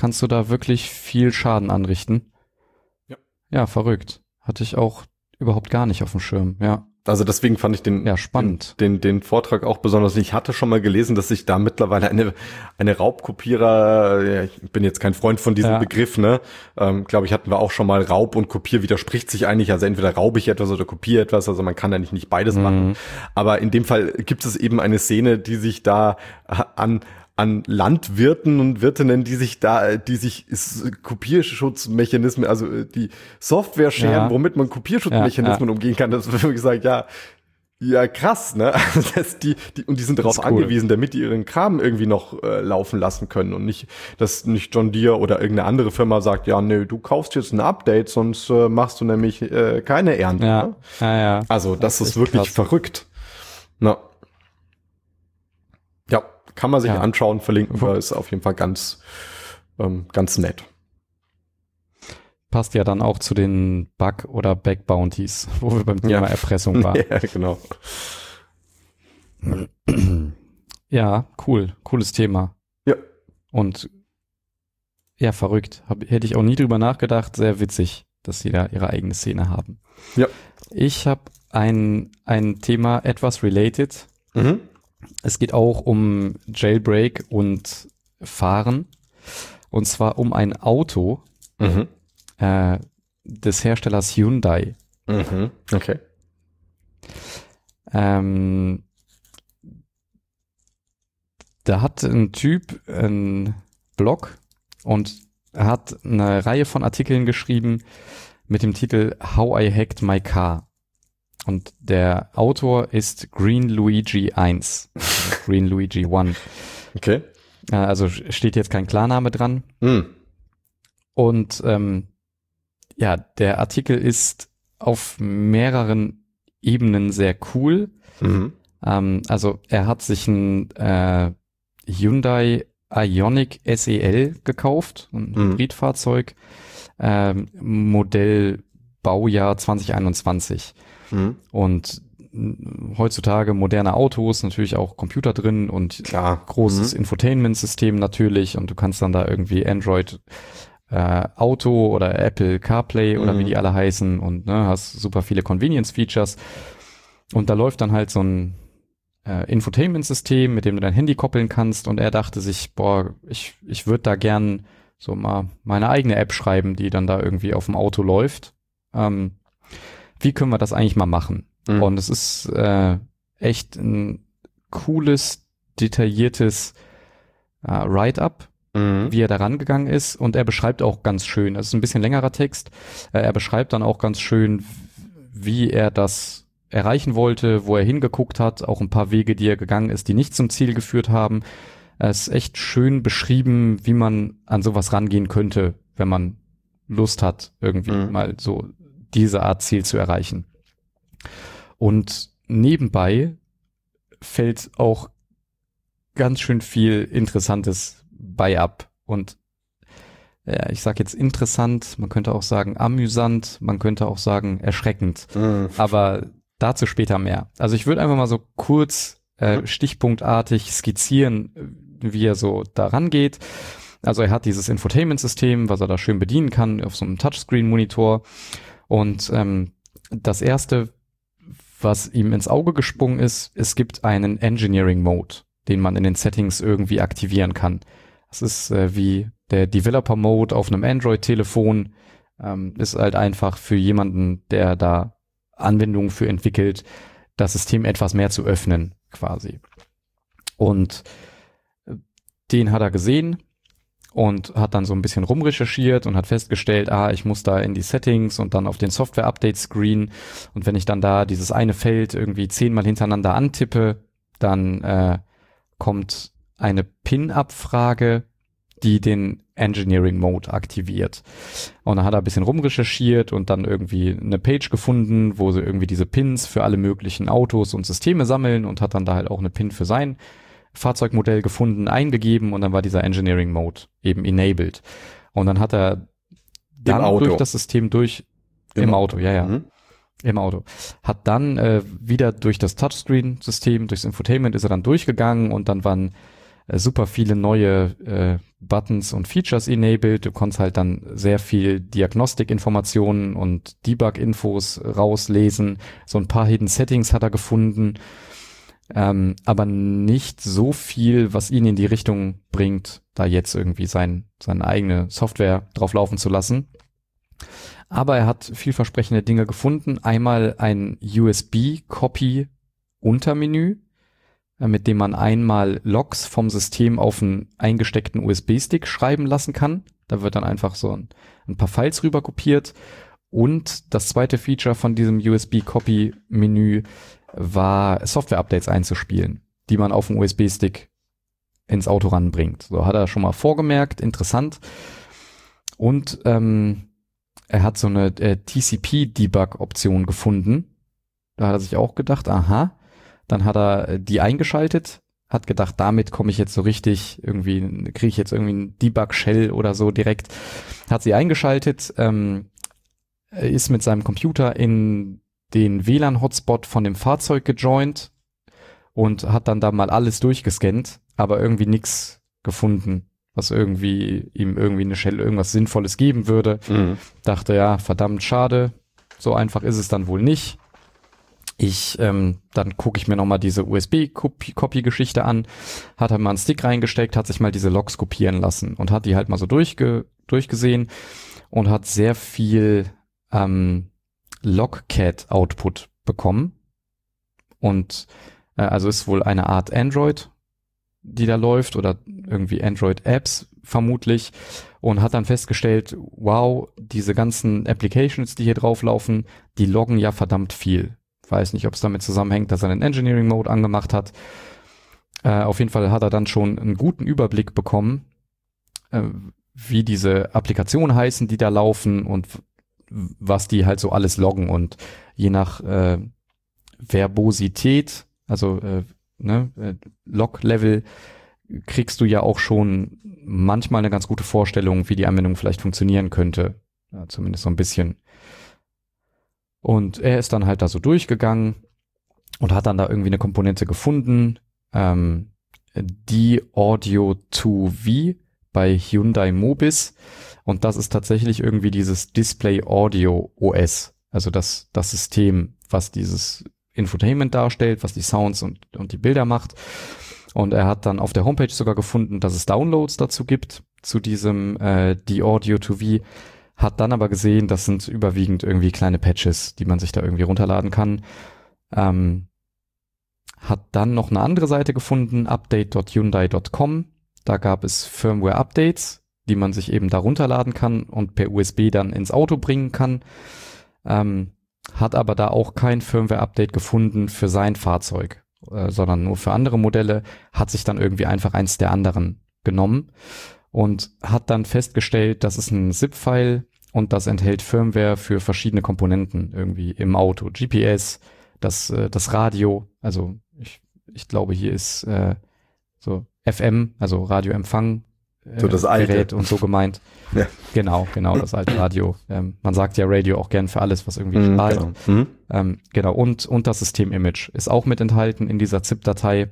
kannst du da wirklich viel Schaden anrichten. Ja. Ja, verrückt. Hatte ich auch überhaupt gar nicht auf dem Schirm, ja. Also deswegen fand ich spannend. Den Vortrag auch besonders. Ich hatte schon mal gelesen, dass sich da mittlerweile eine Raubkopierer, ja, ich bin jetzt kein Freund von diesem Begriff, ne? Glaube ich, hatten wir auch schon mal. Raub und Kopier widerspricht sich eigentlich. Also entweder raube ich etwas oder kopiere etwas. Also man kann eigentlich nicht beides machen. Aber in dem Fall gibt es eben eine Szene, die sich da an Landwirten und Wirtinnen, die sich Kopierschutzmechanismen, also die Software scheren, womit man Kopierschutzmechanismen umgehen kann. Das wird gesagt, ja krass, ne? Und die sind darauf angewiesen, damit die ihren Kram irgendwie noch laufen lassen können und nicht, dass nicht John Deere oder irgendeine andere Firma sagt, ja, nee, du kaufst jetzt ein Update, sonst machst du nämlich keine Ernte. Ja. Ne? Also das ist wirklich krass. Verrückt. Na. Ja. Kann man sich anschauen, verlinken wir, ist auf jeden Fall ganz nett. Passt ja dann auch zu den Bug- oder Back-Bounties, wo wir beim Thema Erpressung waren. Ja, genau. Ja, cool. Cooles Thema. Ja. Und ja, verrückt. Hätte ich auch nie drüber nachgedacht. Sehr witzig, dass sie da ihre eigene Szene haben. Ja. Ich habe ein Thema etwas related. Es geht auch um Jailbreak und Fahren. Und zwar um ein Auto des Herstellers Hyundai. Okay. Da hat ein Typ einen Blog und er hat eine Reihe von Artikeln geschrieben mit dem Titel How I Hacked My Car. Und der Autor ist Green Luigi 1. Green Luigi 1. Okay. Also steht jetzt kein Klarname dran. Und der Artikel ist auf mehreren Ebenen sehr cool. Also er hat sich ein Hyundai Ioniq SEL gekauft, ein Hybridfahrzeug, Modell Baujahr 2021. Und heutzutage moderne Autos, natürlich auch Computer drin und großes Infotainment-System natürlich, und du kannst dann da irgendwie Android Auto oder Apple CarPlay oder wie die alle heißen, und hast super viele Convenience-Features, und da läuft dann halt so ein Infotainment-System, mit dem du dein Handy koppeln kannst, und er dachte sich, ich würde da gern so mal meine eigene App schreiben, die dann da irgendwie auf dem Auto läuft. Wie können wir das eigentlich mal machen? Und es ist echt ein cooles, detailliertes Write-up, wie er da rangegangen ist. Und er beschreibt auch ganz schön, es ist ein bisschen längerer Text, er beschreibt dann auch ganz schön, wie er das erreichen wollte, wo er hingeguckt hat, auch ein paar Wege, die er gegangen ist, die nicht zum Ziel geführt haben. Es ist echt schön beschrieben, wie man an sowas rangehen könnte, wenn man Lust hat, irgendwie mal so diese Art Ziel zu erreichen. Und nebenbei fällt auch ganz schön viel Interessantes bei ab. Und ich sage jetzt interessant, man könnte auch sagen amüsant, man könnte auch sagen erschreckend. Aber dazu später mehr. Also ich würde einfach mal so kurz stichpunktartig skizzieren, wie er so daran geht. Also er hat dieses Infotainment-System, was er da schön bedienen kann auf so einem Touchscreen-Monitor. Und das Erste, was ihm ins Auge gesprungen ist, es gibt einen Engineering-Mode, den man in den Settings irgendwie aktivieren kann. Das ist wie der Developer-Mode auf einem Android-Telefon. Ist halt einfach für jemanden, der da Anwendungen für entwickelt, das System etwas mehr zu öffnen, quasi. Und den hat er gesehen und hat dann so ein bisschen rumrecherchiert und hat festgestellt, ich muss da in die Settings und dann auf den Software-Update-Screen, und wenn ich dann da dieses eine Feld irgendwie 10-mal hintereinander antippe, dann kommt eine Pin-Abfrage, die den Engineering-Mode aktiviert. Und dann hat er ein bisschen rumrecherchiert und dann irgendwie eine Page gefunden, wo sie irgendwie diese Pins für alle möglichen Autos und Systeme sammeln, und hat dann da halt auch eine Pin für sein Fahrzeugmodell gefunden, eingegeben, und dann war dieser Engineering Mode eben enabled. Und dann hat er dann durch das System im Auto. Im Auto. Hat dann wieder durch das Touchscreen-System, durchs Infotainment ist er dann durchgegangen, und dann waren super viele neue Buttons und Features enabled. Du konntest halt dann sehr viel Diagnostikinformationen und Debug-Infos rauslesen. So ein paar Hidden Settings hat er gefunden, aber nicht so viel, was ihn in die Richtung bringt, da jetzt irgendwie seine eigene Software drauf laufen zu lassen. Aber er hat vielversprechende Dinge gefunden. Einmal ein USB-Copy-Untermenü, mit dem man einmal Logs vom System auf einen eingesteckten USB-Stick schreiben lassen kann. Da wird dann einfach so ein paar Files rüber kopiert. Und das zweite Feature von diesem USB-Copy-Menü war, Software-Updates einzuspielen, die man auf dem USB-Stick ins Auto ranbringt. So hat er schon mal vorgemerkt, interessant. Und er hat so eine TCP-Debug-Option gefunden. Da hat er sich auch gedacht, aha. Dann hat er die eingeschaltet, hat gedacht, damit komme ich jetzt so richtig, irgendwie kriege ich jetzt irgendwie einen Debug-Shell oder so direkt. Hat sie eingeschaltet, ist mit seinem Computer in den WLAN-Hotspot von dem Fahrzeug gejoint und hat dann da mal alles durchgescannt, aber irgendwie nichts gefunden, was irgendwie ihm irgendwie eine Shell irgendwas Sinnvolles geben würde. Dachte, ja, verdammt schade, so einfach ist es dann wohl nicht. Dann gucke ich mir nochmal diese USB-Copy-Geschichte an, hat er mal einen Stick reingesteckt, hat sich mal diese Logs kopieren lassen und hat die halt mal so durchgesehen und hat sehr viel Logcat-Output bekommen. Und also ist wohl eine Art Android, die da läuft, oder irgendwie Android-Apps vermutlich, und hat dann festgestellt, wow, diese ganzen Applications, die hier drauflaufen, die loggen ja verdammt viel. Weiß nicht, ob es damit zusammenhängt, dass er einen Engineering Mode angemacht hat. Auf jeden Fall hat er dann schon einen guten Überblick bekommen, wie diese Applikationen heißen, die da laufen und was die halt so alles loggen. Und je nach Verbosität, also Log-Level, kriegst du ja auch schon manchmal eine ganz gute Vorstellung, wie die Anwendung vielleicht funktionieren könnte. Ja, zumindest so ein bisschen. Und er ist dann halt da so durchgegangen und hat dann da irgendwie eine Komponente gefunden, die Audio 2V bei Hyundai Mobis. Und das ist tatsächlich irgendwie dieses Display Audio OS, also das System, was dieses Infotainment darstellt, was die Sounds und die Bilder macht. Und er hat dann auf der Homepage sogar gefunden, dass es Downloads dazu gibt, zu diesem die Audio 2V. Hat dann aber gesehen, das sind überwiegend irgendwie kleine Patches, die man sich da irgendwie runterladen kann. Hat dann noch eine andere Seite gefunden, update.hyundai.com. Da gab es Firmware-Updates, die man sich eben da runterladen kann und per USB dann ins Auto bringen kann. Hat aber da auch kein Firmware-Update gefunden für sein Fahrzeug, sondern nur für andere Modelle. Hat sich dann irgendwie einfach eins der anderen genommen und hat dann festgestellt, das ist ein ZIP-File und das enthält Firmware für verschiedene Komponenten irgendwie im Auto. GPS, das Radio, also ich glaube, hier ist so FM, also Radioempfang, so das alte Gerät und so gemeint. Ja. Genau, das alte Radio. Man sagt ja Radio auch gern für alles, was irgendwie strahlt. Genau. Und das System-Image ist auch mit enthalten in dieser ZIP-Datei.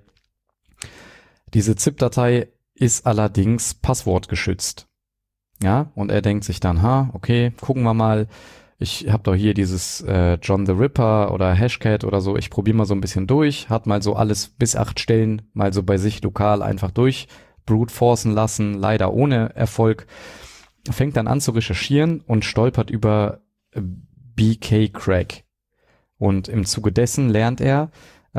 Diese ZIP-Datei ist allerdings passwortgeschützt. Ja, und er denkt sich dann, okay, gucken wir mal. Ich habe doch hier dieses John the Ripper oder Hashcat oder so. Ich probiere mal so ein bisschen durch. Hat mal so alles bis 8 Stellen mal so bei sich lokal einfach durch brute forcen lassen, leider ohne Erfolg. Fängt dann an zu recherchieren und stolpert über BK-Crack. Und im Zuge dessen lernt er,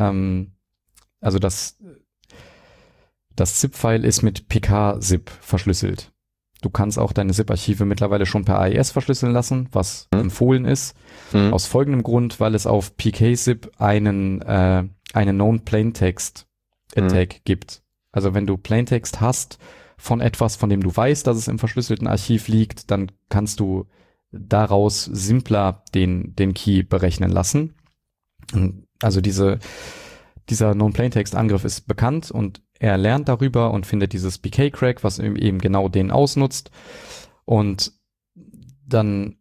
also das ZIP-File ist mit PK-ZIP verschlüsselt. Du kannst auch deine ZIP-Archive mittlerweile schon per AES verschlüsseln lassen, was empfohlen ist. Aus folgendem Grund, weil es auf PK-ZIP einen Known Plaintext Attack gibt. Also wenn du Plaintext hast von etwas, von dem du weißt, dass es im verschlüsselten Archiv liegt, dann kannst du daraus simpler den Key berechnen lassen. Also dieser Known Plaintext Angriff ist bekannt und er lernt darüber und findet dieses BK-Crack, was eben genau den ausnutzt. Und dann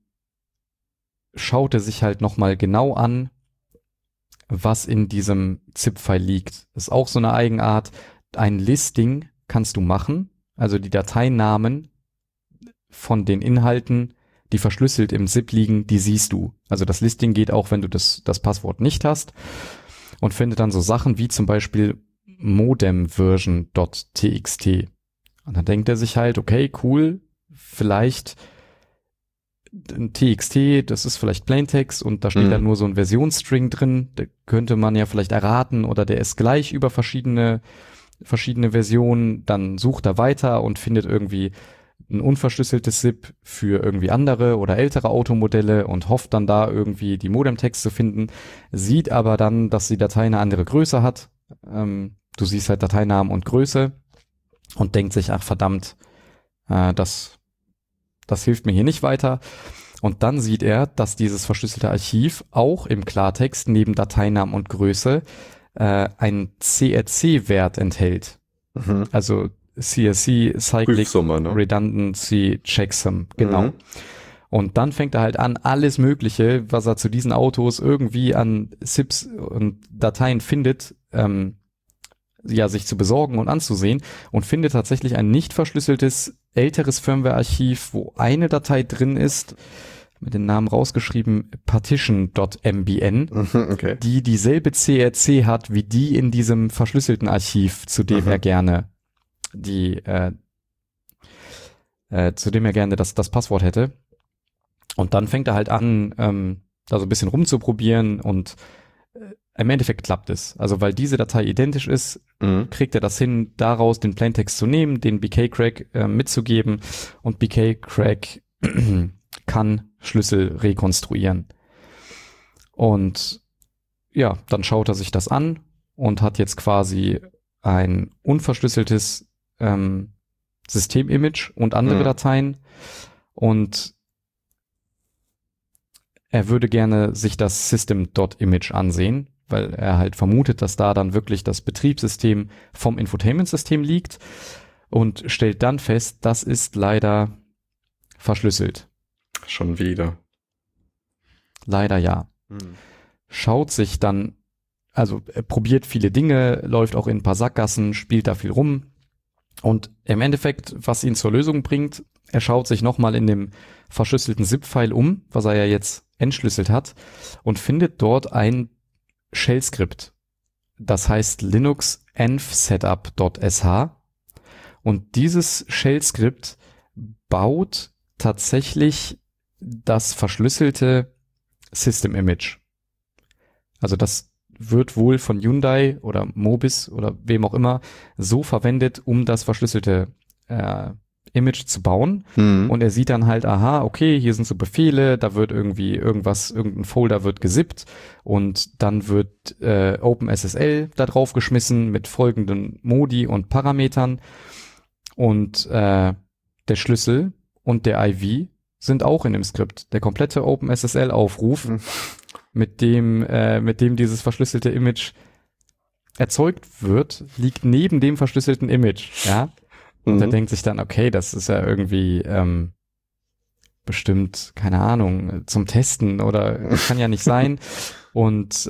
schaut er sich halt nochmal genau an, was in diesem ZIP-File liegt. Das ist auch so eine Eigenart. Ein Listing kannst du machen, also die Dateinamen von den Inhalten, die verschlüsselt im ZIP liegen, die siehst du. Also das Listing geht auch, wenn du das Passwort nicht hast, und findet dann so Sachen wie zum Beispiel modemversion.txt. Und dann denkt er sich halt, okay, cool, vielleicht ein TXT, das ist vielleicht Plaintext und da steht dann nur so ein Versionsstring drin, da könnte man ja vielleicht erraten, oder der ist gleich über verschiedene Versionen, dann sucht er weiter und findet irgendwie ein unverschlüsseltes ZIP für irgendwie andere oder ältere Automodelle und hofft dann da irgendwie die Modemtext zu finden, sieht aber dann, dass die Datei eine andere Größe hat. Du siehst halt Dateinamen und Größe und denkt sich, ach verdammt, das hilft mir hier nicht weiter. Und dann sieht er, dass dieses verschlüsselte Archiv auch im Klartext neben Dateinamen und Größe einen CRC-Wert enthält. Also CRC, Cyclic Redundancy Checksum, genau. Und dann fängt er halt an, alles Mögliche, was er zu diesen Autos irgendwie an ZIPs und Dateien findet, sich zu besorgen und anzusehen, und findet tatsächlich ein nicht verschlüsseltes älteres Firmware-Archiv, wo eine Datei drin ist, mit den Namen rausgeschrieben, partition.mbn, okay, die dieselbe CRC hat wie die in diesem verschlüsselten Archiv, zu dem er gerne das Passwort hätte. Und dann fängt er halt an, da so ein bisschen rumzuprobieren, und im Endeffekt klappt es. Also weil diese Datei identisch ist, kriegt er das hin, daraus den Plaintext zu nehmen, den BK-Crack mitzugeben, und BK-Crack kann Schlüssel rekonstruieren. Und ja, dann schaut er sich das an und hat jetzt quasi ein unverschlüsseltes Systemimage und andere Dateien, und er würde gerne sich das System.image ansehen, weil er halt vermutet, dass da dann wirklich das Betriebssystem vom Infotainment-System liegt, und stellt dann fest, das ist leider verschlüsselt. Schon wieder. Leider ja. Schaut sich dann, also er probiert viele Dinge, läuft auch in ein paar Sackgassen, spielt da viel rum, und im Endeffekt, was ihn zur Lösung bringt, er schaut sich nochmal in dem verschlüsselten ZIP-File um, was er ja jetzt entschlüsselt hat, und findet dort ein Shell-Skript. Das heißt Linux env-setup.sh, und dieses Shell-Skript baut tatsächlich das verschlüsselte System-Image. Also das wird wohl von Hyundai oder Mobis oder wem auch immer so verwendet, um das verschlüsselte Image zu bauen. Und er sieht dann halt, aha, okay, hier sind so Befehle, da wird irgendwie irgendein Folder wird gesippt, und dann wird OpenSSL da drauf geschmissen mit folgenden Modi und Parametern, und der Schlüssel und der IV sind auch in dem Skript. Der komplette OpenSSL-Aufruf, mit dem dieses verschlüsselte Image erzeugt wird, liegt neben dem verschlüsselten Image, ja. Und er denkt sich dann, okay, das ist ja irgendwie bestimmt, keine Ahnung, zum Testen, oder kann ja nicht sein. Und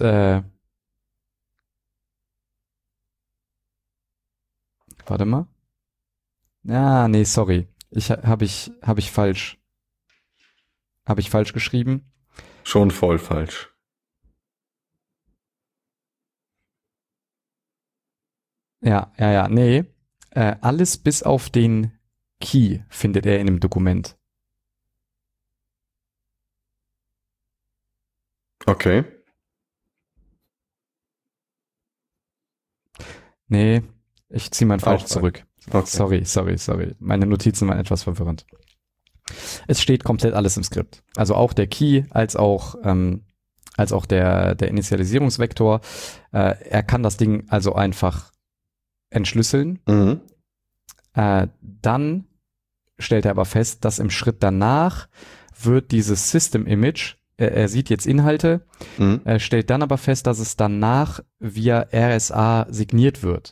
warte mal. Ja, nee, sorry. Habe ich falsch geschrieben. Schon voll falsch. Ja, nee. Alles bis auf den Key findet er in dem Dokument. Okay. Nee, ich ziehe mein Falsch zurück. Okay. Sorry. Meine Notizen waren etwas verwirrend. Es steht komplett alles im Skript. Also auch der Key, als auch der Initialisierungsvektor. Er kann das Ding also einfach entschlüsseln. Dann stellt er aber fest, dass im Schritt danach wird dieses System-Image, er sieht jetzt Inhalte, stellt dann aber fest, dass es danach via RSA signiert wird.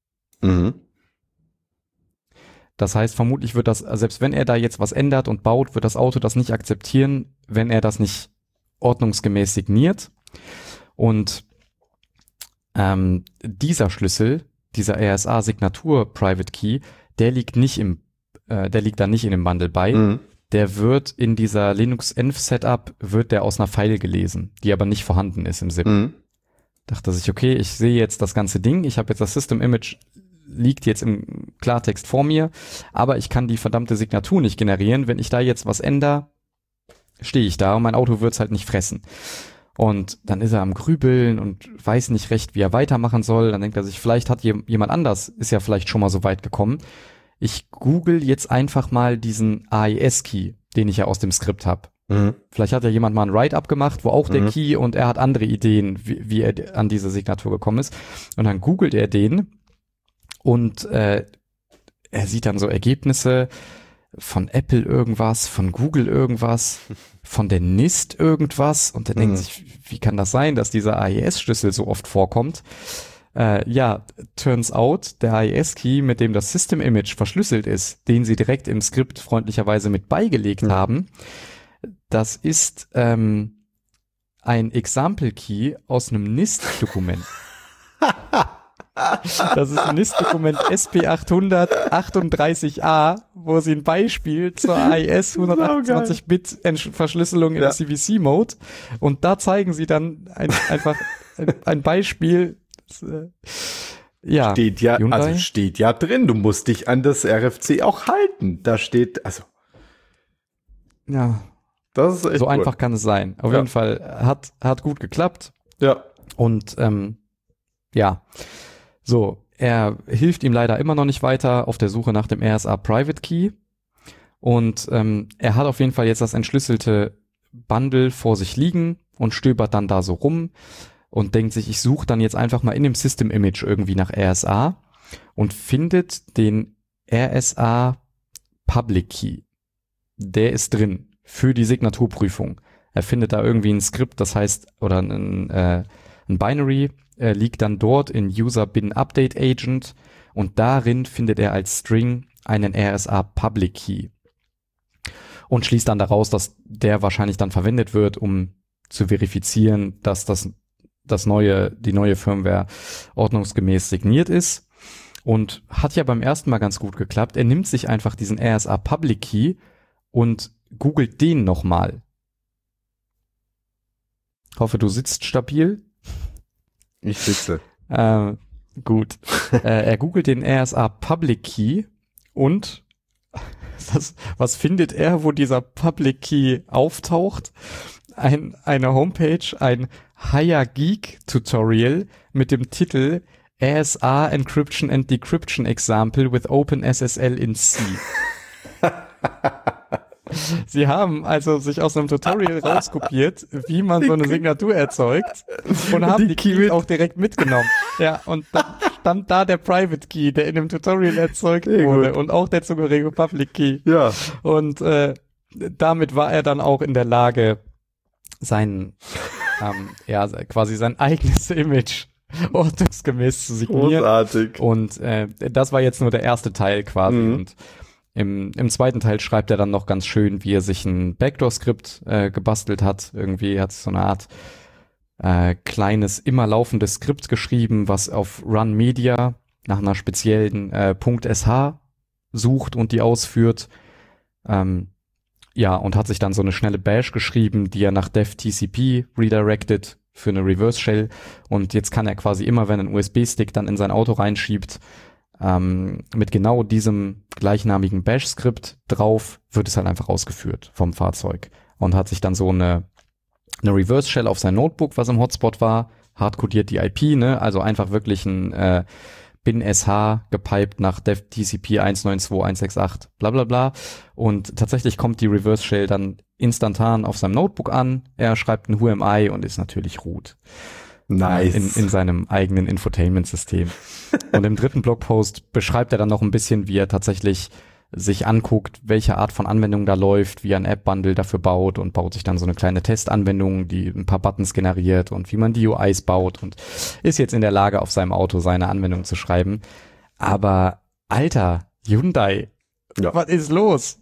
Das heißt, vermutlich wird das, selbst wenn er da jetzt was ändert und baut, wird das Auto das nicht akzeptieren, wenn er das nicht ordnungsgemäß signiert. Und dieser Schlüssel, dieser RSA-Signatur Private Key, der liegt da nicht in dem Bundle bei. Der wird in dieser Linux-Env-Setup, wird der aus einer File gelesen, die aber nicht vorhanden ist im SIP. Dachte sich, okay, ich sehe jetzt das ganze Ding, ich habe jetzt das System-Image, liegt jetzt im Klartext vor mir, aber ich kann die verdammte Signatur nicht generieren. Wenn ich da jetzt was ändere, stehe ich da und mein Auto wird's halt nicht fressen. Und dann ist er am Grübeln und weiß nicht recht, wie er weitermachen soll. Dann denkt er sich, vielleicht hat jemand anders, ist ja vielleicht schon mal so weit gekommen. Ich google jetzt einfach mal diesen AES-Key, den ich ja aus dem Skript habe. Vielleicht hat ja jemand mal ein Write-up gemacht, wo auch der Key und er hat andere Ideen, wie er an diese Signatur gekommen ist. Und dann googelt er den und er sieht dann so Ergebnisse von Apple irgendwas, von Google irgendwas, von der NIST irgendwas und er denkt sich, wie kann das sein, dass dieser AES-Schlüssel so oft vorkommt? Turns out, der AES-Key, mit dem das System-Image verschlüsselt ist, den sie direkt im Skript freundlicherweise mit beigelegt haben, das ist ein Example-Key aus einem NIST-Dokument. Das ist ein NIST-Dokument SP838A, wo sie ein Beispiel zur AES 128-Bit-Verschlüsselung im CVC-Mode und da zeigen sie dann einfach ein Beispiel. Steht ja drin, du musst dich an das RFC auch halten. Da steht, ja, das ist echt so cool. einfach kann es sein. Auf jeden Fall hat gut geklappt. Ja. Und so, er hilft ihm leider immer noch nicht weiter auf der Suche nach dem RSA Private Key. Und er hat auf jeden Fall jetzt das entschlüsselte Bundle vor sich liegen und stöbert dann da so rum und denkt sich, ich suche dann jetzt einfach mal in dem System Image irgendwie nach RSA und findet den RSA Public Key. Der ist drin für die Signaturprüfung. Er findet da irgendwie ein Skript, das heißt, oder ein Binary liegt dann dort in User Bin Update Agent und darin findet er als String einen RSA Public Key und schließt dann daraus, dass der wahrscheinlich dann verwendet wird, um zu verifizieren, dass die neue Firmware ordnungsgemäß signiert ist und hat ja beim ersten Mal ganz gut geklappt. Er nimmt sich einfach diesen RSA Public Key und googelt den nochmal. Hoffe, du sitzt stabil. Ich sitze. Gut. Er googelt den RSA Public Key und was findet er, wo dieser Public Key auftaucht? Eine Homepage, ein Higher Geek Tutorial mit dem Titel RSA Encryption and Decryption Example with OpenSSL in C. Sie haben also sich aus einem Tutorial rauskopiert, wie man so eine Signatur erzeugt und haben die Key auch direkt mitgenommen. Ja, und dann stand da der Private Key, der in dem Tutorial erzeugt wurde und auch der zugehörige Public Key. Ja. Und damit war er dann auch in der Lage, quasi sein eigenes Image ordnungsgemäß zu signieren. Großartig. Und das war jetzt nur der erste Teil quasi. Und im zweiten Teil schreibt er dann noch ganz schön, wie er sich ein Backdoor-Skript gebastelt hat. Irgendwie hat so eine Art kleines, immer laufendes Skript geschrieben, was auf Run Media nach einer speziellen .sh sucht und die ausführt. Und hat sich dann so eine schnelle Bash geschrieben, die er nach dev.tcp redirected für eine Reverse Shell. Und jetzt kann er quasi immer, wenn ein USB-Stick dann in sein Auto reinschiebt, mit genau diesem gleichnamigen Bash-Skript drauf, wird es halt einfach ausgeführt vom Fahrzeug. Und hat sich dann so eine Reverse Shell auf sein Notebook, was im Hotspot war, hardcodiert die IP, ne? Also einfach wirklich ein bin-sh gepiped nach dev.tcp 192.168 bla bla bla. Und tatsächlich kommt die Reverse Shell dann instantan auf seinem Notebook an. Er schreibt ein Who-am-I und ist natürlich root. Nice. In seinem eigenen Infotainment-System. Und im dritten Blogpost beschreibt er dann noch ein bisschen, wie er tatsächlich sich anguckt, welche Art von Anwendung da läuft, wie er ein App-Bundle dafür baut und baut sich dann so eine kleine Testanwendung, die ein paar Buttons generiert und wie man die UIs baut und ist jetzt in der Lage, auf seinem Auto seine Anwendung zu schreiben. Aber Alter, Hyundai, was ist los?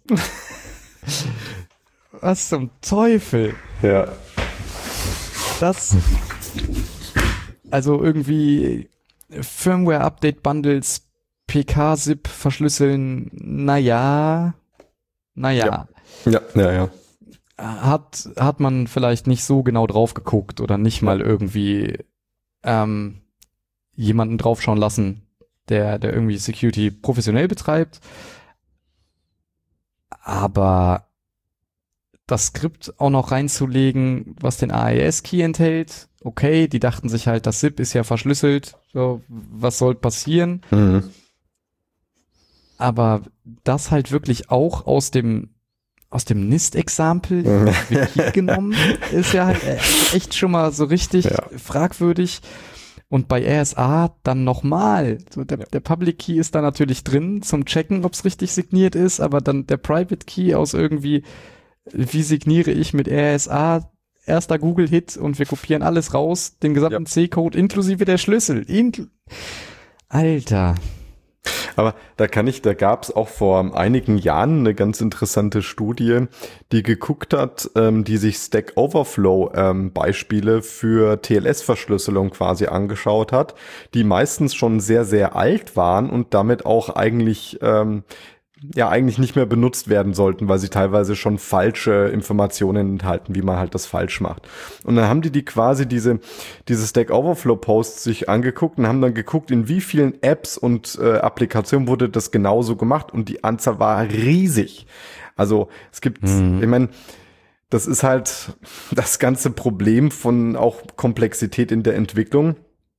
Was zum Teufel? Ja. Also irgendwie, Firmware-Update-Bundles, PK-ZIP verschlüsseln, naja. Ja. Hat man vielleicht nicht so genau drauf geguckt oder nicht mal irgendwie jemanden draufschauen lassen, der irgendwie Security professionell betreibt. Aber das Skript auch noch reinzulegen, was den AES-Key enthält, okay, die dachten sich halt, das ZIP ist ja verschlüsselt, so, was soll passieren? Aber das halt wirklich auch aus dem NIST-Example genommen, ist ja halt echt schon mal so richtig fragwürdig. Und bei RSA dann nochmal. So der Public Key ist da natürlich drin zum Checken, ob es richtig signiert ist, aber dann der Private Key aus irgendwie, wie signiere ich mit RSA, erster Google-Hit und wir kopieren alles raus, den gesamten C-Code inklusive der Schlüssel. Alter. Aber da gab es auch vor einigen Jahren eine ganz interessante Studie, die geguckt hat, die sich Stack Overflow Beispiele für TLS-Verschlüsselung quasi angeschaut hat, die meistens schon sehr, sehr alt waren und damit auch eigentlich nicht mehr benutzt werden sollten, weil sie teilweise schon falsche Informationen enthalten, wie man halt das falsch macht. Und dann haben die quasi diese Stack Overflow Posts sich angeguckt und haben dann geguckt, in wie vielen Apps und Applikationen wurde das genauso gemacht, und die Anzahl war riesig. Also es gibt, ich meine, das ist halt das ganze Problem von auch Komplexität in der Entwicklung.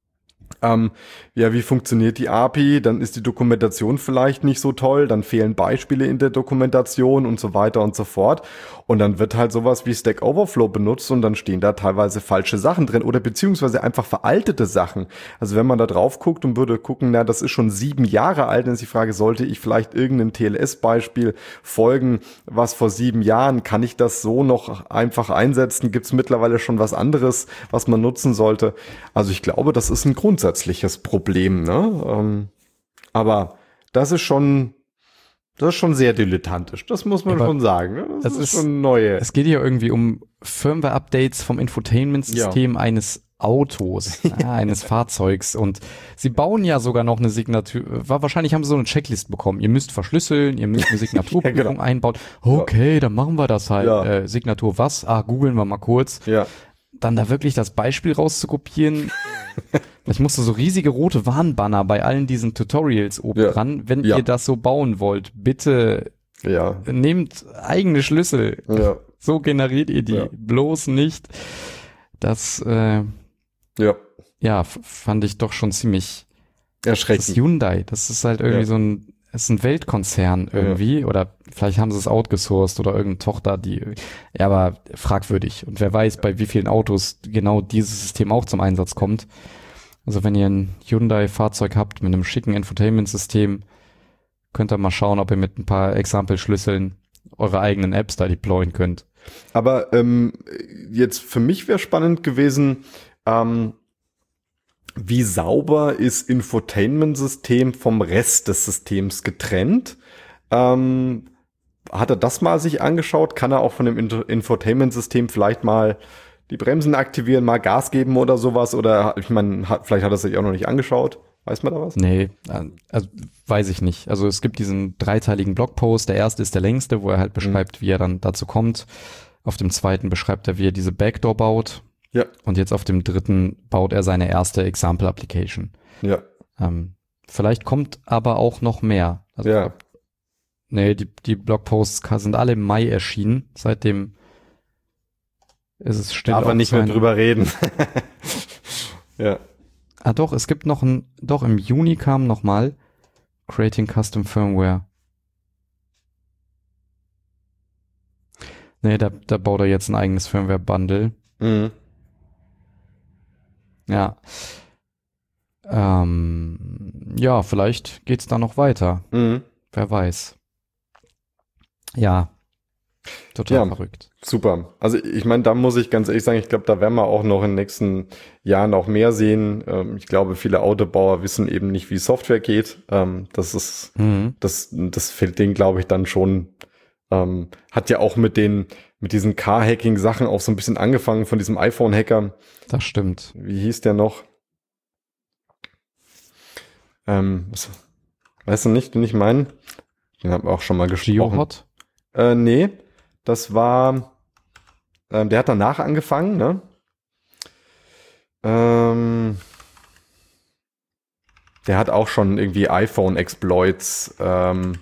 Wie funktioniert die API? Dann ist die Dokumentation vielleicht nicht so toll, dann fehlen Beispiele in der Dokumentation und so weiter und so fort. Und dann wird halt sowas wie Stack Overflow benutzt und dann stehen da teilweise falsche Sachen drin oder beziehungsweise einfach veraltete Sachen. Also wenn man da drauf guckt und würde gucken, das ist schon 7 Jahre alt, dann ist die Frage, sollte ich vielleicht irgendein TLS-Beispiel folgen, was vor 7 Jahren, kann ich das so noch einfach einsetzen? Gibt es mittlerweile schon was anderes, was man nutzen sollte? Also ich glaube, das ist ein grundsätzliches Problem, ne? Aber das ist schon sehr dilettantisch. Das muss man schon sagen. Ne? Das ist schon neue. Es geht hier irgendwie um Firmware-Updates vom Infotainment-System eines Autos, eines Fahrzeugs. Und sie bauen ja sogar noch eine Signatur. Wahrscheinlich haben sie so eine Checklist bekommen. Ihr müsst verschlüsseln, ihr müsst eine Signaturprüfung einbauen. Okay, dann machen wir das halt. Signatur was? Googeln wir mal kurz. Ja. Dann da wirklich das Beispiel rauszukopieren. Ich musste so riesige rote Warnbanner bei allen diesen Tutorials oben dran. Wenn ihr das so bauen wollt, bitte nehmt eigene Schlüssel. Ja. So generiert ihr die. Bloß nicht. Das fand ich doch schon ziemlich erschreckend. Das Hyundai, das ist halt irgendwie ist ein Weltkonzern irgendwie, oder vielleicht haben sie es outgesourced oder irgendeine Tochter, aber fragwürdig. Und wer weiß, bei wie vielen Autos genau dieses System auch zum Einsatz kommt. Also wenn ihr ein Hyundai-Fahrzeug habt mit einem schicken Infotainment-System, könnt ihr mal schauen, ob ihr mit ein paar Exempelschlüsseln eure eigenen Apps da deployen könnt. Aber jetzt für mich wäre spannend gewesen, wie sauber ist Infotainment-System vom Rest des Systems getrennt? Hat er das mal sich angeschaut? Kann er auch von dem Infotainment-System vielleicht mal die Bremsen aktivieren, mal Gas geben oder sowas? Oder ich meine, vielleicht hat er sich auch noch nicht angeschaut. Weiß man da was? Nee, also weiß ich nicht. Also es gibt diesen 3-teiligen Blogpost. Der erste ist der längste, wo er halt beschreibt, wie er dann dazu kommt. Auf dem zweiten beschreibt er, wie er diese Backdoor baut. Ja. Und jetzt auf dem dritten baut er seine erste Example Application. Ja. Vielleicht kommt aber auch noch mehr. Also die Blogposts sind alle im Mai erschienen. Seitdem ist es still. Aber nicht mehr drüber reden. Ja. Doch, es gibt noch im Juni kam noch mal Creating Custom Firmware. Nee, da baut er jetzt ein eigenes Firmware-Bundle. Mhm. Ja. Vielleicht geht's da noch weiter. Mhm. Wer weiß. Ja. Total verrückt. Super. Also ich meine, da muss ich ganz ehrlich sagen, ich glaube, da werden wir auch noch in den nächsten Jahren auch mehr sehen. Ich glaube, viele Autobauer wissen eben nicht, wie Software geht. Das fällt denen, glaube ich, dann schon. Hat ja auch mit diesen Car-Hacking-Sachen auch so ein bisschen angefangen von diesem iPhone-Hacker. Das stimmt. Wie hieß der noch? Weißt du nicht, den ich meine? Den haben wir auch schon mal gesprochen. GeoHot? Nee, das war, der hat danach angefangen, ne? Der hat auch schon irgendwie iPhone-Exploits. Waren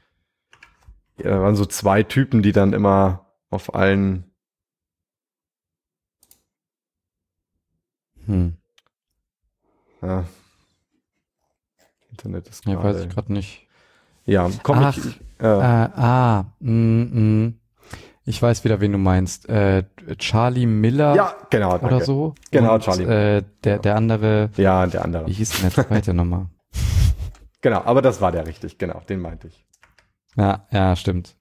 so 2 Typen, die dann immer auf allen. Ja. Internet ist Ja, gerade. weiß ich gerade nicht. Ja, komm Ach, ich. ich weiß wieder, wen du meinst. Charlie Miller Ja, genau. oder Danke. so. Genau, Und, Charlie. Der andere, Ja, der andere. wie hieß denn der zweite nochmal? Genau, aber das war der richtig, genau, den meinte ich. Ja, stimmt.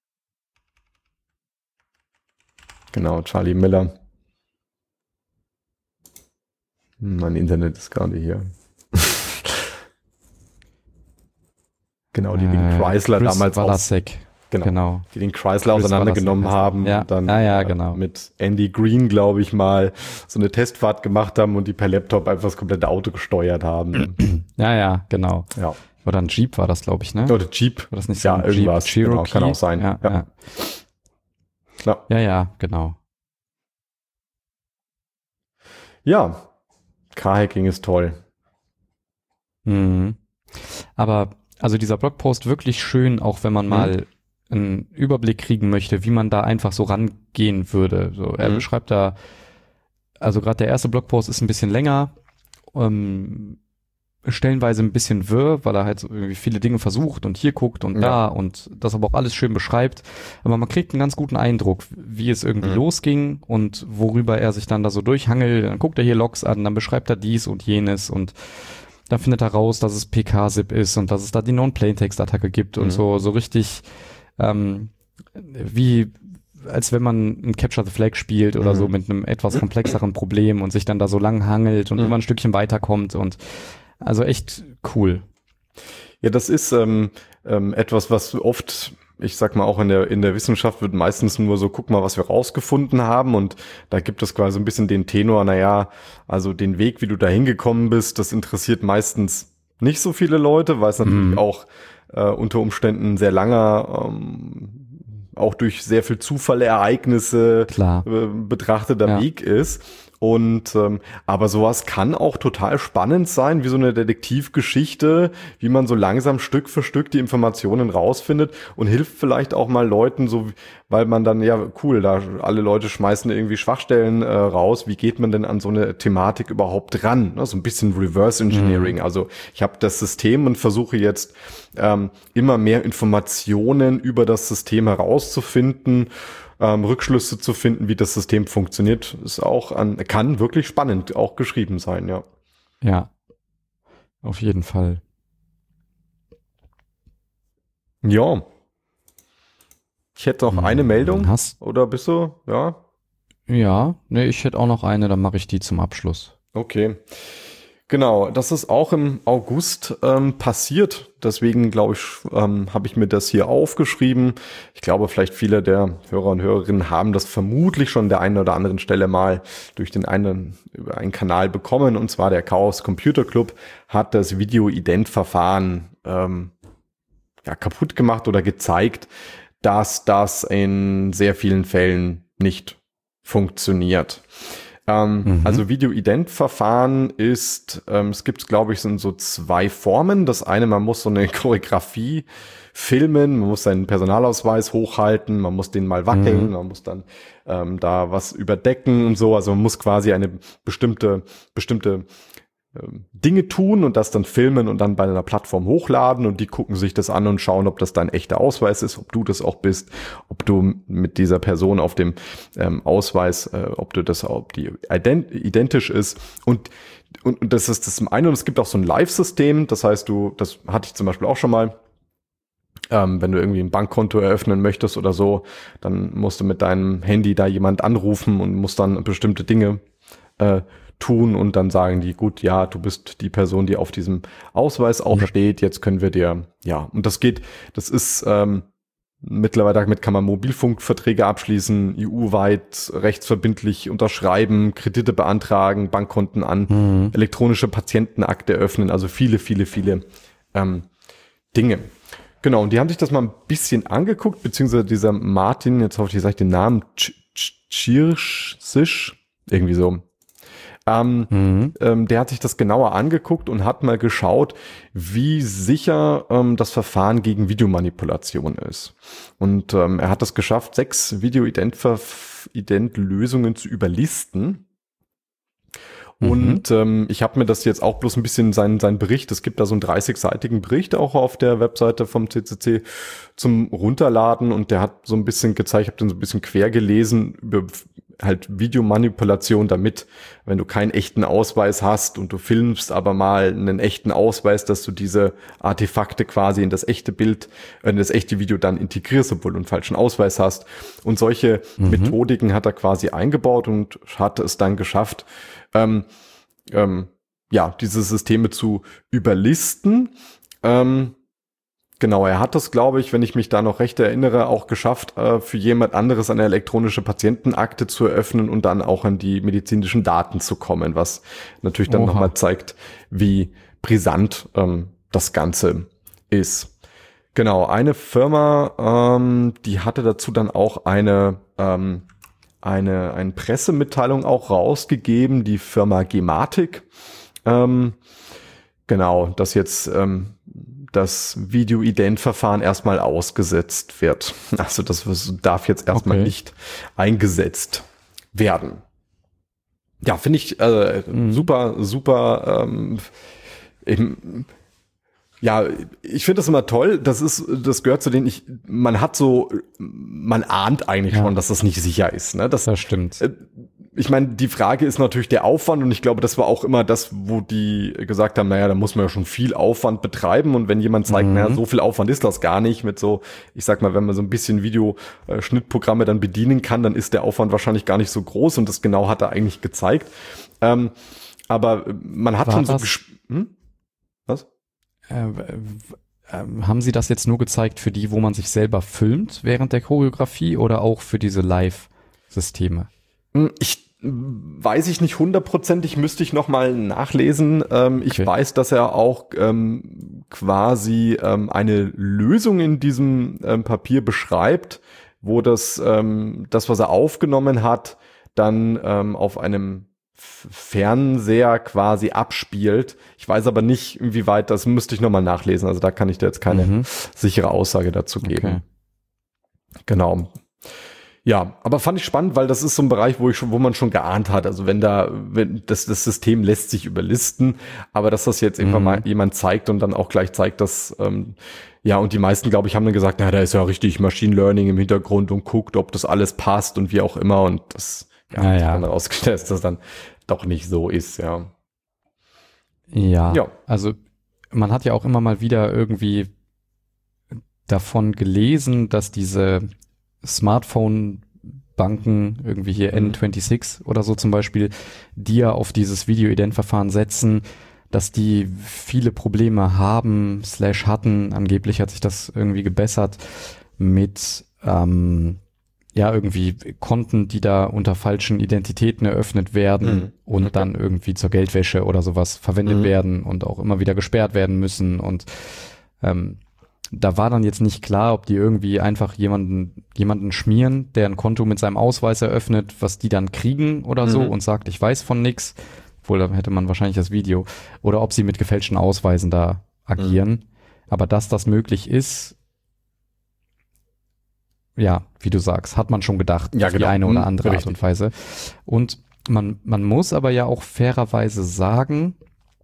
Genau, Charlie Miller. Mein Internet ist gerade hier. Genau, die den Chrysler Chris damals Walasek. Genau. die den Chrysler Chris auseinandergenommen Walasek heißt haben er. Ja. und dann Genau. mit Andy Green, glaube ich mal, so eine Testfahrt gemacht haben und die per Laptop einfach das komplette Auto gesteuert haben. Ja, genau. Ja. Oder ein Jeep war das, glaube ich, ne? Oder Jeep. War das nicht so Ja, ein irgendwas. Jeep Genau, Cherokee? kann auch sein. Ja. Ja, genau. Ja, Car-Hacking ist toll. Mhm. Aber also dieser Blogpost wirklich schön, auch wenn man mal einen Überblick kriegen möchte, wie man da einfach so rangehen würde. So, er beschreibt da, also gerade der erste Blogpost ist ein bisschen länger, stellenweise ein bisschen wirr, weil er halt so irgendwie viele Dinge versucht und hier guckt und da und das aber auch alles schön beschreibt. Aber man kriegt einen ganz guten Eindruck, wie es irgendwie losging und worüber er sich dann da so durchhangelt. Dann guckt er hier Logs an, dann beschreibt er dies und jenes und dann findet er raus, dass es PK-ZIP ist und dass es da die Non-Plaintext-Attacke gibt und so richtig wie als wenn man ein Capture the Flag spielt oder so mit einem etwas komplexeren Problem und sich dann da so lang hangelt und immer ein Stückchen weiterkommt und also echt cool. Ja, das ist etwas, was oft, ich sag mal, auch in der Wissenschaft wird meistens nur so, guck mal, was wir rausgefunden haben und da gibt es quasi ein bisschen den Tenor, also den Weg, wie du da hingekommen bist, das interessiert meistens nicht so viele Leute, weil es natürlich auch unter Umständen sehr langer, auch durch sehr viel Zufallereignisse betrachteter Weg ist. Und aber sowas kann auch total spannend sein, wie so eine Detektivgeschichte, wie man so langsam Stück für Stück die Informationen rausfindet und hilft vielleicht auch mal Leuten, so weil man dann, ja cool, da alle Leute schmeißen irgendwie Schwachstellen raus, wie geht man denn an so eine Thematik überhaupt ran? So ein bisschen Reverse Engineering. Also ich habe das System und versuche jetzt immer mehr Informationen über das System herauszufinden, Rückschlüsse zu finden, wie das System funktioniert, ist auch kann wirklich spannend auch geschrieben sein, ja. Ja, auf jeden Fall. Ja. Ich hätte noch eine Meldung. Oder bist du? Ja. Ja, ne, ich hätte auch noch eine, dann mache ich die zum Abschluss. Okay. Genau, das ist auch im August passiert. Deswegen, glaube ich, habe ich mir das hier aufgeschrieben. Ich glaube, vielleicht viele der Hörer und Hörerinnen haben das vermutlich schon an der einen oder anderen Stelle mal über einen Kanal bekommen. Und zwar der Chaos Computer Club hat das Video-Ident-Verfahren kaputt gemacht oder gezeigt, dass das in sehr vielen Fällen nicht funktioniert. Also Video-Ident-Verfahren ist, es gibt, glaube ich, sind so 2 Formen. Das eine, man muss so eine Choreografie filmen, man muss seinen Personalausweis hochhalten, man muss den mal wackeln, man muss dann da was überdecken und so. Also man muss quasi eine bestimmte Dinge tun und das dann filmen und dann bei einer Plattform hochladen und die gucken sich das an und schauen, ob das dein echter Ausweis ist, ob du das auch bist, ob du mit dieser Person auf dem Ausweis, ob die identisch ist und das ist das zum einen und es gibt auch so ein Live-System, das heißt das hatte ich zum Beispiel auch schon mal, wenn du irgendwie ein Bankkonto eröffnen möchtest oder so, dann musst du mit deinem Handy da jemand anrufen und musst dann bestimmte Dinge tun und dann sagen die, gut, ja, du bist die Person, die auf diesem Ausweis auch steht, jetzt können wir dir, und das ist Mittlerweile damit kann man Mobilfunkverträge abschließen, EU-weit rechtsverbindlich unterschreiben, Kredite beantragen, Bankkonten an, elektronische Patientenakte öffnen, also viele Dinge. Genau, und die haben sich das mal ein bisschen angeguckt, beziehungsweise dieser Martin, jetzt hoffe ich, sage ich den Namen, Tschirsisch, irgendwie so. Der hat sich das genauer angeguckt und hat mal geschaut, wie sicher das Verfahren gegen Videomanipulation ist. Und er hat es geschafft, 6 Video-Ident-Lösungen zu überlisten. Und ich habe mir das jetzt auch bloß ein bisschen seinen Bericht, es gibt da so einen 30-seitigen Bericht auch auf der Webseite vom CCC zum Runterladen, und der hat so ein bisschen gezeigt, ich habe den so ein bisschen quer gelesen über halt Videomanipulation damit, wenn du keinen echten Ausweis hast und du filmst aber mal einen echten Ausweis, dass du diese Artefakte quasi in das echte Bild, in das echte Video dann integrierst, obwohl du einen falschen Ausweis hast. Und solche Methodiken hat er quasi eingebaut und hat es dann geschafft, diese Systeme zu überlisten. Genau, er hat das, glaube ich, wenn ich mich da noch recht erinnere, auch geschafft, für jemand anderes eine elektronische Patientenakte zu eröffnen und dann auch an die medizinischen Daten zu kommen, was natürlich dann nochmal zeigt, wie brisant das Ganze ist. Genau, eine Firma, die hatte dazu dann auch eine Pressemitteilung auch rausgegeben, die Firma Gematik. Genau, dass jetzt das Video-Ident-Verfahren erstmal ausgesetzt wird. Also das darf jetzt erstmal nicht eingesetzt werden. Ja, finde ich super. Ja, ich finde das immer toll. Das gehört zu denen man ahnt eigentlich schon, dass das nicht sicher ist. Ne? Das stimmt. Ich meine, die Frage ist natürlich der Aufwand, und ich glaube, das war auch immer das, wo die gesagt haben, naja, da muss man ja schon viel Aufwand betreiben, und wenn jemand zeigt, naja, so viel Aufwand ist das gar nicht, mit so, ich sag mal, wenn man so ein bisschen Videoschnittprogramme dann bedienen kann, dann ist der Aufwand wahrscheinlich gar nicht so groß, und das genau hat er eigentlich gezeigt. Aber man hat schon so... Was? Haben Sie das jetzt nur gezeigt für die, wo man sich selber filmt während der Choreografie, oder auch für diese Live-Systeme? Weiß ich nicht hundertprozentig, müsste ich nochmal nachlesen. Ich weiß, dass er auch quasi eine Lösung in diesem Papier beschreibt, wo das, was er aufgenommen hat, dann auf einem Fernseher quasi abspielt. Ich weiß aber nicht, inwieweit, das müsste ich nochmal nachlesen. Also da kann ich dir jetzt keine sichere Aussage dazu geben. Okay. Genau. Ja, aber fand ich spannend, weil das ist so ein Bereich, wo man schon geahnt hat. Also wenn das System lässt sich überlisten, aber dass das jetzt irgendwann mal jemand zeigt und dann auch gleich zeigt, dass, und die meisten, glaube ich, haben dann gesagt, na, da ist ja richtig Machine Learning im Hintergrund und guckt, ob das alles passt und wie auch immer, und das, hat dann herausgestellt, dass das dann doch nicht so ist, ja. Ja, also man hat ja auch immer mal wieder irgendwie davon gelesen, dass diese Smartphone-Banken, irgendwie hier N26 oder so zum Beispiel, die ja auf dieses Video-Ident-Verfahren setzen, dass die viele Probleme hatten, angeblich hat sich das irgendwie gebessert, mit irgendwie Konten, die da unter falschen Identitäten eröffnet werden und dann irgendwie zur Geldwäsche oder sowas verwendet werden und auch immer wieder gesperrt werden müssen, und da war dann jetzt nicht klar, ob die irgendwie einfach jemanden schmieren, der ein Konto mit seinem Ausweis eröffnet, was die dann kriegen oder so und sagt, ich weiß von nix, obwohl da hätte man wahrscheinlich das Video, oder ob sie mit gefälschten Ausweisen da agieren. Aber dass das möglich ist, ja, wie du sagst, hat man schon gedacht, auf die eine oder andere Art und Weise. Und man muss aber ja auch fairerweise sagen,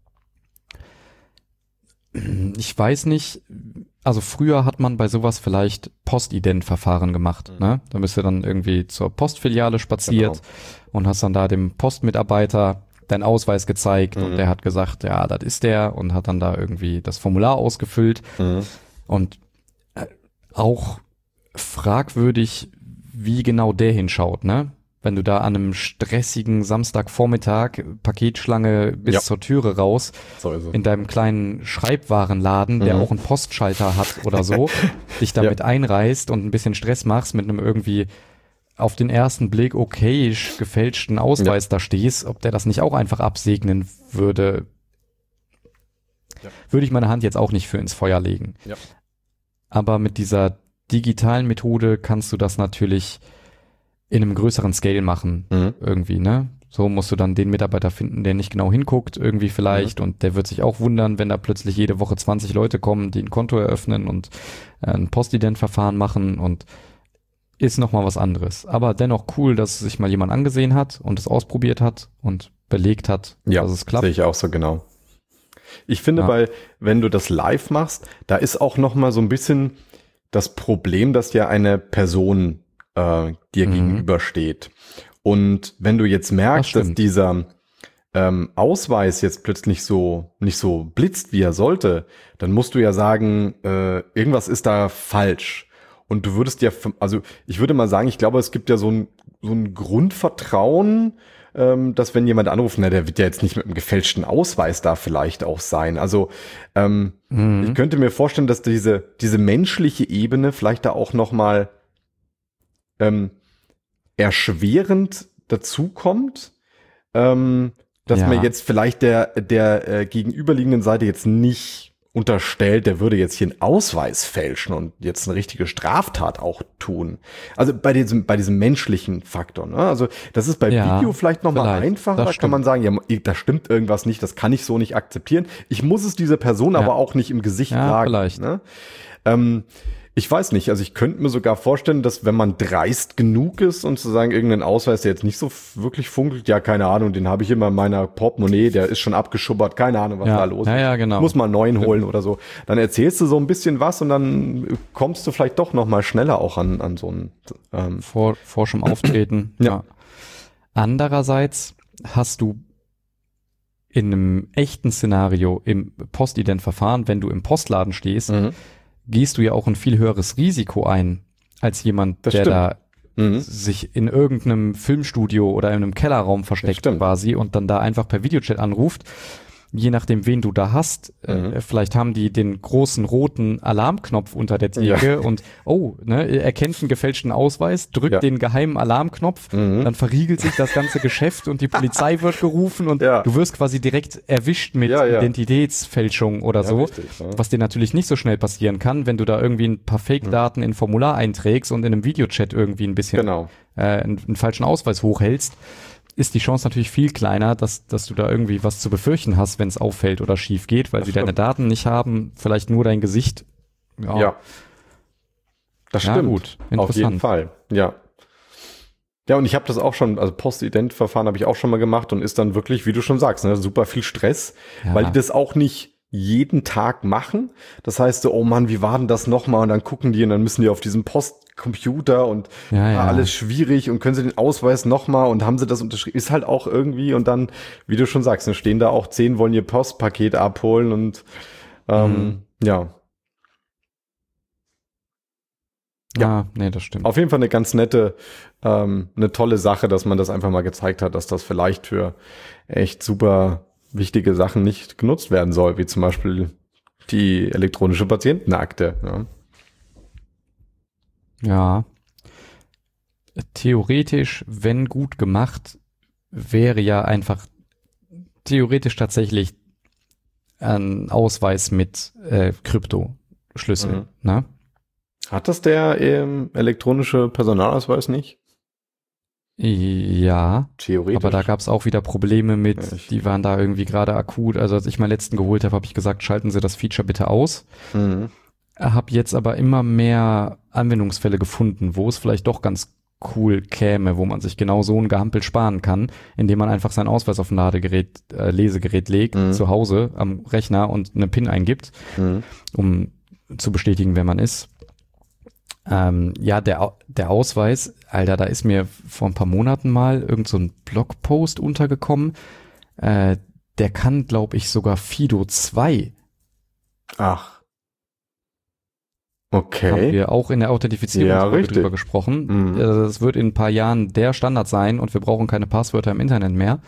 ich weiß nicht, also früher hat man bei sowas vielleicht Postident-Verfahren gemacht, ne? Da bist du dann irgendwie zur Postfiliale spaziert und hast dann da dem Postmitarbeiter deinen Ausweis gezeigt und der hat gesagt, ja, das ist der, und hat dann da irgendwie das Formular ausgefüllt. Und auch fragwürdig, wie genau der hinschaut, ne? wenn du da an einem stressigen Samstagvormittag Paketschlange bis zur Türe raus So ist es. in deinem kleinen Schreibwarenladen, der auch einen Postschalter hat oder so, dich damit einreißt und ein bisschen Stress machst mit einem irgendwie auf den ersten Blick okayisch gefälschten Ausweis da stehst, ob der das nicht auch einfach absegnen würde, würde ich meine Hand jetzt auch nicht für ins Feuer legen. Ja. Aber mit dieser digitalen Methode kannst du das natürlich in einem größeren Scale machen, irgendwie, ne? So musst du dann den Mitarbeiter finden, der nicht genau hinguckt, irgendwie vielleicht, und der wird sich auch wundern, wenn da plötzlich jede Woche 20 Leute kommen, die ein Konto eröffnen und ein Postident-Verfahren machen, und ist nochmal was anderes. Aber dennoch cool, dass sich mal jemand angesehen hat und es ausprobiert hat und belegt hat, dass es klappt. Sehe ich auch so, genau. Ich finde, wenn du das live machst, da ist auch nochmal so ein bisschen das Problem, dass ja eine Person dir gegenübersteht. Und wenn du jetzt merkst, dass dieser Ausweis jetzt plötzlich nicht so blitzt, wie er sollte, dann musst du ja sagen, irgendwas ist da falsch. Und du würdest ja, also ich würde mal sagen, ich glaube, es gibt ja so ein Grundvertrauen, dass wenn jemand anruft, na, der wird ja jetzt nicht mit einem gefälschten Ausweis da vielleicht auch sein. Also ich könnte mir vorstellen, dass diese menschliche Ebene vielleicht da auch nochmal erschwerend dazukommt, dass man jetzt vielleicht der gegenüberliegenden Seite jetzt nicht unterstellt, der würde jetzt hier einen Ausweis fälschen und jetzt eine richtige Straftat auch tun. Also bei diesem menschlichen Faktor. Ne? Also das ist bei Video vielleicht nochmal einfacher. Da kann man sagen, ja, da stimmt irgendwas nicht, das kann ich so nicht akzeptieren. Ich muss es dieser Person aber auch nicht im Gesicht sagen. Vielleicht. Ne? Ich weiß nicht, also ich könnte mir sogar vorstellen, dass wenn man dreist genug ist und zu sagen, irgendein Ausweis, der jetzt nicht so wirklich funkelt, ja, keine Ahnung, den habe ich immer in meiner Portemonnaie, der ist schon abgeschubbert, keine Ahnung, was da los ist. Ja, genau. Muss mal einen neuen holen oder so. Dann erzählst du so ein bisschen was und dann kommst du vielleicht doch noch mal schneller auch an so ein forschem Auftreten. Ja. Andererseits hast du in einem echten Szenario im Postident-Verfahren, wenn du im Postladen stehst, gehst du ja auch ein viel höheres Risiko ein, als jemand, der da sich in irgendeinem Filmstudio oder in einem Kellerraum versteckt quasi und dann da einfach per Videochat anruft. Je nachdem, wen du da hast, vielleicht haben die den großen roten Alarmknopf unter der Theke und erkennt einen gefälschten Ausweis, drückt den geheimen Alarmknopf, dann verriegelt sich das ganze Geschäft und die Polizei wird gerufen und du wirst quasi direkt erwischt mit Identitätsfälschung oder so, richtig, was dir natürlich nicht so schnell passieren kann, wenn du da irgendwie ein paar Fake-Daten in ein Formular einträgst und in einem Videochat irgendwie ein bisschen einen falschen Ausweis hochhältst. Ist die Chance natürlich viel kleiner, dass du da irgendwie was zu befürchten hast, wenn es auffällt oder schief geht, weil sie deine Daten nicht haben, vielleicht nur dein Gesicht. Ja. Das stimmt. Gut. Auf jeden Fall. Ja. Ja, und ich habe das auch schon, also Postident-Verfahren habe ich auch schon mal gemacht und ist dann wirklich, wie du schon sagst, ne, super viel Stress, weil die das auch nicht jeden Tag machen. Das heißt so, oh Mann, wie war denn das nochmal? Und dann gucken die und dann müssen die auf diesem Postcomputer und alles schwierig und können sie den Ausweis nochmal und haben sie das unterschrieben? Ist halt auch irgendwie und dann, wie du schon sagst, dann stehen da auch 10, wollen ihr Postpaket abholen und Ja, nee, das stimmt. Auf jeden Fall eine ganz nette, eine tolle Sache, dass man das einfach mal gezeigt hat, dass das vielleicht für echt super wichtige Sachen nicht genutzt werden soll, wie zum Beispiel die elektronische Patientenakte. Ja. Theoretisch, wenn gut gemacht, wäre ja einfach theoretisch tatsächlich ein Ausweis mit Kryptoschlüssel, ne? Hat das der elektronische Personalausweis nicht? Ja, theoretisch. Aber da gab es auch wieder Probleme mit, die waren da irgendwie gerade akut. Also als ich meinen letzten geholt habe, habe ich gesagt, schalten Sie das Feature bitte aus. Habe jetzt aber immer mehr Anwendungsfälle gefunden, wo es vielleicht doch ganz cool käme, wo man sich genau so ein Gehampel sparen kann, indem man einfach seinen Ausweis auf ein Lesegerät legt, zu Hause am Rechner und eine PIN eingibt, um zu bestätigen, wer man ist. Der Ausweis, Alter, da ist mir vor ein paar Monaten mal irgend so ein Blogpost untergekommen. Der kann, glaube ich, sogar FIDO 2. Ach. Okay. Haben wir auch in der Authentifizierungsfolge richtig. drüber gesprochen. Das wird in ein paar Jahren der Standard sein und wir brauchen keine Passwörter im Internet mehr.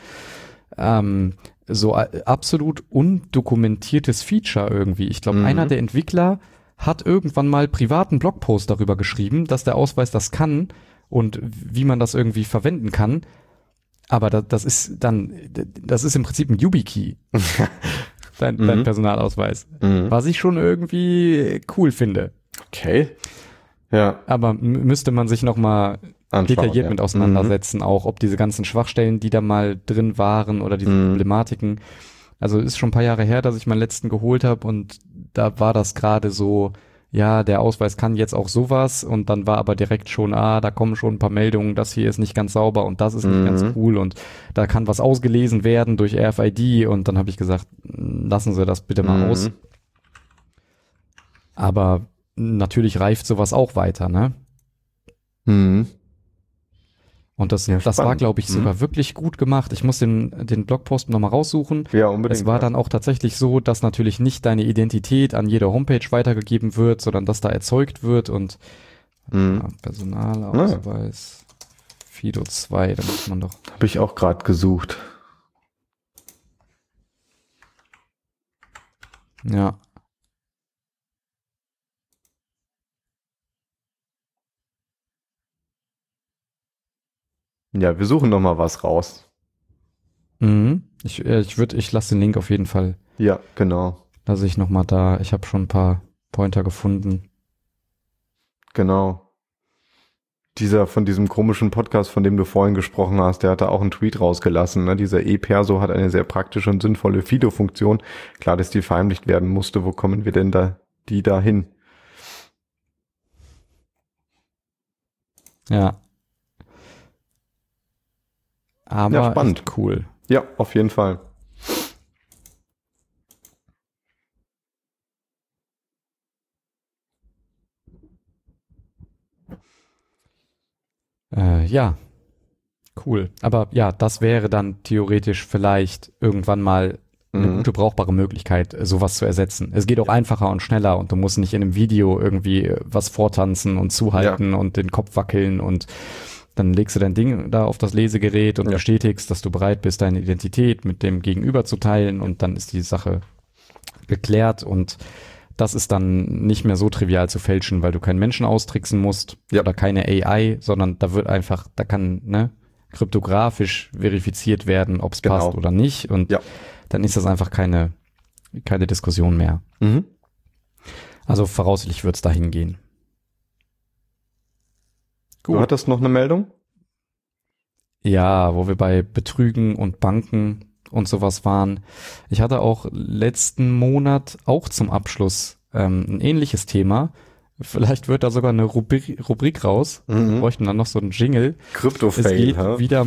So absolut undokumentiertes Feature irgendwie. Ich glaube, einer der Entwickler hat irgendwann mal privaten Blogpost darüber geschrieben, dass der Ausweis das kann und wie man das irgendwie verwenden kann. Aber das ist im Prinzip ein YubiKey. Dein Personalausweis. Was ich schon irgendwie cool finde. Okay. Ja. Aber müsste man sich nochmal detailliert mit auseinandersetzen, auch ob diese ganzen Schwachstellen, die da mal drin waren oder diese Problematiken. Also ist schon ein paar Jahre her, dass ich meinen letzten geholt habe und da war das gerade so, ja, der Ausweis kann jetzt auch sowas und dann war aber direkt schon, da kommen schon ein paar Meldungen, das hier ist nicht ganz sauber und das ist nicht ganz cool und da kann was ausgelesen werden durch RFID und dann habe ich gesagt, lassen Sie das bitte mal aus. Aber natürlich reift sowas auch weiter, ne? Und das war, glaube ich, sogar wirklich gut gemacht. Ich muss den Blogpost nochmal raussuchen. Ja, unbedingt. Es war dann auch tatsächlich so, dass natürlich nicht deine Identität an jeder Homepage weitergegeben wird, sondern dass da erzeugt wird und Personalausweis Fido 2, da muss man doch. Habe ich auch gerade gesucht. Ja. Ja, wir suchen noch mal was raus. Ich lasse den Link auf jeden Fall. Ja, genau. Lasse ich noch mal da. Ich habe schon ein paar Pointer gefunden. Genau. Von diesem komischen Podcast, von dem du vorhin gesprochen hast, der hatte auch einen Tweet rausgelassen. Ne? Dieser ePerso hat eine sehr praktische und sinnvolle Fido-Funktion. Klar, dass die verheimlicht werden musste. Wo kommen wir denn da hin? Ja. Aber ja, spannend. Echt cool. Ja, auf jeden Fall. Ja, cool. Aber ja, das wäre dann theoretisch vielleicht irgendwann mal eine gute, brauchbare Möglichkeit, sowas zu ersetzen. Es geht auch einfacher und schneller und du musst nicht in einem Video irgendwie was vortanzen und zuhalten und den Kopf wackeln und dann legst du dein Ding da auf das Lesegerät und bestätigst, dass du bereit bist, deine Identität mit dem Gegenüber zu teilen und dann ist die Sache geklärt und das ist dann nicht mehr so trivial zu fälschen, weil du keinen Menschen austricksen musst oder keine AI, sondern da kann kryptografisch verifiziert werden, ob es passt oder nicht und dann ist das einfach keine Diskussion mehr. Also voraussichtlich wird es dahin gehen. Gut. Du hattest noch eine Meldung? Ja, wo wir bei Betrügen und Banken und sowas waren. Ich hatte auch letzten Monat auch zum Abschluss ein ähnliches Thema. Vielleicht wird da sogar eine Rubrik raus. Wir bräuchten dann noch so einen Jingle. Krypto-Fail. Es geht wieder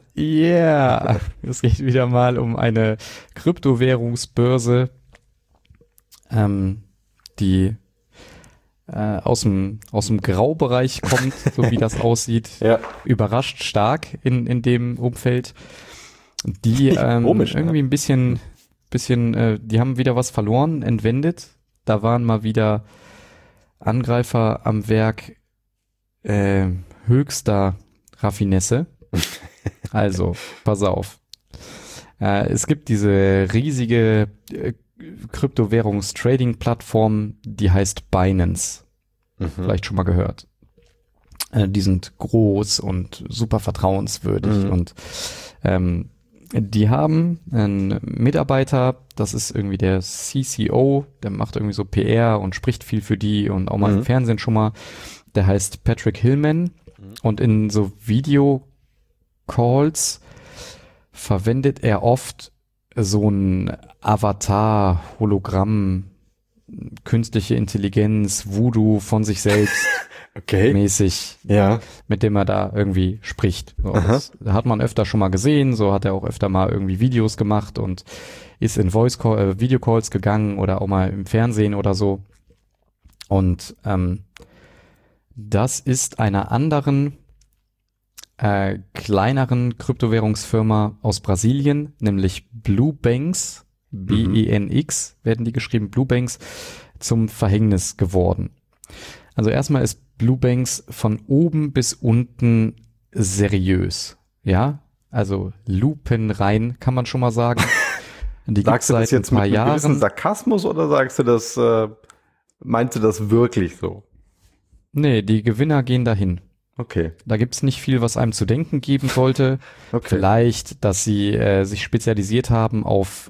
mal um eine Kryptowährungsbörse, die aus dem Graubereich kommt, so wie das aussieht. Überrascht stark in dem Umfeld. Die Komisch, irgendwie ein bisschen, die haben wieder was verloren, entwendet. Da waren mal wieder Angreifer am Werk höchster Raffinesse. Also, pass auf. Es gibt diese riesige Kryptowährungs-Trading-Plattform, die heißt Binance. Vielleicht schon mal gehört. Die sind groß und super vertrauenswürdig und die haben einen Mitarbeiter, das ist irgendwie der CCO, der macht irgendwie so PR und spricht viel für die und auch mal im Fernsehen schon mal. Der heißt Patrick Hillman und in so Video-Calls verwendet er oft so ein Avatar, Hologramm, künstliche Intelligenz, Voodoo von sich selbst mäßig, mit dem er da irgendwie spricht. So, das hat man öfter schon mal gesehen, so hat er auch öfter mal irgendwie Videos gemacht und ist in Videocalls gegangen oder auch mal im Fernsehen oder so. Und das ist einer anderen kleineren Kryptowährungsfirma aus Brasilien, nämlich Bluebanks, BENX werden die geschrieben, Bluebanks, zum Verhängnis geworden. Also erstmal ist Blue Banks von oben bis unten seriös. Ja, also lupenrein kann man schon mal sagen. Die Sagst du das jetzt ein paar mit einem gewissen Jahren. Sarkasmus oder sagst du das, meinst du das wirklich so? Nee, die Gewinner gehen dahin. Okay. Da gibt's nicht viel, was einem zu denken geben sollte. Okay. Vielleicht, dass sie sich spezialisiert haben auf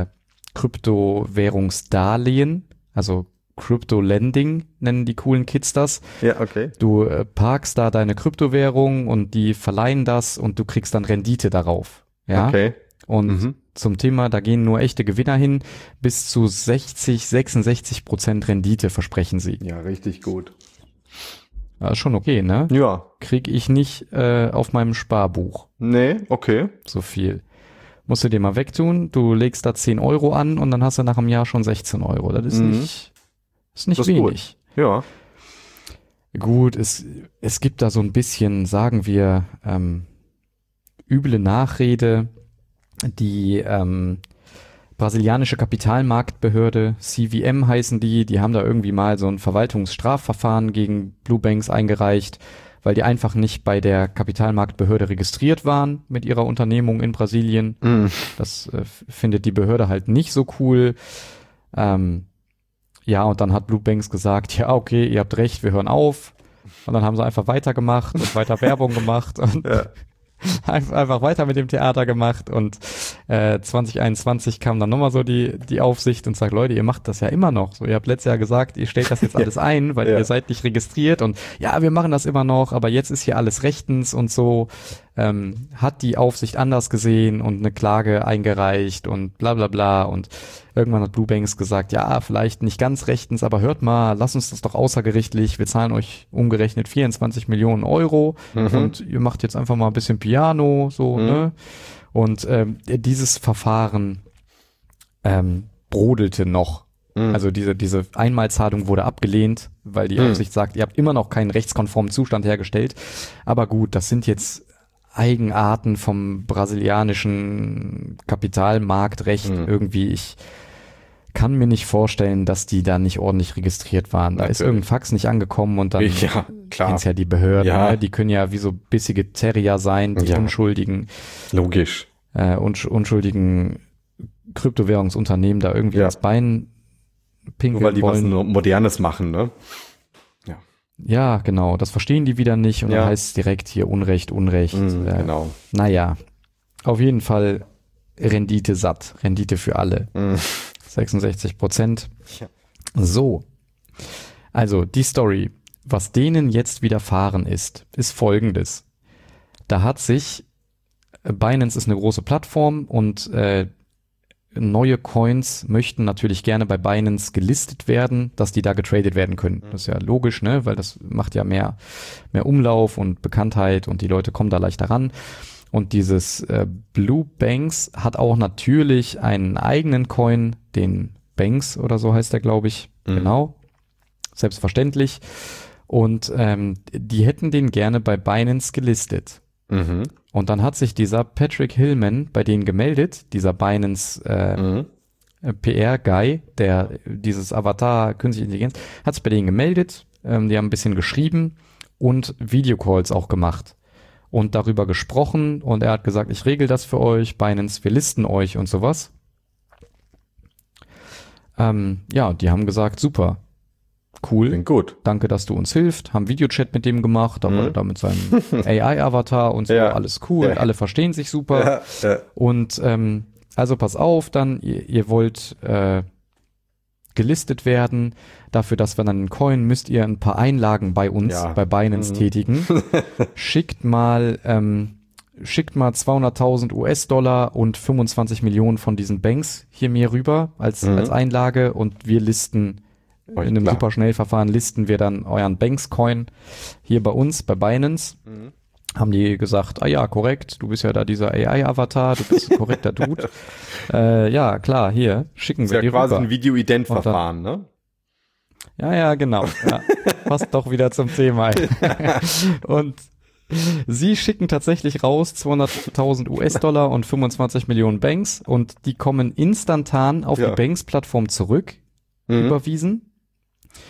Kryptowährungsdarlehen, also Crypto-Lending nennen die coolen Kids das. Ja, okay. Du parkst da deine Kryptowährung und die verleihen das und du kriegst dann Rendite darauf. Ja. Okay. Und zum Thema, da gehen nur echte Gewinner hin, bis zu 66% Rendite versprechen sie. Ja, richtig gut. Schon okay, ne? Ja. Krieg ich nicht auf meinem Sparbuch Nee, okay. so viel. Musst du dir mal wegtun, du legst da 10 Euro an und dann hast du nach einem Jahr schon 16 Euro. Das ist nicht Das ist wenig. gut. Ja. Gut, es gibt da so ein bisschen, sagen wir, üble Nachrede. Die brasilianische Kapitalmarktbehörde, CVM heißen die haben da irgendwie mal so ein Verwaltungsstrafverfahren gegen Blue Banks eingereicht, weil die einfach nicht bei der Kapitalmarktbehörde registriert waren mit ihrer Unternehmung in Brasilien. Das findet die Behörde halt nicht so cool. Ja, und dann hat Blue Banks gesagt, ja, okay, ihr habt recht, wir hören auf. Und dann haben sie einfach weitergemacht und weiter Werbung gemacht und einfach weiter mit dem Theater gemacht. Und 2021 kam dann nochmal so die Aufsicht und sagt, Leute, ihr macht das ja immer noch. So, ihr habt letztes Jahr gesagt, ihr stellt das jetzt alles ein, weil ihr seid nicht registriert. Und ja, wir machen das immer noch, aber jetzt ist hier alles rechtens und so. Hat die Aufsicht anders gesehen und eine Klage eingereicht und bla bla bla. Und irgendwann hat Blue Banks gesagt, ja, vielleicht nicht ganz rechtens, aber hört mal, lasst uns das doch außergerichtlich. Wir zahlen euch umgerechnet 24 Millionen Euro und ihr macht jetzt einfach mal ein bisschen Piano, so, ne? Und dieses Verfahren brodelte noch. Also diese Einmalzahlung wurde abgelehnt, weil die Aufsicht sagt, ihr habt immer noch keinen rechtskonformen Zustand hergestellt. Aber gut, das sind jetzt Eigenarten vom brasilianischen Kapitalmarktrecht irgendwie. Ich kann mir nicht vorstellen, dass die da nicht ordentlich registriert waren. Da ist irgendein Fax nicht angekommen und dann kennst ja die Behörden, ne? Die können ja wie so bissige Terrier sein, die unschuldigen unschuldigen Kryptowährungsunternehmen da irgendwie das Bein pinkeln weil die wollen. was Modernes machen, ne? Ja, genau. Das verstehen die wieder nicht und dann heißt es direkt hier Unrecht. Genau. Naja, auf jeden Fall Rendite satt. Rendite für alle. 66%. Ja. So. Also die Story. Was denen jetzt widerfahren ist Folgendes. Da hat sich, Binance ist eine große Plattform und neue Coins möchten natürlich gerne bei Binance gelistet werden, dass die da getradet werden können. Das ist ja logisch, ne, weil das macht ja mehr Umlauf und Bekanntheit und die Leute kommen da leichter ran. Und dieses Blue Banks hat auch natürlich einen eigenen Coin, den Banks oder so heißt der, glaube ich. Genau. Selbstverständlich. Und die hätten den gerne bei Binance gelistet. Und dann hat sich dieser Patrick Hillman bei denen gemeldet, dieser Binance PR-Guy, der dieses Avatar Künstliche Intelligenz, hat sich bei denen gemeldet, die haben ein bisschen geschrieben und Videocalls auch gemacht und darüber gesprochen und er hat gesagt, ich regel das für euch, Binance, wir listen euch und sowas. Ja, die haben gesagt, super. Cool. Klingt gut. Danke, dass du uns hilfst. Haben Videochat mit dem gemacht, aber da mit seinem AI-Avatar und so, alles cool. Alle verstehen sich super. Und also pass auf, dann, ihr wollt gelistet werden. Dafür, dass wir dann einen Coin, müsst ihr ein paar Einlagen bei uns, bei Binance tätigen. Schickt mal 200.000 US-Dollar und 25 Millionen von diesen Banks hier mir rüber als Einlage und wir listen in einem super Schnellverfahren listen wir dann euren Banks-Coin hier bei uns, bei Binance. Haben die gesagt, ah ja, korrekt, du bist ja da dieser AI-Avatar, du bist ein korrekter Dude. Ja, klar, hier, schicken wir dir rüber. Das ist ja quasi ein Video-Ident-Verfahren, ne? Ja, genau. Ja. Passt doch wieder zum Thema. Und sie schicken tatsächlich raus 200.000 US-Dollar und 25 Millionen Banks und die kommen instantan auf die Banks-Plattform zurück, überwiesen.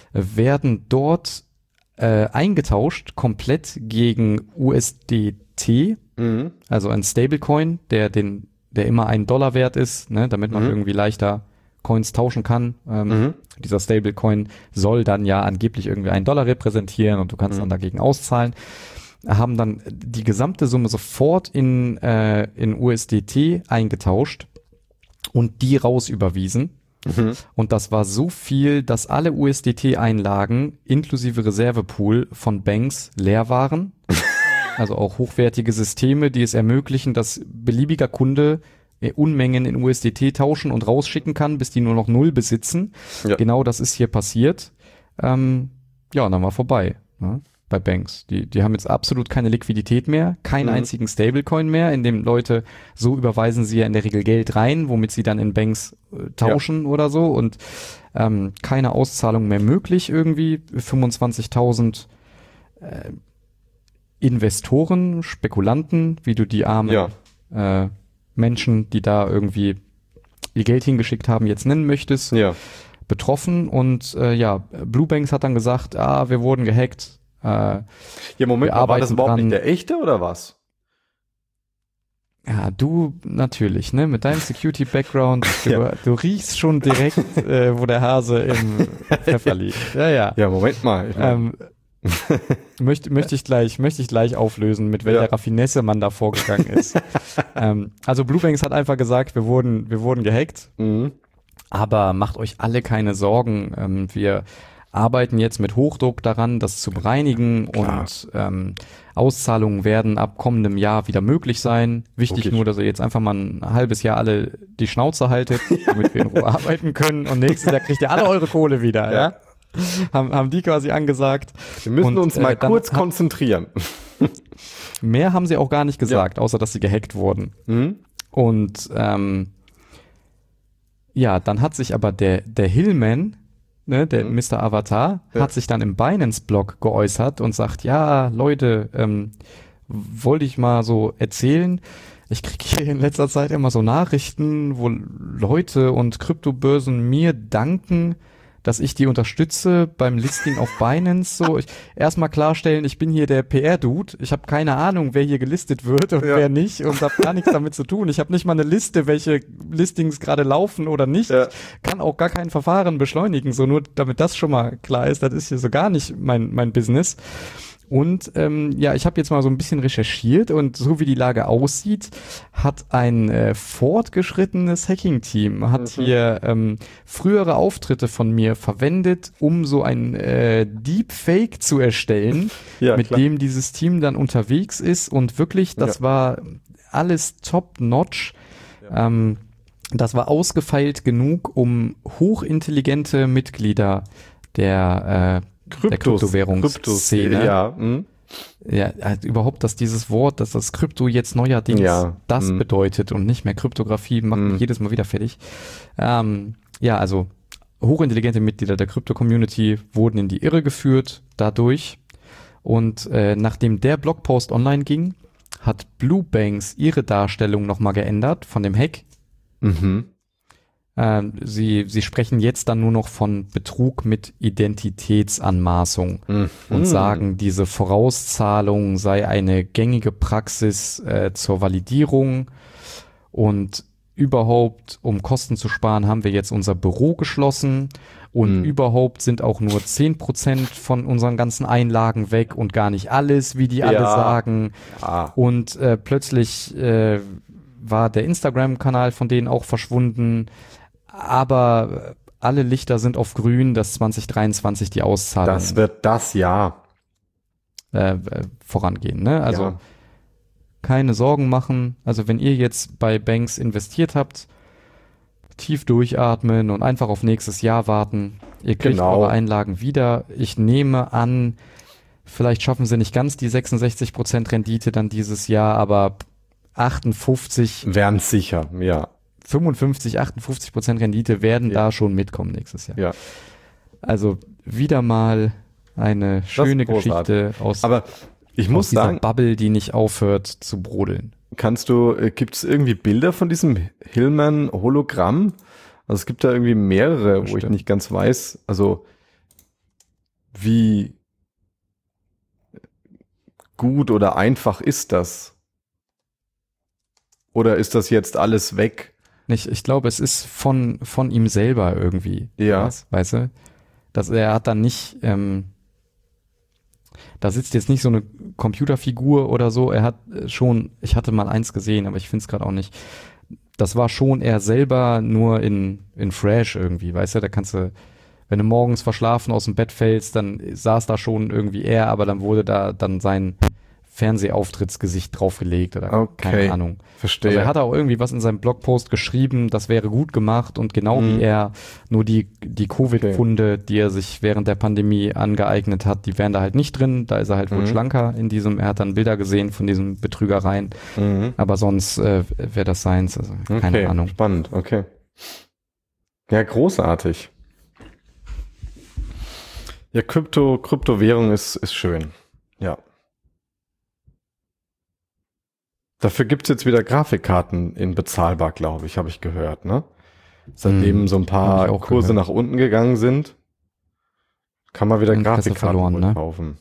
werden dort eingetauscht, komplett gegen USDT, also ein Stablecoin, der immer $1 wert ist, ne, damit man irgendwie leichter Coins tauschen kann. Dieser Stablecoin soll dann ja angeblich irgendwie $1 repräsentieren und du kannst dann dagegen auszahlen. Haben dann die gesamte Summe sofort in USDT eingetauscht und die raus überwiesen. Und das war so viel, dass alle USDT-Einlagen inklusive Reservepool von Banks leer waren. Also auch hochwertige Systeme, die es ermöglichen, dass beliebiger Kunde Unmengen in USDT tauschen und rausschicken kann, bis die nur noch 0 besitzen. Ja. Genau das ist hier passiert. Ja, und dann war vorbei, ne? Bei Banks. Die haben jetzt absolut keine Liquidität mehr, keinen einzigen Stablecoin mehr, in dem Leute, so überweisen sie ja in der Regel Geld rein, womit sie dann in Banks tauschen oder so, und keine Auszahlung mehr möglich irgendwie. 25.000 Investoren, Spekulanten, wie du die armen Menschen, die da irgendwie ihr Geld hingeschickt haben, jetzt nennen möchtest, betroffen. Und Blue Banks hat dann gesagt, wir wurden gehackt. Moment, war das überhaupt nicht der echte oder was? Ja, du natürlich, ne? Mit deinem Security-Background, du riechst schon direkt, wo der Hase im Pfeffer liegt. Ja, Moment mal. Möchte ich gleich auflösen, mit welcher Raffinesse man da vorgegangen ist. Also Blue Banks hat einfach gesagt, wir wurden gehackt. Aber macht euch alle keine Sorgen. Wir arbeiten jetzt mit Hochdruck daran, das zu bereinigen. Und Auszahlungen werden ab kommendem Jahr wieder möglich sein. Wichtig nur, dass ihr jetzt einfach mal ein halbes Jahr alle die Schnauze haltet, damit wir in Ruhe arbeiten können. Und nächstes Jahr kriegt ihr alle eure Kohle wieder, ja? Haben die quasi angesagt. Wir müssen uns mal kurz konzentrieren. Mehr haben sie auch gar nicht gesagt, außer dass sie gehackt wurden. Und dann hat sich aber der Hillman, ne, der Mr. Avatar, hat sich dann im Binance-Blog geäußert und sagt, ja, Leute, wollte ich mal so erzählen, ich kriege hier in letzter Zeit immer so Nachrichten, wo Leute und Kryptobörsen mir danken, dass ich die unterstütze beim Listing auf Binance. So, erstmal klarstellen, ich bin hier der PR-Dude. Ich habe keine Ahnung, wer hier gelistet wird und wer nicht, und habe gar nichts damit zu tun. Ich habe nicht mal eine Liste, welche Listings gerade laufen oder nicht. Kann auch gar kein Verfahren beschleunigen. So, nur damit das schon mal klar ist, das ist hier so gar nicht mein Business. Und ich habe jetzt mal so ein bisschen recherchiert, und so wie die Lage aussieht, hat ein fortgeschrittenes Hacking-Team hier frühere Auftritte von mir verwendet, um so ein Deepfake zu erstellen, mit dem dieses Team dann unterwegs ist. Und wirklich, das war alles top-notch. Das war ausgefeilt genug, um hochintelligente Mitglieder der Kryptowährungsszene. Überhaupt, dass dieses Wort, dass das Krypto jetzt neuerdings das bedeutet und nicht mehr Kryptographie, macht mich jedes Mal wieder fertig. Also hochintelligente Mitglieder der Krypto-Community wurden in die Irre geführt dadurch. Und nachdem der Blogpost online ging, hat Blue Banks ihre Darstellung nochmal geändert von dem Hack. Sie sprechen jetzt dann nur noch von Betrug mit Identitätsanmaßung und sagen, diese Vorauszahlung sei eine gängige Praxis zur Validierung, und überhaupt, um Kosten zu sparen, haben wir jetzt unser Büro geschlossen, und überhaupt sind auch nur 10% von unseren ganzen Einlagen weg und gar nicht alles, wie die alle sagen. Und plötzlich war der Instagram-Kanal von denen auch verschwunden. Aber alle Lichter sind auf grün, dass 2023 die Auszahlung. Das wird das Jahr vorangehen, ne? Also keine Sorgen machen. Also wenn ihr jetzt bei Banks investiert habt, tief durchatmen und einfach auf nächstes Jahr warten. Ihr kriegt eure Einlagen wieder. Ich nehme an, vielleicht schaffen sie nicht ganz die 66% Rendite dann dieses Jahr, aber 58 wären es sicher, 58% Rendite werden da schon mitkommen nächstes Jahr. Also wieder mal eine schöne Geschichte aus dieser Bubble, die nicht aufhört zu brodeln. Gibt es irgendwie Bilder von diesem Hillman-Hologramm? Also es gibt da irgendwie mehrere, wo ich nicht ganz weiß. Also wie gut oder einfach ist das? Oder ist das jetzt alles weg? Ich glaube, es ist von ihm selber irgendwie. Ja. Weißt du? Dass er hat dann nicht, da sitzt jetzt nicht so eine Computerfigur oder so. Er hat schon, ich hatte mal eins gesehen, aber ich finde es gerade auch nicht. Das war schon er selber nur in Fresh irgendwie, weißt du? Da kannst du, wenn du morgens verschlafen aus dem Bett fällst, dann saß da schon irgendwie er, aber dann wurde da dann sein Fernsehauftrittsgesicht draufgelegt oder keine Ahnung. Verstehe. Also er hat auch irgendwie was in seinem Blogpost geschrieben, das wäre gut gemacht und genau wie er, nur die Covid-Funde, die er sich während der Pandemie angeeignet hat, die wären da halt nicht drin. Da ist er halt wohl schlanker in diesem, er hat dann Bilder gesehen von diesen Betrügereien, aber sonst wäre das seins, also keine Ahnung. Spannend, okay. Ja, großartig. Ja, Kryptowährung ist schön. Ja. Dafür gibt's jetzt wieder Grafikkarten in bezahlbar, glaube ich, habe ich gehört, ne? Seitdem so ein paar Kurse nach unten gegangen sind, kann man wieder Interesse Grafikkarten verloren, kaufen.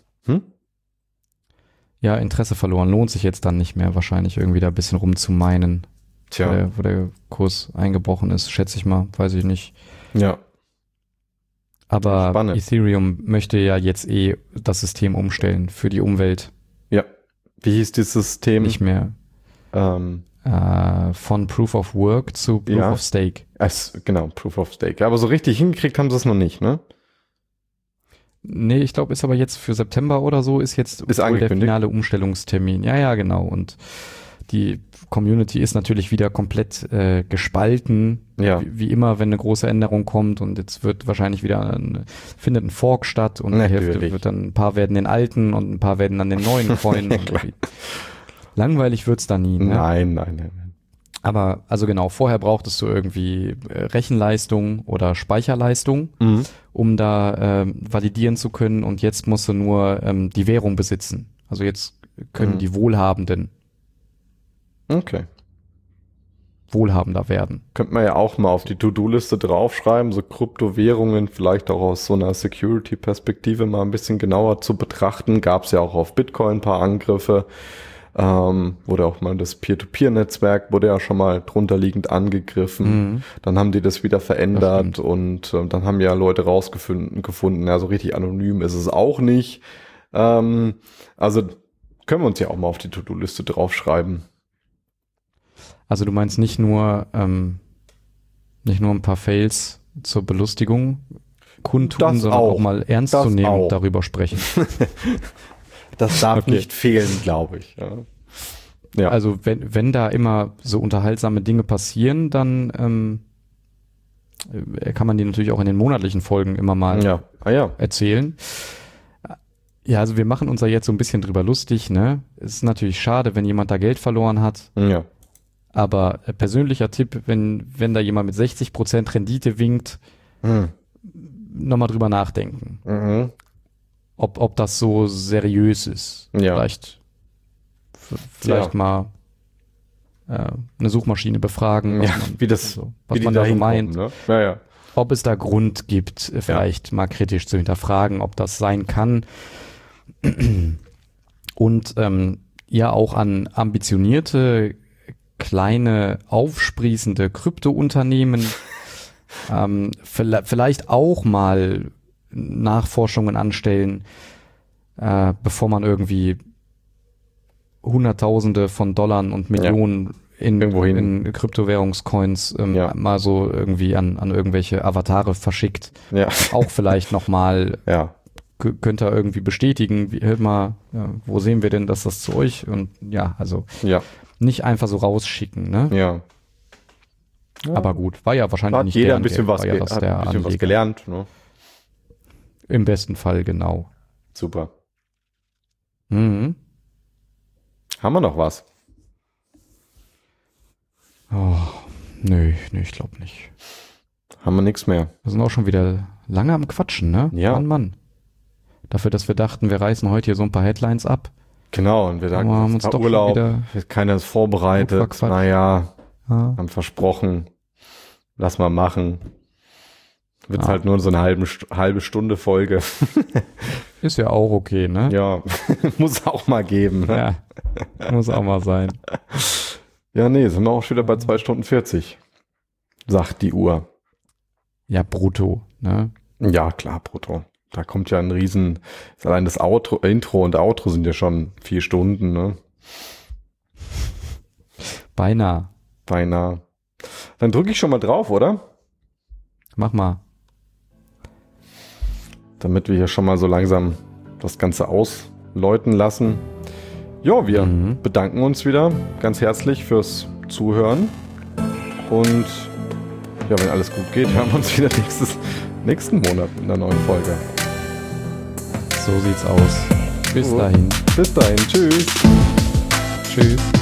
Ja, Interesse verloren. Lohnt sich jetzt dann nicht mehr wahrscheinlich irgendwie da ein bisschen rumzumeinen. Tja. Wo der Kurs eingebrochen ist, schätze ich mal, weiß ich nicht. Ja. Aber Spannend. Ethereum möchte ja jetzt das System umstellen für die Umwelt. Ja. Wie hieß dieses System? Nicht mehr von Proof of Work zu Proof of Stake. Genau, Proof of Stake. Ja, aber so richtig hingekriegt haben sie es noch nicht, ne? Nee, ich glaube, ist aber jetzt für September oder so, ist wohl der finale Umstellungstermin. Ja, genau. Und die Community ist natürlich wieder komplett gespalten, wie immer, wenn eine große Änderung kommt, und jetzt wird wahrscheinlich wieder findet ein Fork statt und die Hälfte wird dann, ein paar werden den alten und ein paar werden dann den neuen Coin. Langweilig wird's da nie. Ne? Nein. Aber also genau, vorher brauchtest du irgendwie Rechenleistung oder Speicherleistung, um da validieren zu können, und jetzt musst du nur die Währung besitzen. Also jetzt können die Wohlhabenden wohlhabender werden. Könnte man ja auch mal auf die To-Do-Liste draufschreiben, so Kryptowährungen vielleicht auch aus so einer Security-Perspektive mal ein bisschen genauer zu betrachten. Gab es ja auch auf Bitcoin ein paar Angriffe. Wurde auch mal das Peer-to-Peer-Netzwerk, wurde ja schon mal drunterliegend angegriffen. Dann haben die das wieder verändert und dann haben ja Leute gefunden, ja, so richtig anonym ist es auch nicht. Also können wir uns ja auch mal auf die To-Do-Liste draufschreiben. Also du meinst nicht nur ein paar Fails zur Belustigung kundtun, sondern auch mal ernst zu nehmen und darüber sprechen. Das darf nicht fehlen, glaube ich. Ja. Also wenn da immer so unterhaltsame Dinge passieren, dann kann man die natürlich auch in den monatlichen Folgen immer mal erzählen. Ja, also wir machen uns da jetzt so ein bisschen drüber lustig, ne? Es ist natürlich schade, wenn jemand da Geld verloren hat. Ja. Aber persönlicher Tipp, wenn da jemand mit 60% Rendite winkt, nochmal drüber nachdenken. Ob das so seriös ist. Ja. Vielleicht mal eine Suchmaschine befragen, was man da so meint. Ne? Ja. Ob es da Grund gibt, vielleicht mal kritisch zu hinterfragen, ob das sein kann. Und auch an ambitionierte, kleine, aufsprießende Kryptounternehmen vielleicht auch mal Nachforschungen anstellen, bevor man irgendwie Hunderttausende von Dollar und Millionen in Kryptowährungscoins mal so irgendwie an irgendwelche Avatare verschickt. Ja. Auch vielleicht nochmal könnt ihr irgendwie bestätigen, hört mal, wo sehen wir denn, dass das zu euch, und nicht einfach so rausschicken, ne? Ja. Aber gut, war ja wahrscheinlich nicht jeder ein bisschen was gelernt, ne? Im besten Fall, genau. Super. Haben wir noch was? Oh, nö, ich glaube nicht. Haben wir nichts mehr. Wir sind auch schon wieder lange am Quatschen, ne? Ja. Mann. Dafür, dass wir dachten, wir reißen heute hier so ein paar Headlines ab. Genau, und wir dachten, haben uns doch Urlaub, wieder keiner ist vorbereitet. Naja, haben versprochen, lass mal machen. Wird halt nur so eine halbe Stunde Folge. Ist ja auch okay, ne? Ja, muss auch mal geben. Ne? Ja, muss auch mal sein. Ja, nee, sind wir auch schon wieder bei 2 Stunden 40, sagt die Uhr. Ja, brutto, ne? Ja, klar, brutto. Da kommt ja ein Riesen, allein das Intro und Outro sind ja schon 4 Stunden, ne? Beinahe. Dann drücke ich schon mal drauf, oder? Mach mal. Damit wir hier schon mal so langsam das Ganze ausläuten lassen. Ja, wir bedanken uns wieder ganz herzlich fürs Zuhören. Und ja, wenn alles gut geht, hören wir uns wieder nächsten Monat in der neuen Folge. So sieht's aus. Bis dahin. Bis dahin. Tschüss. Tschüss.